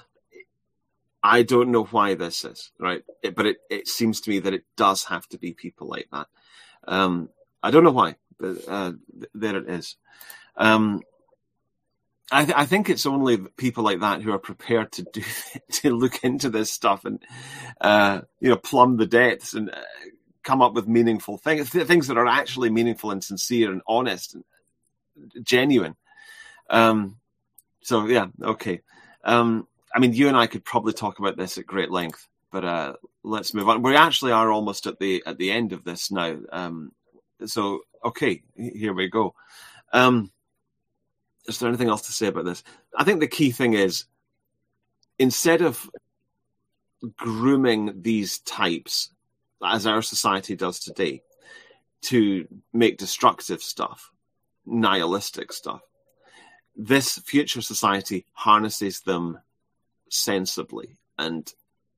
I don't know why this is, right? It, but it, it seems to me that it does have to be people like that. Um, I don't know why, but uh, there it is. Um, I, th- I think it's only people like that who are prepared to do to look into this stuff and uh, you know, plumb the depths and uh, come up with meaningful things, th- things that are actually meaningful and sincere and honest and genuine. Um, so yeah, okay. Um, I mean, you and I could probably talk about this at great length, but uh, let's move on. We actually are almost at the at the end of this now. Um, so okay, here we go. Um, Is there anything else to say about this? I think the key thing is, instead of grooming these types, as our society does today, to make destructive stuff, nihilistic stuff, this future society harnesses them sensibly and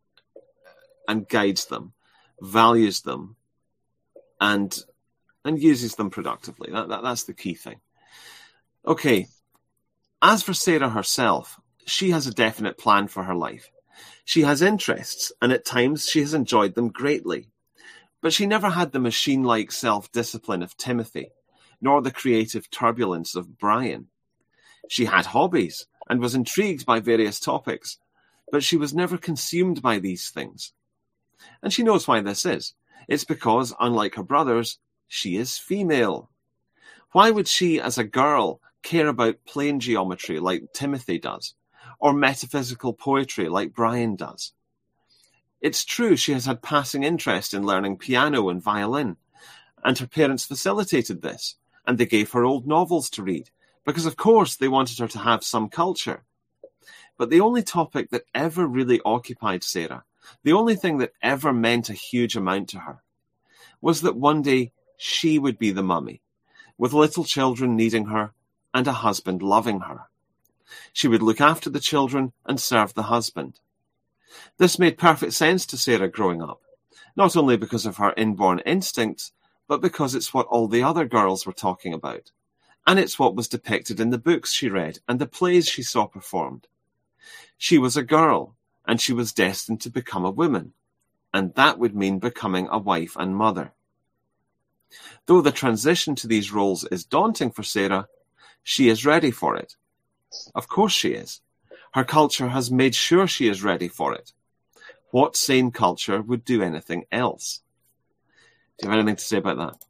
and guides them, values them, and and uses them productively. That, that that's the key thing. Okay. As for Sarah herself, she has a definite plan for her life. She has interests, and at times she has enjoyed them greatly. But she never had the machine-like self-discipline of Timothy, nor the creative turbulence of Brian. She had hobbies, and was intrigued by various topics, but she was never consumed by these things. And she knows why this is. It's because, unlike her brothers, she is female. Why would she, as a girl, care about plane geometry like Timothy does, or metaphysical poetry like Brian does? It's true she has had passing interest in learning piano and violin, and her parents facilitated this, and they gave her old novels to read, because of course they wanted her to have some culture. But the only topic that ever really occupied Sarah, the only thing that ever meant a huge amount to her, was that one day she would be the mummy, with little children needing her, and a husband loving her. She would look after the children and serve the husband. This made perfect sense to Sarah growing up, not only because of her inborn instincts, but because it's what all the other girls were talking about. And it's what was depicted in the books she read and the plays she saw performed. She was a girl, and she was destined to become a woman, and that would mean becoming a wife and mother. Though the transition to these roles is daunting for Sarah, she is ready for it. Of course she is. Her culture has made sure she is ready for it. What sane culture would do anything else? Do you have anything to say about that?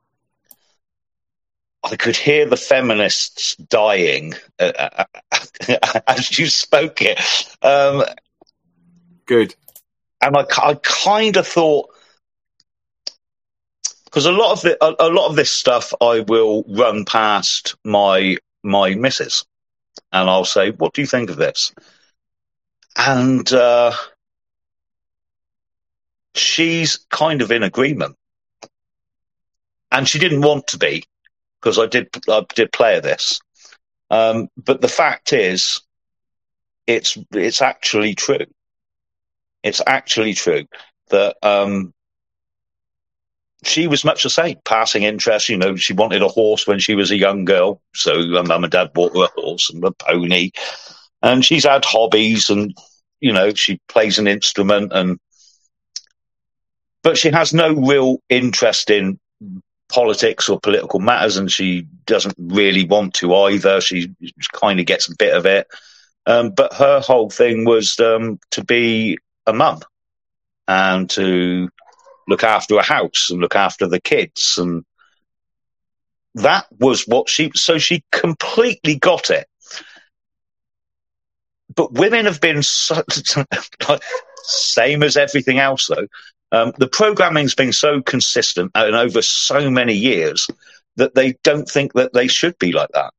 I could hear the feminists dying uh, as you spoke it. Um, Good. And I, I kind of thought, because a lot of the, a, a lot of this stuff I will run past my my missus, and I'll say, "What do you think of this?" And uh, she's kind of in agreement, and she didn't want to be, because I did I did play this. Um, but the fact is, it's it's actually true. It's actually true that. Um, she was much the same, passing interest. You know, she wanted a horse when she was a young girl, so her mum and dad bought her a horse and a pony. And she's had hobbies, and you know, she plays an instrument, and but she has no real interest in politics or political matters, and she doesn't really want to either. She kind of gets a bit of it, um, but her whole thing was um, to be a mum and to look after a house and look after the kids, and that was what she. So she completely got it. But women have been so, same as everything else, though. Um, the programming's been so consistent and over so many years that they don't think that they should be like that.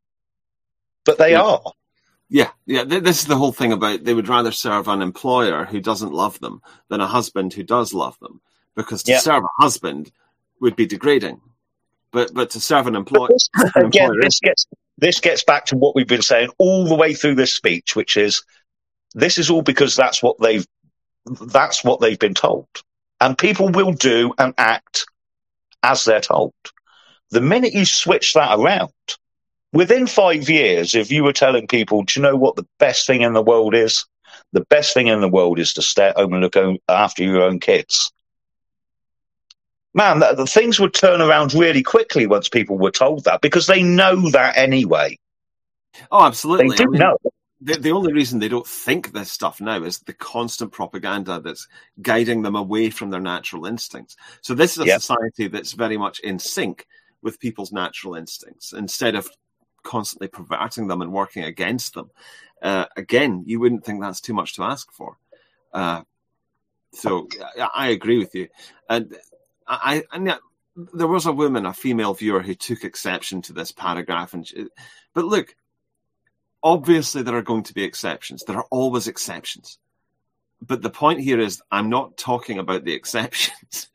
But they yeah. are. Yeah, yeah. This is the whole thing about they would rather serve an employer who doesn't love them than a husband who does love them, because to yeah. serve a husband would be degrading. But but to serve an, employ- this, an again, employer, this gets this gets back to what we've been saying all the way through this speech, which is this is all because that's what they've that's what they've been told, and people will do and act as they're told. The minute you switch that around, within five years, if you were telling people, do you know what the best thing in the world is? The best thing in the world is to stay at home and look after your own kids. Man, the, the things would turn around really quickly once people were told that, because they know that anyway. Oh, absolutely. They do I mean, know. The, the only reason they don't think this stuff now is the constant propaganda that's guiding them away from their natural instincts. So this is a yep. society that's very much in sync with people's natural instincts, instead of constantly perverting them and working against them. Uh, again, you wouldn't think that's too much to ask for. Uh, so I, I agree with you. And I, and yet, there was a woman, a female viewer, who took exception to this paragraph. And she, but look, obviously there are going to be exceptions. There are always exceptions. But the point here is, I'm not talking about the exceptions.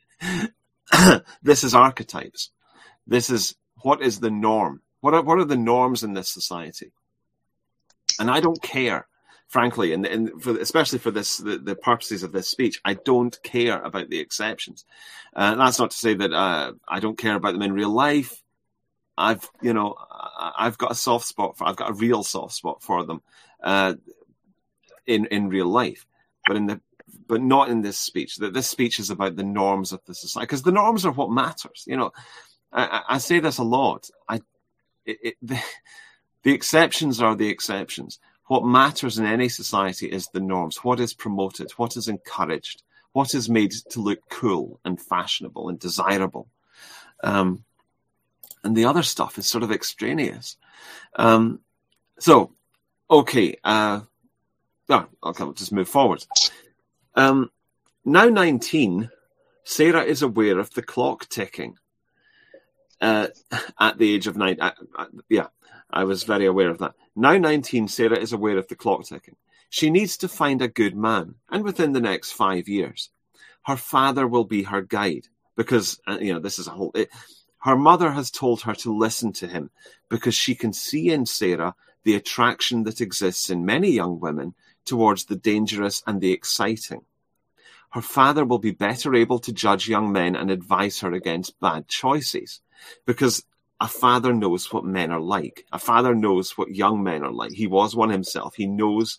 This is archetypes. This is what is the norm. What are, what are the norms in this society? And I don't care, frankly, and, and for, especially for this the, the purposes of this speech, I don't care about the exceptions. Uh, that's not to say that uh, I don't care about them in real life. I've, you know, I've got a soft spot for, I've got a real soft spot for them uh, in in real life, but in the but not in this speech. That this speech is about the norms of the society, because the norms are what matters. You know, I, I say this a lot. I it, it, the, the exceptions are the exceptions. What matters in any society is the norms. What is promoted? What is encouraged? What is made to look cool and fashionable and desirable? Um, and the other stuff is sort of extraneous. Um, so, okay. Uh, no, okay, we'll just move forward. Um, now nineteen, Sarah is aware of the clock ticking. Uh, at the age of nine, uh, uh, yeah, I was very aware of that. Now nineteen, Sarah is aware of the clock ticking. She needs to find a good man, and within the next five years, her father will be her guide, because uh, you know this is a whole. It, her mother has told her to listen to him because she can see in Sarah the attraction that exists in many young women towards the dangerous and the exciting. Her father will be better able to judge young men and advise her against bad choices, because a father knows what men are like. A father knows what young men are like. He was one himself. He knows.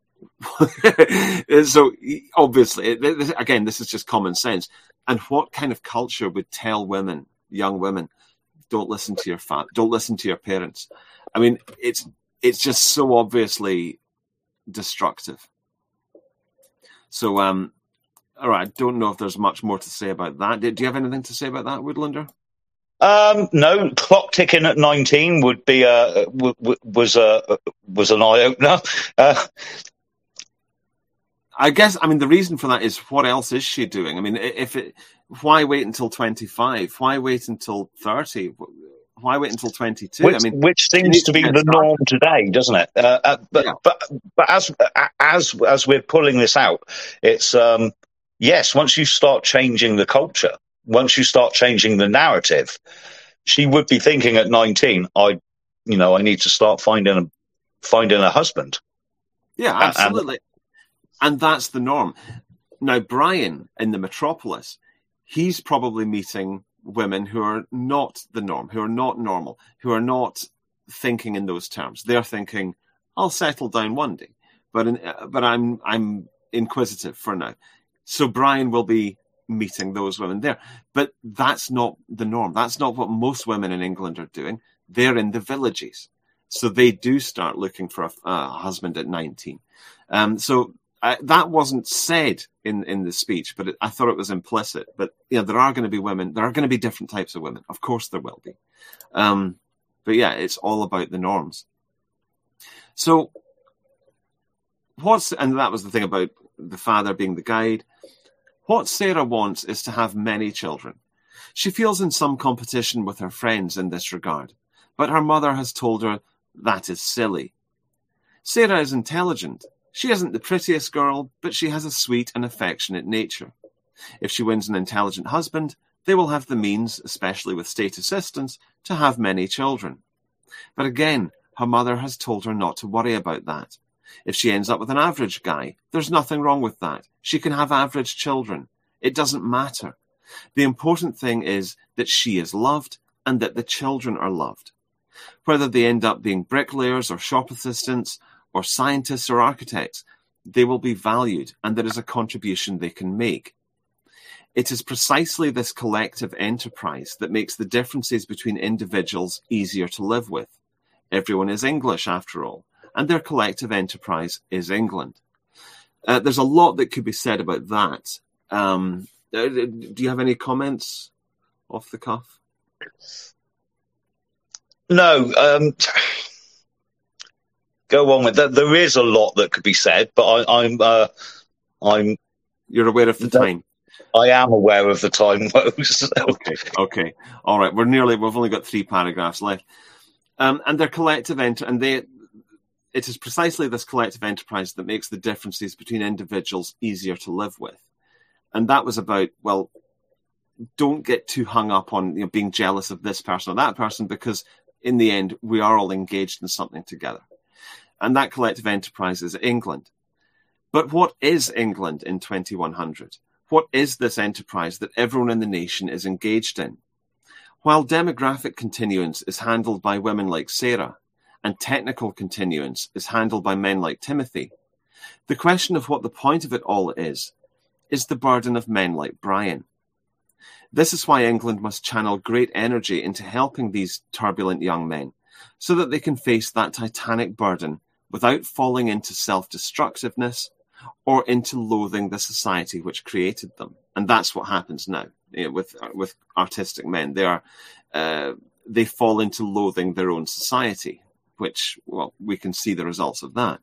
So obviously, again, this is just common sense. And what kind of culture would tell women, young women, don't listen to your fa- don't listen to your parents? I mean, it's it's just so obviously destructive. So, um, all right, I don't know if there's much more to say about that. Do you have anything to say about that, Woodlander? Um, no, clock ticking at nineteen would be a w- w- was a was an eye opener. Uh, I guess. I mean, the reason for that is, what else is she doing? I mean, if it, why wait until twenty-five? Why wait until thirty? Why wait until twenty-two? Which, I mean, which seems to be the norm today, doesn't it? Uh, uh, but, yeah. but but as as as we're pulling this out, it's um, yes. Once you start changing the culture, once you start changing the narrative, she would be thinking at nineteen, I, you know, I need to start finding a finding a husband. Yeah, absolutely. And, and that's the norm. Now, Brian in the Metropolis, he's probably meeting women who are not the norm, who are not normal, who are not thinking in those terms. They're thinking, I'll settle down one day, but in, but I'm I'm inquisitive for now. So Brian will be meeting those women there. But that's not the norm. That's not what most women in England are doing. They're in the villages. So they do start looking for a, a husband at nineteen. Um, so I, that wasn't said in, in the speech, but it, I thought it was implicit. But you know, there are going to be women. There are going to be different types of women. Of course there will be. Um, but yeah, it's all about the norms. So what's, and that was the thing about the father being the guide. What Sarah wants is to have many children. She feels in some competition with her friends in this regard, but her mother has told her that is silly. Sarah is intelligent. She isn't the prettiest girl, but she has a sweet and affectionate nature. If she wins an intelligent husband, they will have the means, especially with state assistance, to have many children. But again, her mother has told her not to worry about that. If she ends up with an average guy, there's nothing wrong with that. She can have average children. It doesn't matter. The important thing is that she is loved and that the children are loved. Whether they end up being bricklayers or shop assistants or scientists or architects, they will be valued and there is a contribution they can make. It is precisely this collective enterprise that makes the differences between individuals easier to live with. Everyone is English, after all, and their collective enterprise is England. Uh, there's a lot that could be said about that. Um, do you have any comments off the cuff? No. Um, go on with that. There is a lot that could be said, but I, I'm, uh, I'm. You're aware of the time. I am aware of the time, Rose. okay. Okay. All right. We're nearly. We've only got three paragraphs left. Um, and their collective enter, and they. It is precisely this collective enterprise that makes the differences between individuals easier to live with. And that was about, well, don't get too hung up on, you know, being jealous of this person or that person, because in the end, we are all engaged in something together. And that collective enterprise is England. But what is England in twenty-one hundred? What is this enterprise that everyone in the nation is engaged in? While demographic continuance is handled by women like Sarah, and technical continuance is handled by men like Timothy, the question of what the point of it all is, is the burden of men like Brian. This is why England must channel great energy into helping these turbulent young men, so that they can face that titanic burden without falling into self-destructiveness or into loathing the society which created them. And that's what happens now, you know, with with artistic men. They are uh, they fall into loathing their own society, which, well, we can see the results of that.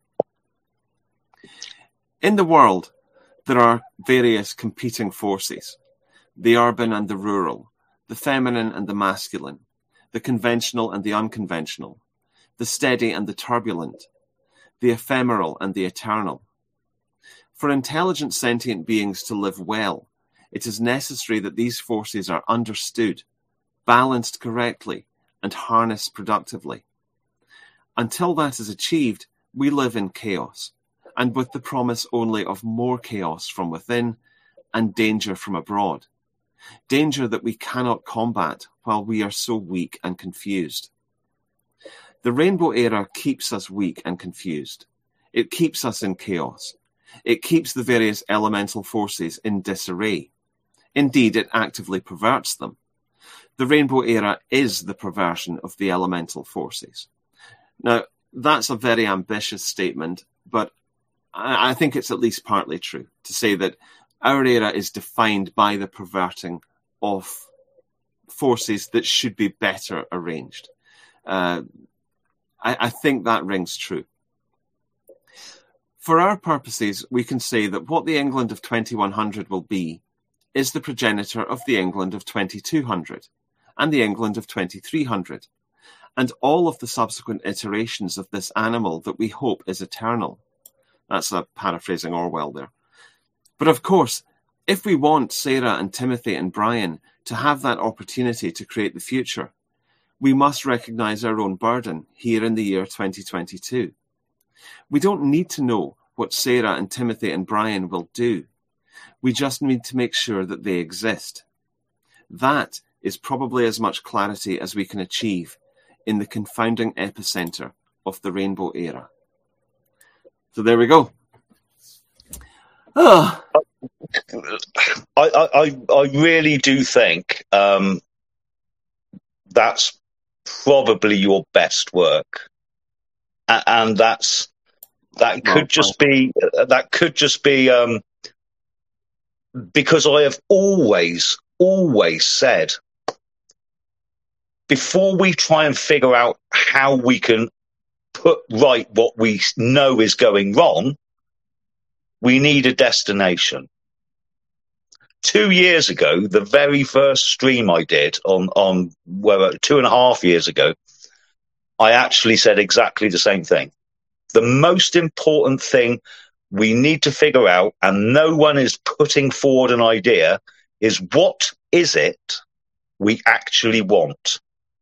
In the world, there are various competing forces: the urban and the rural, the feminine and the masculine, the conventional and the unconventional, the steady and the turbulent, the ephemeral and the eternal. For intelligent sentient beings to live well, it is necessary that these forces are understood, balanced correctly, and harnessed productively. Until that is achieved, we live in chaos, and with the promise only of more chaos from within and danger from abroad. Danger that we cannot combat while we are so weak and confused. The Rainbow Era keeps us weak and confused. It keeps us in chaos. It keeps the various elemental forces in disarray. Indeed, it actively perverts them. The Rainbow Era is the perversion of the elemental forces. Now, that's a very ambitious statement, but I think it's at least partly true to say that our era is defined by the perverting of forces that should be better arranged. Uh, I, I think that rings true. For our purposes, we can say that what the England of twenty-one hundred will be is the progenitor of the England of twenty-two hundred and the England of twenty-three hundred, and all of the subsequent iterations of this animal that we hope is eternal. That's a paraphrasing Orwell there. But of course, if we want Sarah and Timothy and Brian to have that opportunity to create the future, we must recognize our own burden here in the year twenty twenty-two. We don't need to know what Sarah and Timothy and Brian will do. We just need to make sure that they exist, That is probably as much clarity as we can achieve in the confounding epicenter of the rainbow era. So there we go. Oh. I, I, I really do think um, that's probably your best work, and that's that could well, just be that could just be um, because I have always always said, before we try and figure out how we can put right what we know is going wrong, we need a destination. Two years ago, the very first stream I did on, on well, two and a half years ago, I actually said exactly the same thing. The most important thing we need to figure out, and no one is putting forward an idea, is what is it we actually want?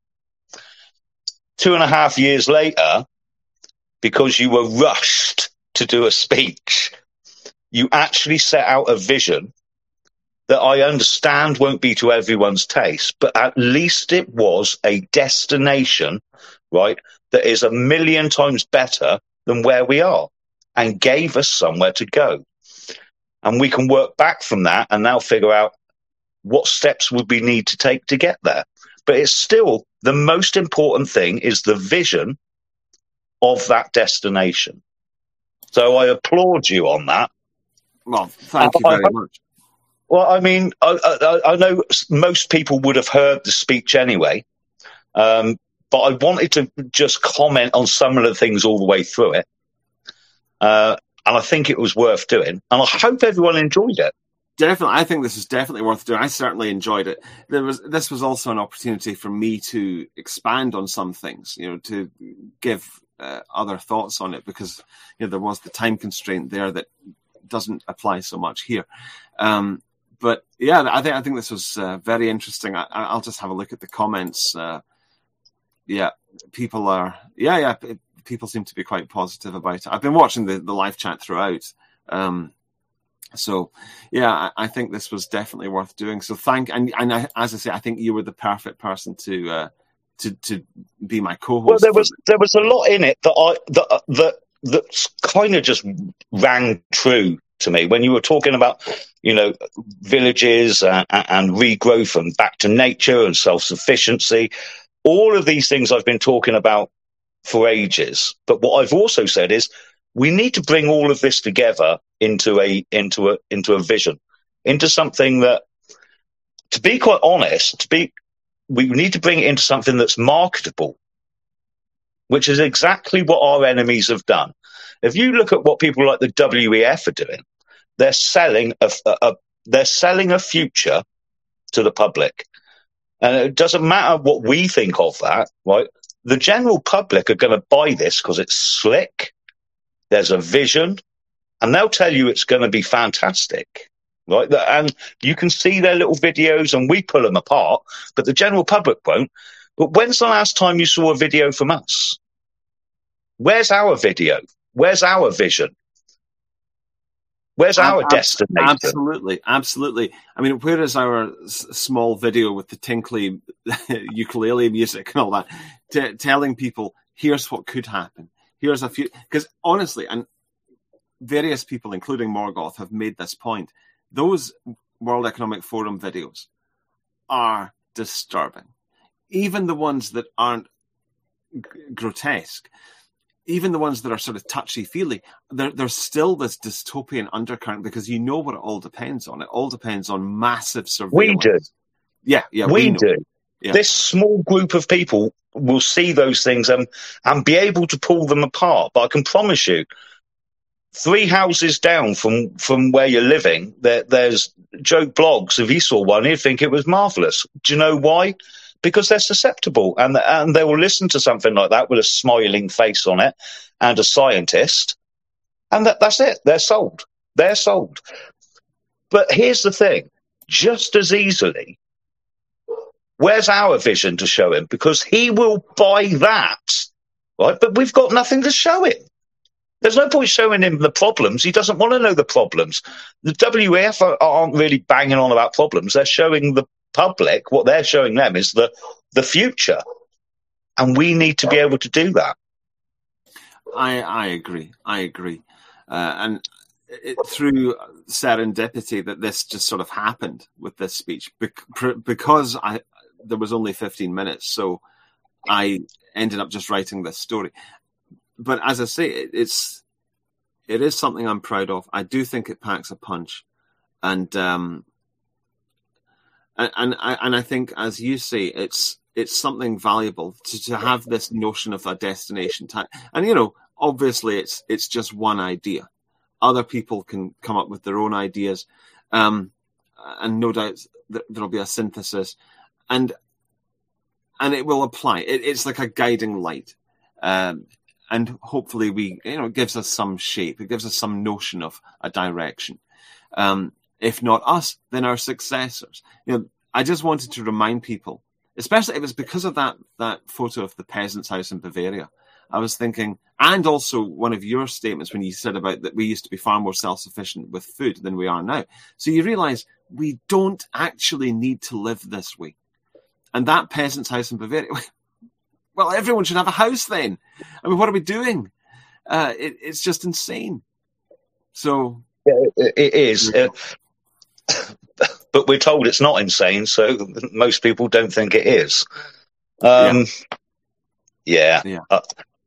Two and a half years later, because you were rushed to do a speech, you actually set out a vision that I understand won't be to everyone's taste, but at least it was a destination, right, that is a million times better than where we are and gave us somewhere to go. And we can work back from that and now figure out what steps would we need to take to get there. But it's still, the most important thing is the vision of that destination. So I applaud you on that. Well, thank you very I, much. Well, I mean, I, I, I know most people would have heard the speech anyway, um, but I wanted to just comment on some of the things all the way through it. Uh, and I think it was worth doing. And I hope everyone enjoyed it. Definitely. I think this is definitely worth doing. I certainly enjoyed it. There was, this was also an opportunity for me to expand on some things, you know, to give uh, other thoughts on it, because, you know, there was the time constraint there that doesn't apply so much here. Um, But yeah, I think I think this was uh, very interesting. I, I'll just have a look at the comments. Uh, yeah, people are yeah yeah people seem to be quite positive about it. I've been watching the, the live chat throughout, um, so yeah, I, I think this was definitely worth doing. So thank and and I, as I say, I think you were the perfect person to uh, to to be my co-host. Well, there was there was a lot in it that I that that that kind of just rang true to me when you were talking about, you know, villages and, and regrowth and back to nature and self-sufficiency. All of these things I've been talking about for ages. But what I've also said is we need to bring all of this together into a into a into a vision, into something that, to be quite honest, to be we need to bring it into something that's marketable, which is exactly what our enemies have done. If you look at what people like the W E F are doing, they're selling a, a, a they're selling a future to the public, and it doesn't matter what we think of that. Right, the general public are going to buy this because it's slick. There's a vision, and they'll tell you it's going to be fantastic. Right, and you can see their little videos, and we pull them apart, but the general public won't. But when's the last time you saw a video from us? Where's our video? Where's our vision? Where's our Ab- destination? Absolutely, absolutely. I mean, where is our s- small video with the tinkly ukulele music and all that, T- telling people, here's what could happen. Here's a few... Because honestly, and various people, including Morgoth, have made this point. Those World Economic Forum videos are disturbing. Even the ones that aren't g- grotesque, even the ones that are sort of touchy-feely, there, there's still this dystopian undercurrent, because you know what it all depends on. It all depends on massive surveillance. We do. Yeah, yeah, we, we do. Yeah. This small group of people will see those things and, and be able to pull them apart. But I can promise you, three houses down from, from where you're living, there, there's Joe Bloggs. If he saw one, he'd think it was marvellous. Do you know why? Because they're susceptible, and and they will listen to something like that with a smiling face on it and a scientist, and that, that's it. They're sold. They're sold. But here's the thing. Just as easily, where's our vision to show him? Because he will buy that, right? But we've got nothing to show him. There's no point showing him the problems. He doesn't want to know the problems. The W E F are, aren't really banging on about problems. They're showing the public, what they're showing them is the the future, and we need to be able to do that. I I agree. I agree, uh, and it, through serendipity that this just sort of happened with this speech because I there was only fifteen minutes, so I ended up just writing this story. But as I say, it, it's it is something I'm proud of. I do think it packs a punch, and um, and and I, and I think, as you say, it's it's something valuable to, to have this notion of a destination time. And you know, obviously, it's it's just one idea. Other people can come up with their own ideas, um, and no doubt there'll be a synthesis, and and it will apply. It, it's like a guiding light. Um, And hopefully, we you know it gives us some shape. It gives us some notion of a direction. Um, if not us, then our successors. You know, I just wanted to remind people, especially it was because of that that photo of the peasant's house in Bavaria. I was thinking, and also one of your statements when you said about that we used to be far more self-sufficient with food than we are now. So you realise we don't actually need to live this way. And that peasant's house in Bavaria. Well, everyone should have a house then. I mean, what are we doing? Uh, it, it's just insane. So yeah, it, it is, uh, but we're told it's not insane, so most people don't think it is. Um, yeah. Yeah. Uh,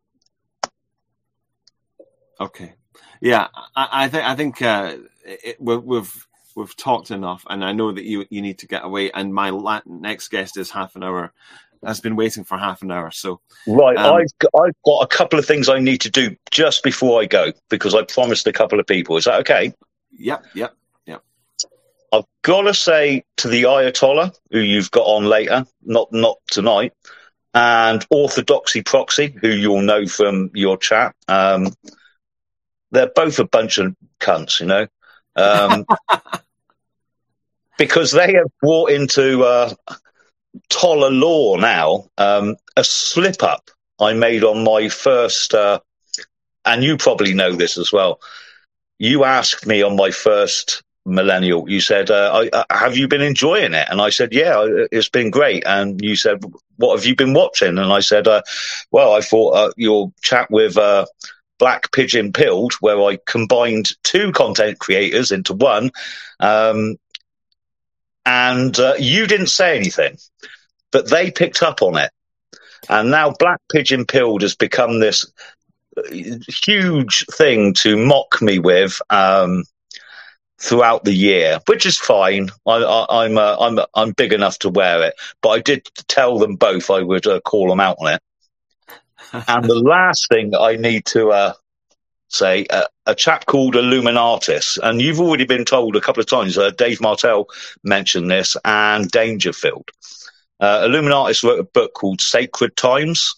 okay. Yeah, I, I think I think uh, it, we've we've talked enough, and I know that you you need to get away. And my la- next guest is half an hour. Has been waiting for half an hour. So right, um, I've got, I've got a couple of things I need to do just before I go because I promised a couple of people. Is that okay? Yep, yep, yep. I've got to say to the Ayatollah, who you've got on later, not not tonight, and Orthodoxy Proxy, who you'll know from your chat. Um, they're both a bunch of cunts, you know, um, because they have brought into. Uh, Toller law now, um, a slip up I made on my first, uh, and you probably know this as well. You asked me on my first millennial, you said, uh, I, uh, have you been enjoying it? And I said, yeah, it's been great. And you said, what have you been watching? And I said, uh, well, I thought uh, your chat with uh, Black Pigeon Pilled, where I combined two content creators into one, um, and uh, you didn't say anything, but they picked up on it. And now Black Pigeon Pilled has become this huge thing to mock me with um, throughout the year, which is fine. I, I, I'm uh, I'm I'm big enough to wear it, but I did tell them both I would uh, call them out on it. And the last thing I need to uh, say, uh, a chap called Illuminatus, and you've already been told a couple of times, uh, Dave Martell mentioned this, and Dangerfield. Uh, Illuminatus wrote a book called Sacred Times.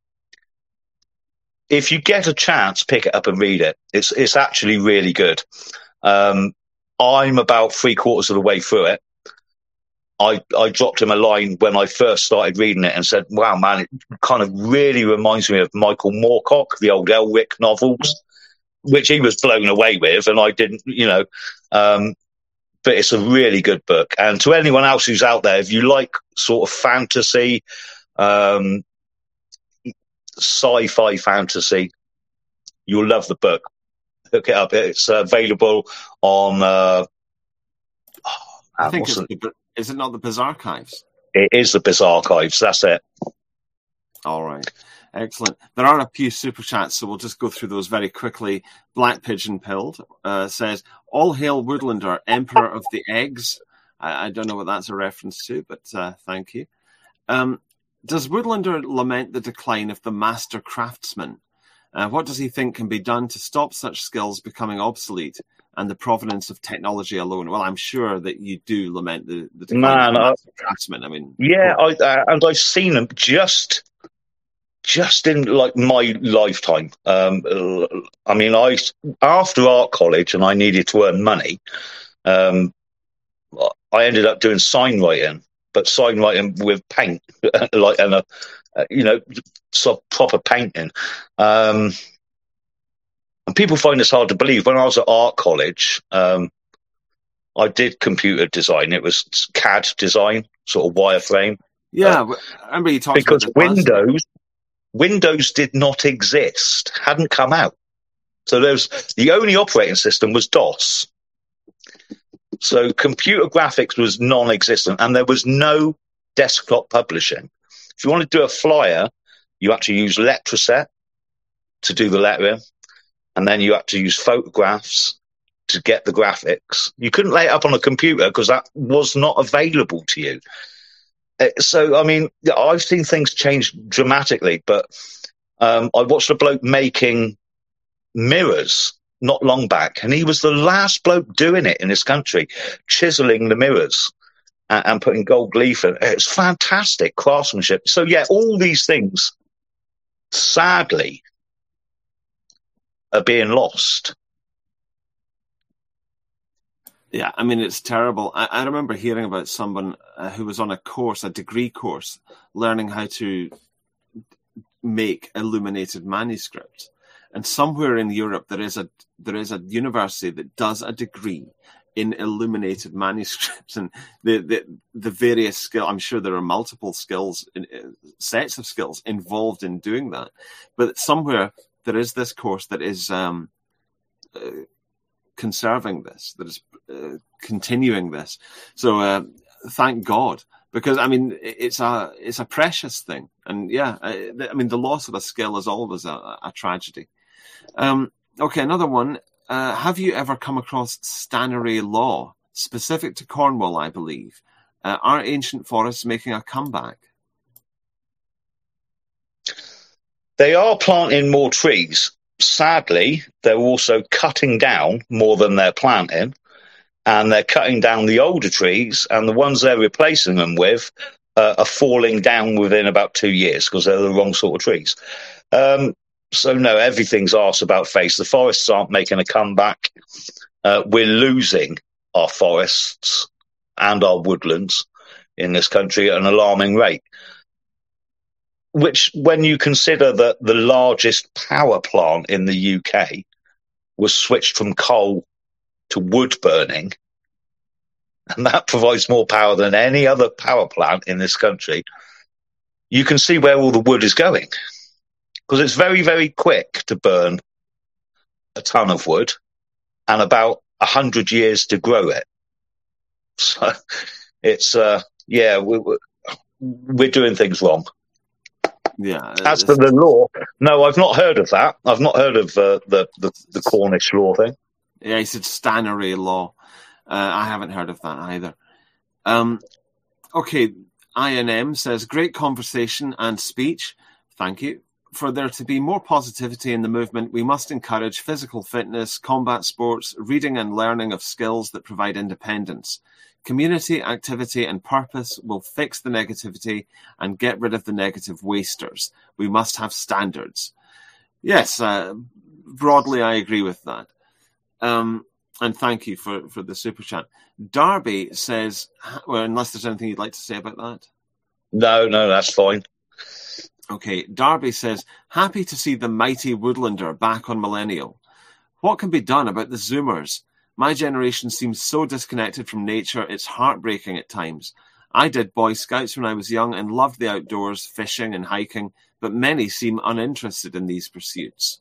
If you get a chance, pick it up and read it. It's it's actually really good. Um, I'm about three quarters of the way through it. I, I dropped him a line when I first started reading it and said, wow, man, it kind of really reminds me of Michael Moorcock, the old Elric novels, which he was blown away with, and I didn't, you know. Um, but it's a really good book. And to anyone else who's out there, if you like sort of fantasy, um, sci-fi fantasy, you'll love the book. Hook it up. It's uh, available on... Uh, oh, I think it's the, is it not the Biz Archives? It is the Biz Archives. That's it. All right. Excellent. There are a few super chats, so we'll just go through those very quickly. Black Pigeon Pilled uh, says, all hail Woodlander, Emperor of the Eggs. I, I don't know what that's a reference to, but uh, thank you. Um, does Woodlander lament the decline of the master craftsman? Uh, what does he think can be done to stop such skills becoming obsolete and the provenance of technology alone? Well, I'm sure that you do lament the, the decline Man, of the master I, craftsman. I mean, yeah, I, uh, and I've seen them just... Just in like my lifetime. Um, I mean, I after art college and I needed to earn money. Um, I ended up doing sign writing, but sign writing with paint, like and a, you know, sort of proper painting. Um, and people find this hard to believe. When I was at art college, um, I did computer design. It was C A D design, sort of wireframe. Yeah, uh, I remember you talked because about this Windows, Windows did not exist, hadn't come out. So there's the only operating system was DOS. So computer graphics was non-existent, and there was no desktop publishing. If you want to do a flyer, you had to use Letraset to do the lettering, and then you had to use photographs to get the graphics. You couldn't lay it up on a computer because that was not available to you. So, I mean, I've seen things change dramatically, but um, I watched a bloke making mirrors not long back, and he was the last bloke doing it in this country, chiseling the mirrors and, and putting gold leaf in. It's fantastic craftsmanship. So, yeah, all these things, sadly, are being lost. Yeah, I mean, it's terrible. I, I remember hearing about someone uh, who was on a course, a degree course, learning how to make illuminated manuscripts. And somewhere in Europe, there is a there is a university that does a degree in illuminated manuscripts, and the the, the various skill. I'm sure there are multiple skills, uh, sets of skills involved in doing that. But somewhere there is this course that is um, uh, conserving this, that is uh, continuing this. So uh, thank God. Because I mean, it's a it's a precious thing, and yeah, I, I mean, the loss of a skill is always a, a tragedy. Um, okay, another one. Uh, have you ever come across Stannery Law, specific to Cornwall, I believe? Uh, are ancient forests making a comeback? They are planting more trees. Sadly, they're also cutting down more than they're planting. And they're cutting down the older trees, and the ones they're replacing them with uh, are falling down within about two years because they're the wrong sort of trees. Um, so, no, everything's arse about face. The forests aren't making a comeback. Uh, we're losing our forests and our woodlands in this country at an alarming rate, which, when you consider that the largest power plant in the U K was switched from coal to wood burning, and that provides more power than any other power plant in this country, you can see where all the wood is going. Because it's very, very quick to burn a ton of wood and about a hundred years to grow it. So it's, uh, yeah, we're, we're doing things wrong. Yeah. As for the law, no, I've not heard of that. I've not heard of uh, the, the, the Cornish law thing. Yeah, he said Stannery Law. Uh, I haven't heard of that either. Um, okay, I N M says, great conversation and speech. Thank you. For there to be more positivity in the movement, we must encourage physical fitness, combat sports, reading and learning of skills that provide independence. Community, activity and purpose will fix the negativity and get rid of the negative wasters. We must have standards. Yes, uh, broadly I agree with that. Um, and thank you for, for the super chat. Darby says, well, unless there's anything you'd like to say about that. No, no, that's fine. Okay, Darby says, happy to see the mighty Woodlander back on Millennial. What can be done about the Zoomers? My generation seems so disconnected from nature, it's heartbreaking at times. I did Boy Scouts when I was young and loved the outdoors, fishing and hiking, but many seem uninterested in these pursuits.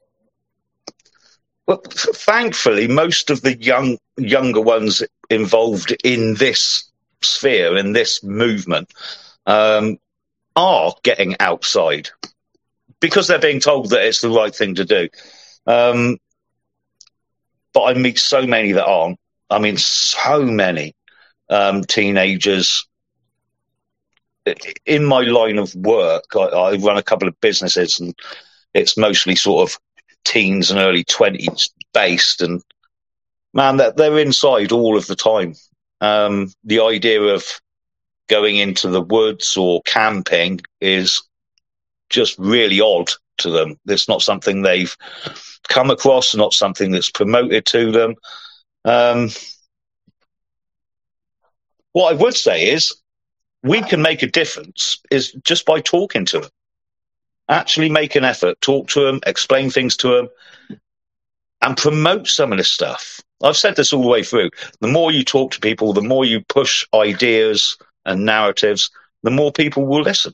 Well, thankfully, most of the young younger ones involved in this sphere, in this movement, um, are getting outside because they're being told that it's the right thing to do. Um, but I meet so many that aren't. I mean, so many um, teenagers. In my line of work, I, I run a couple of businesses, and it's mostly sort of teens and early twenties based, and man, they're, they're inside all of the time. Um, the idea of going into the woods or camping is just really odd to them. It's not something they've come across, not something that's promoted to them. Um, what I would say is we can make a difference is just by talking to them. Actually make an effort, talk to them, explain things to them, and promote some of this stuff. I've said this all the way through. The more you talk to people, the more you push ideas and narratives, the more people will listen.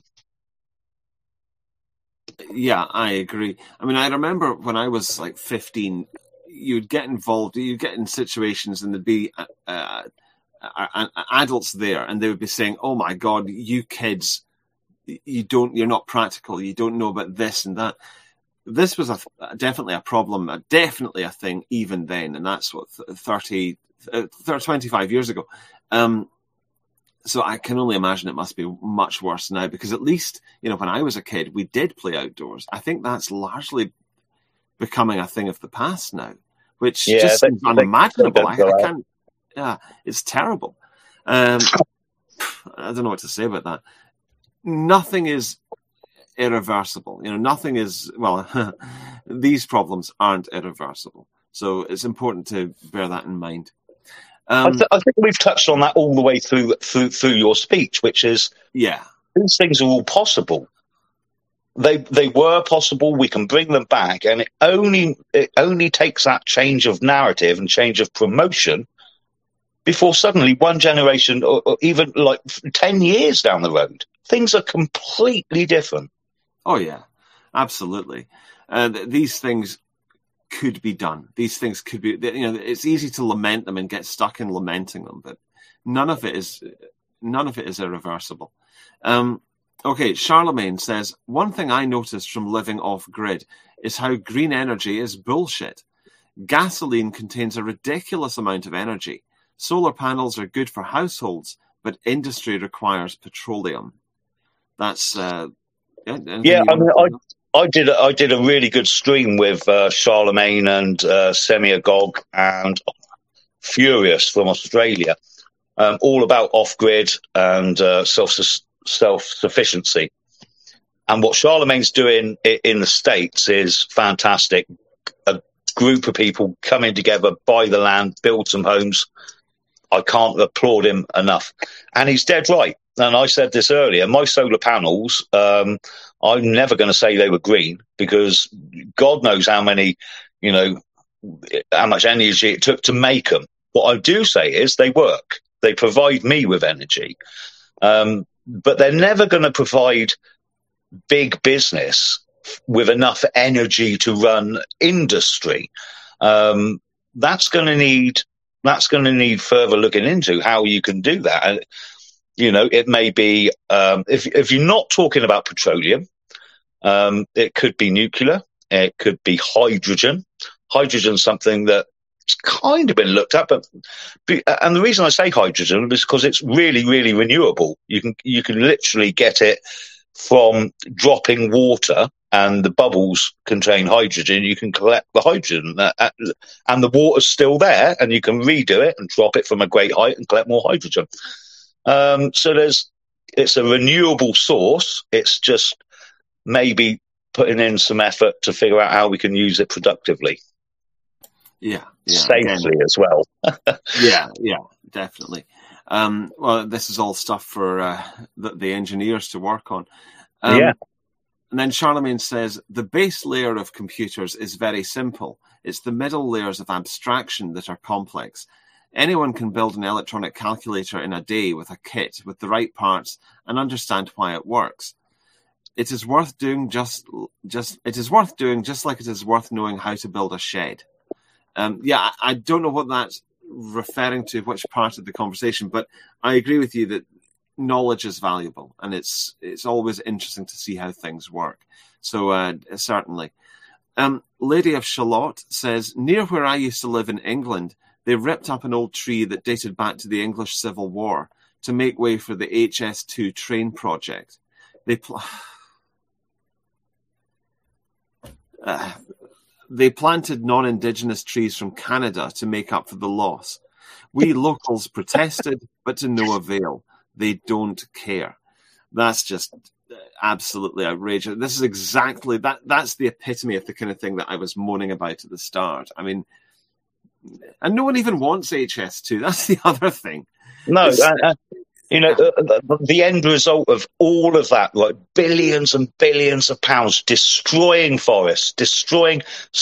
Yeah, I agree. I mean, I remember when I was like fifteen, you'd get involved, you'd get in situations and there'd be uh, uh, uh, adults there and they would be saying, oh my God, you kids, you don't, you're not practical, you don't know about this and that. This was a, definitely a problem, a, definitely a thing even then, and that's what thirty, twenty-five years ago. Um, so I can only imagine it must be much worse now, because at least, you know, when I was a kid, we did play outdoors. I think that's largely becoming a thing of the past now, which yeah, just seems unimaginable. I, I can't. Yeah, it's terrible. Um, I don't know what to say about that. Nothing is irreversible. You know, nothing is, well, these problems aren't irreversible. So it's important to bear that in mind. Um, I, th- I think we've touched on that all the way through, through through your speech, which is, yeah, these things are all possible. They they were possible. We can bring them back, and it only it only takes that change of narrative and change of promotion before suddenly one generation, or, or even like ten years down the road, things are completely different. Oh yeah, absolutely. Uh, th- these things could be done. These things could be, you know, it's easy to lament them and get stuck in lamenting them, but none of it is, none of it is irreversible. Um, okay. Charlemagne says, one thing I noticed from living off grid is how green energy is bullshit. Gasoline contains a ridiculous amount of energy. Solar panels are good for households, but industry requires petroleum. That's, uh, yeah. Yeah, I mean, I, I did a, I did a really good stream with uh, Charlemagne and uh, Semi-Agog and Furious from Australia, um, all about off-grid and uh, self self-sufficiency. And what Charlemagne's doing in the States is fantastic. A group of people coming together, buy the land, build some homes. I can't applaud him enough. And he's dead right. And I said this earlier, my solar panels, um, I'm never going to say they were green, because God knows how many, you know, how much energy it took to make them. What I do say is they work. They provide me with energy. Um, but they're never going to provide big business with enough energy to run industry. Um, that's going to need, that's going to need further looking into how you can do that. And, you know, it may be, um, if, if you're not talking about petroleum, um, it could be nuclear, it could be hydrogen. Hydrogen's something that's kind of been looked at, but, and the reason I say hydrogen is because it's really, really renewable. You can, you can literally get it from dropping water, and the bubbles contain hydrogen. You can collect the hydrogen, and the water's still there, and you can redo it and drop it from a great height and collect more hydrogen. Um, so there's, it's a renewable source. It's just maybe putting in some effort to figure out how we can use it productively. Yeah, yeah, safely again. as well. yeah, yeah, definitely. Um, well, this is all stuff for uh, the, the engineers to work on. Um, yeah. And then Charlemagne says, the base layer of computers is very simple. It's the middle layers of abstraction that are complex. Anyone can build an electronic calculator in a day with a kit, with the right parts, and understand why it works. It is worth doing just, just, it is worth doing just like it is worth knowing how to build a shed. Um, yeah, I, I don't know what that's referring to, which part of the conversation, but I agree with you that knowledge is valuable, and it's it's always interesting to see how things work. So uh, certainly. Um, Lady of Shalott says, near where I used to live in England, they ripped up an old tree that dated back to the English Civil War to make way for the H S two train project. They pl- uh, they planted non-Indigenous trees from Canada to make up for the loss. We locals protested, but to no avail. They don't care. That's just absolutely outrageous. This is exactly that. That's the epitome of the kind of thing that I was moaning about at the start. I mean, and no one even wants H S two. That's the other thing. No, uh, uh, you know, uh, the end result of all of that, like billions and billions of pounds destroying forests, destroying some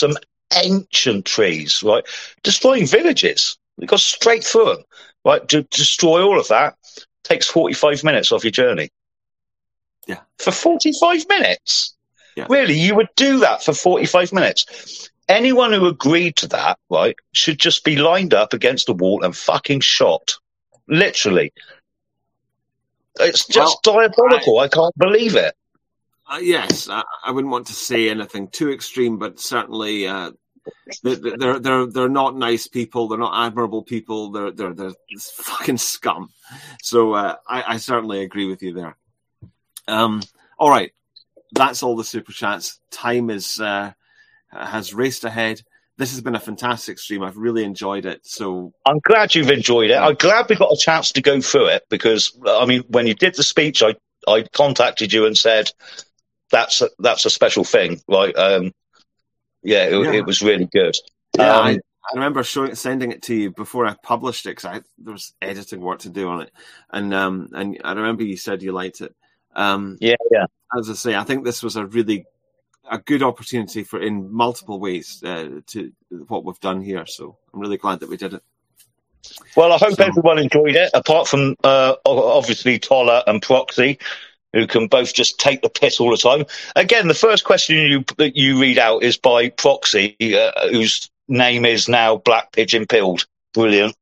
ancient trees, right? Destroying villages. They go straight through them, right? To destroy all of that takes forty-five minutes off your journey. Yeah. For forty-five minutes? Yeah. Really, you would do that for forty-five minutes? Anyone who agreed to that, right, should just be lined up against the wall and fucking shot. Literally. It's just well, diabolical. I, I can't believe it. Uh, yes, I, I wouldn't want to say anything too extreme, but certainly uh, they're they're they're not nice people. They're not admirable people. They're they're they're fucking scum. So uh, I, I certainly agree with you there. Um, all right, that's all the super chats. Time is uh, has raced ahead. This has been a fantastic stream. I've really enjoyed it. So I'm glad you've enjoyed it. I'm glad we got a chance to go through it because, I mean, when you did the speech, I, I contacted you and said, that's a, that's a special thing, right? Um, yeah, it, yeah, it was really good. Yeah, um, I, I remember showing, sending it to you before I published it because there was editing work to do on it. And um, and I remember you said you liked it. Um, yeah, yeah. As I say, I think this was a really a good opportunity for in multiple ways uh, to what we've done here. So I'm really glad that we did it. Well, I hope so, everyone enjoyed it, apart from uh, obviously Toller and Proxy, who can both just take the piss all the time. Again, the first question you that you read out is by Proxy, uh, whose name is now Black Pigeon Pilled. Brilliant.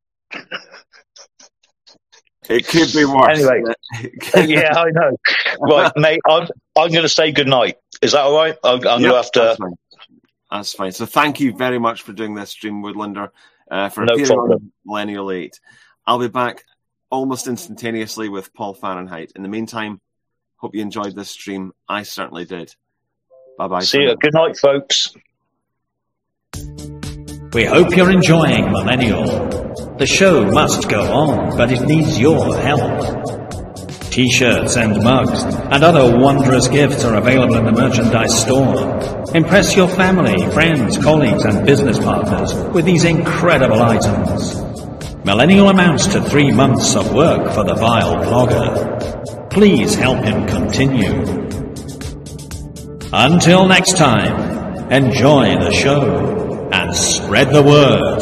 It could be worse. Anyway, yeah, I know. Right, mate, I'm, I'm going to say goodnight. Is that all right? I'm, I'm yep, going to have to... That's fine. That's fine. So thank you very much for doing this stream, Woodlander, uh, for no appearing problem. on Millennial eight. I'll be back almost instantaneously with Paul Fahrenheit. In the meantime, hope you enjoyed this stream. I certainly did. Bye-bye. See you. Good night, folks. We hope you're enjoying Millennial. The show must go on, but it needs your help. T-shirts and mugs and other wondrous gifts are available in the merchandise store. Impress your family, friends, colleagues and business partners with these incredible items. Millennial amounts to three months of work for the vile blogger. Please help him continue. Until next time, enjoy the show and spread the word.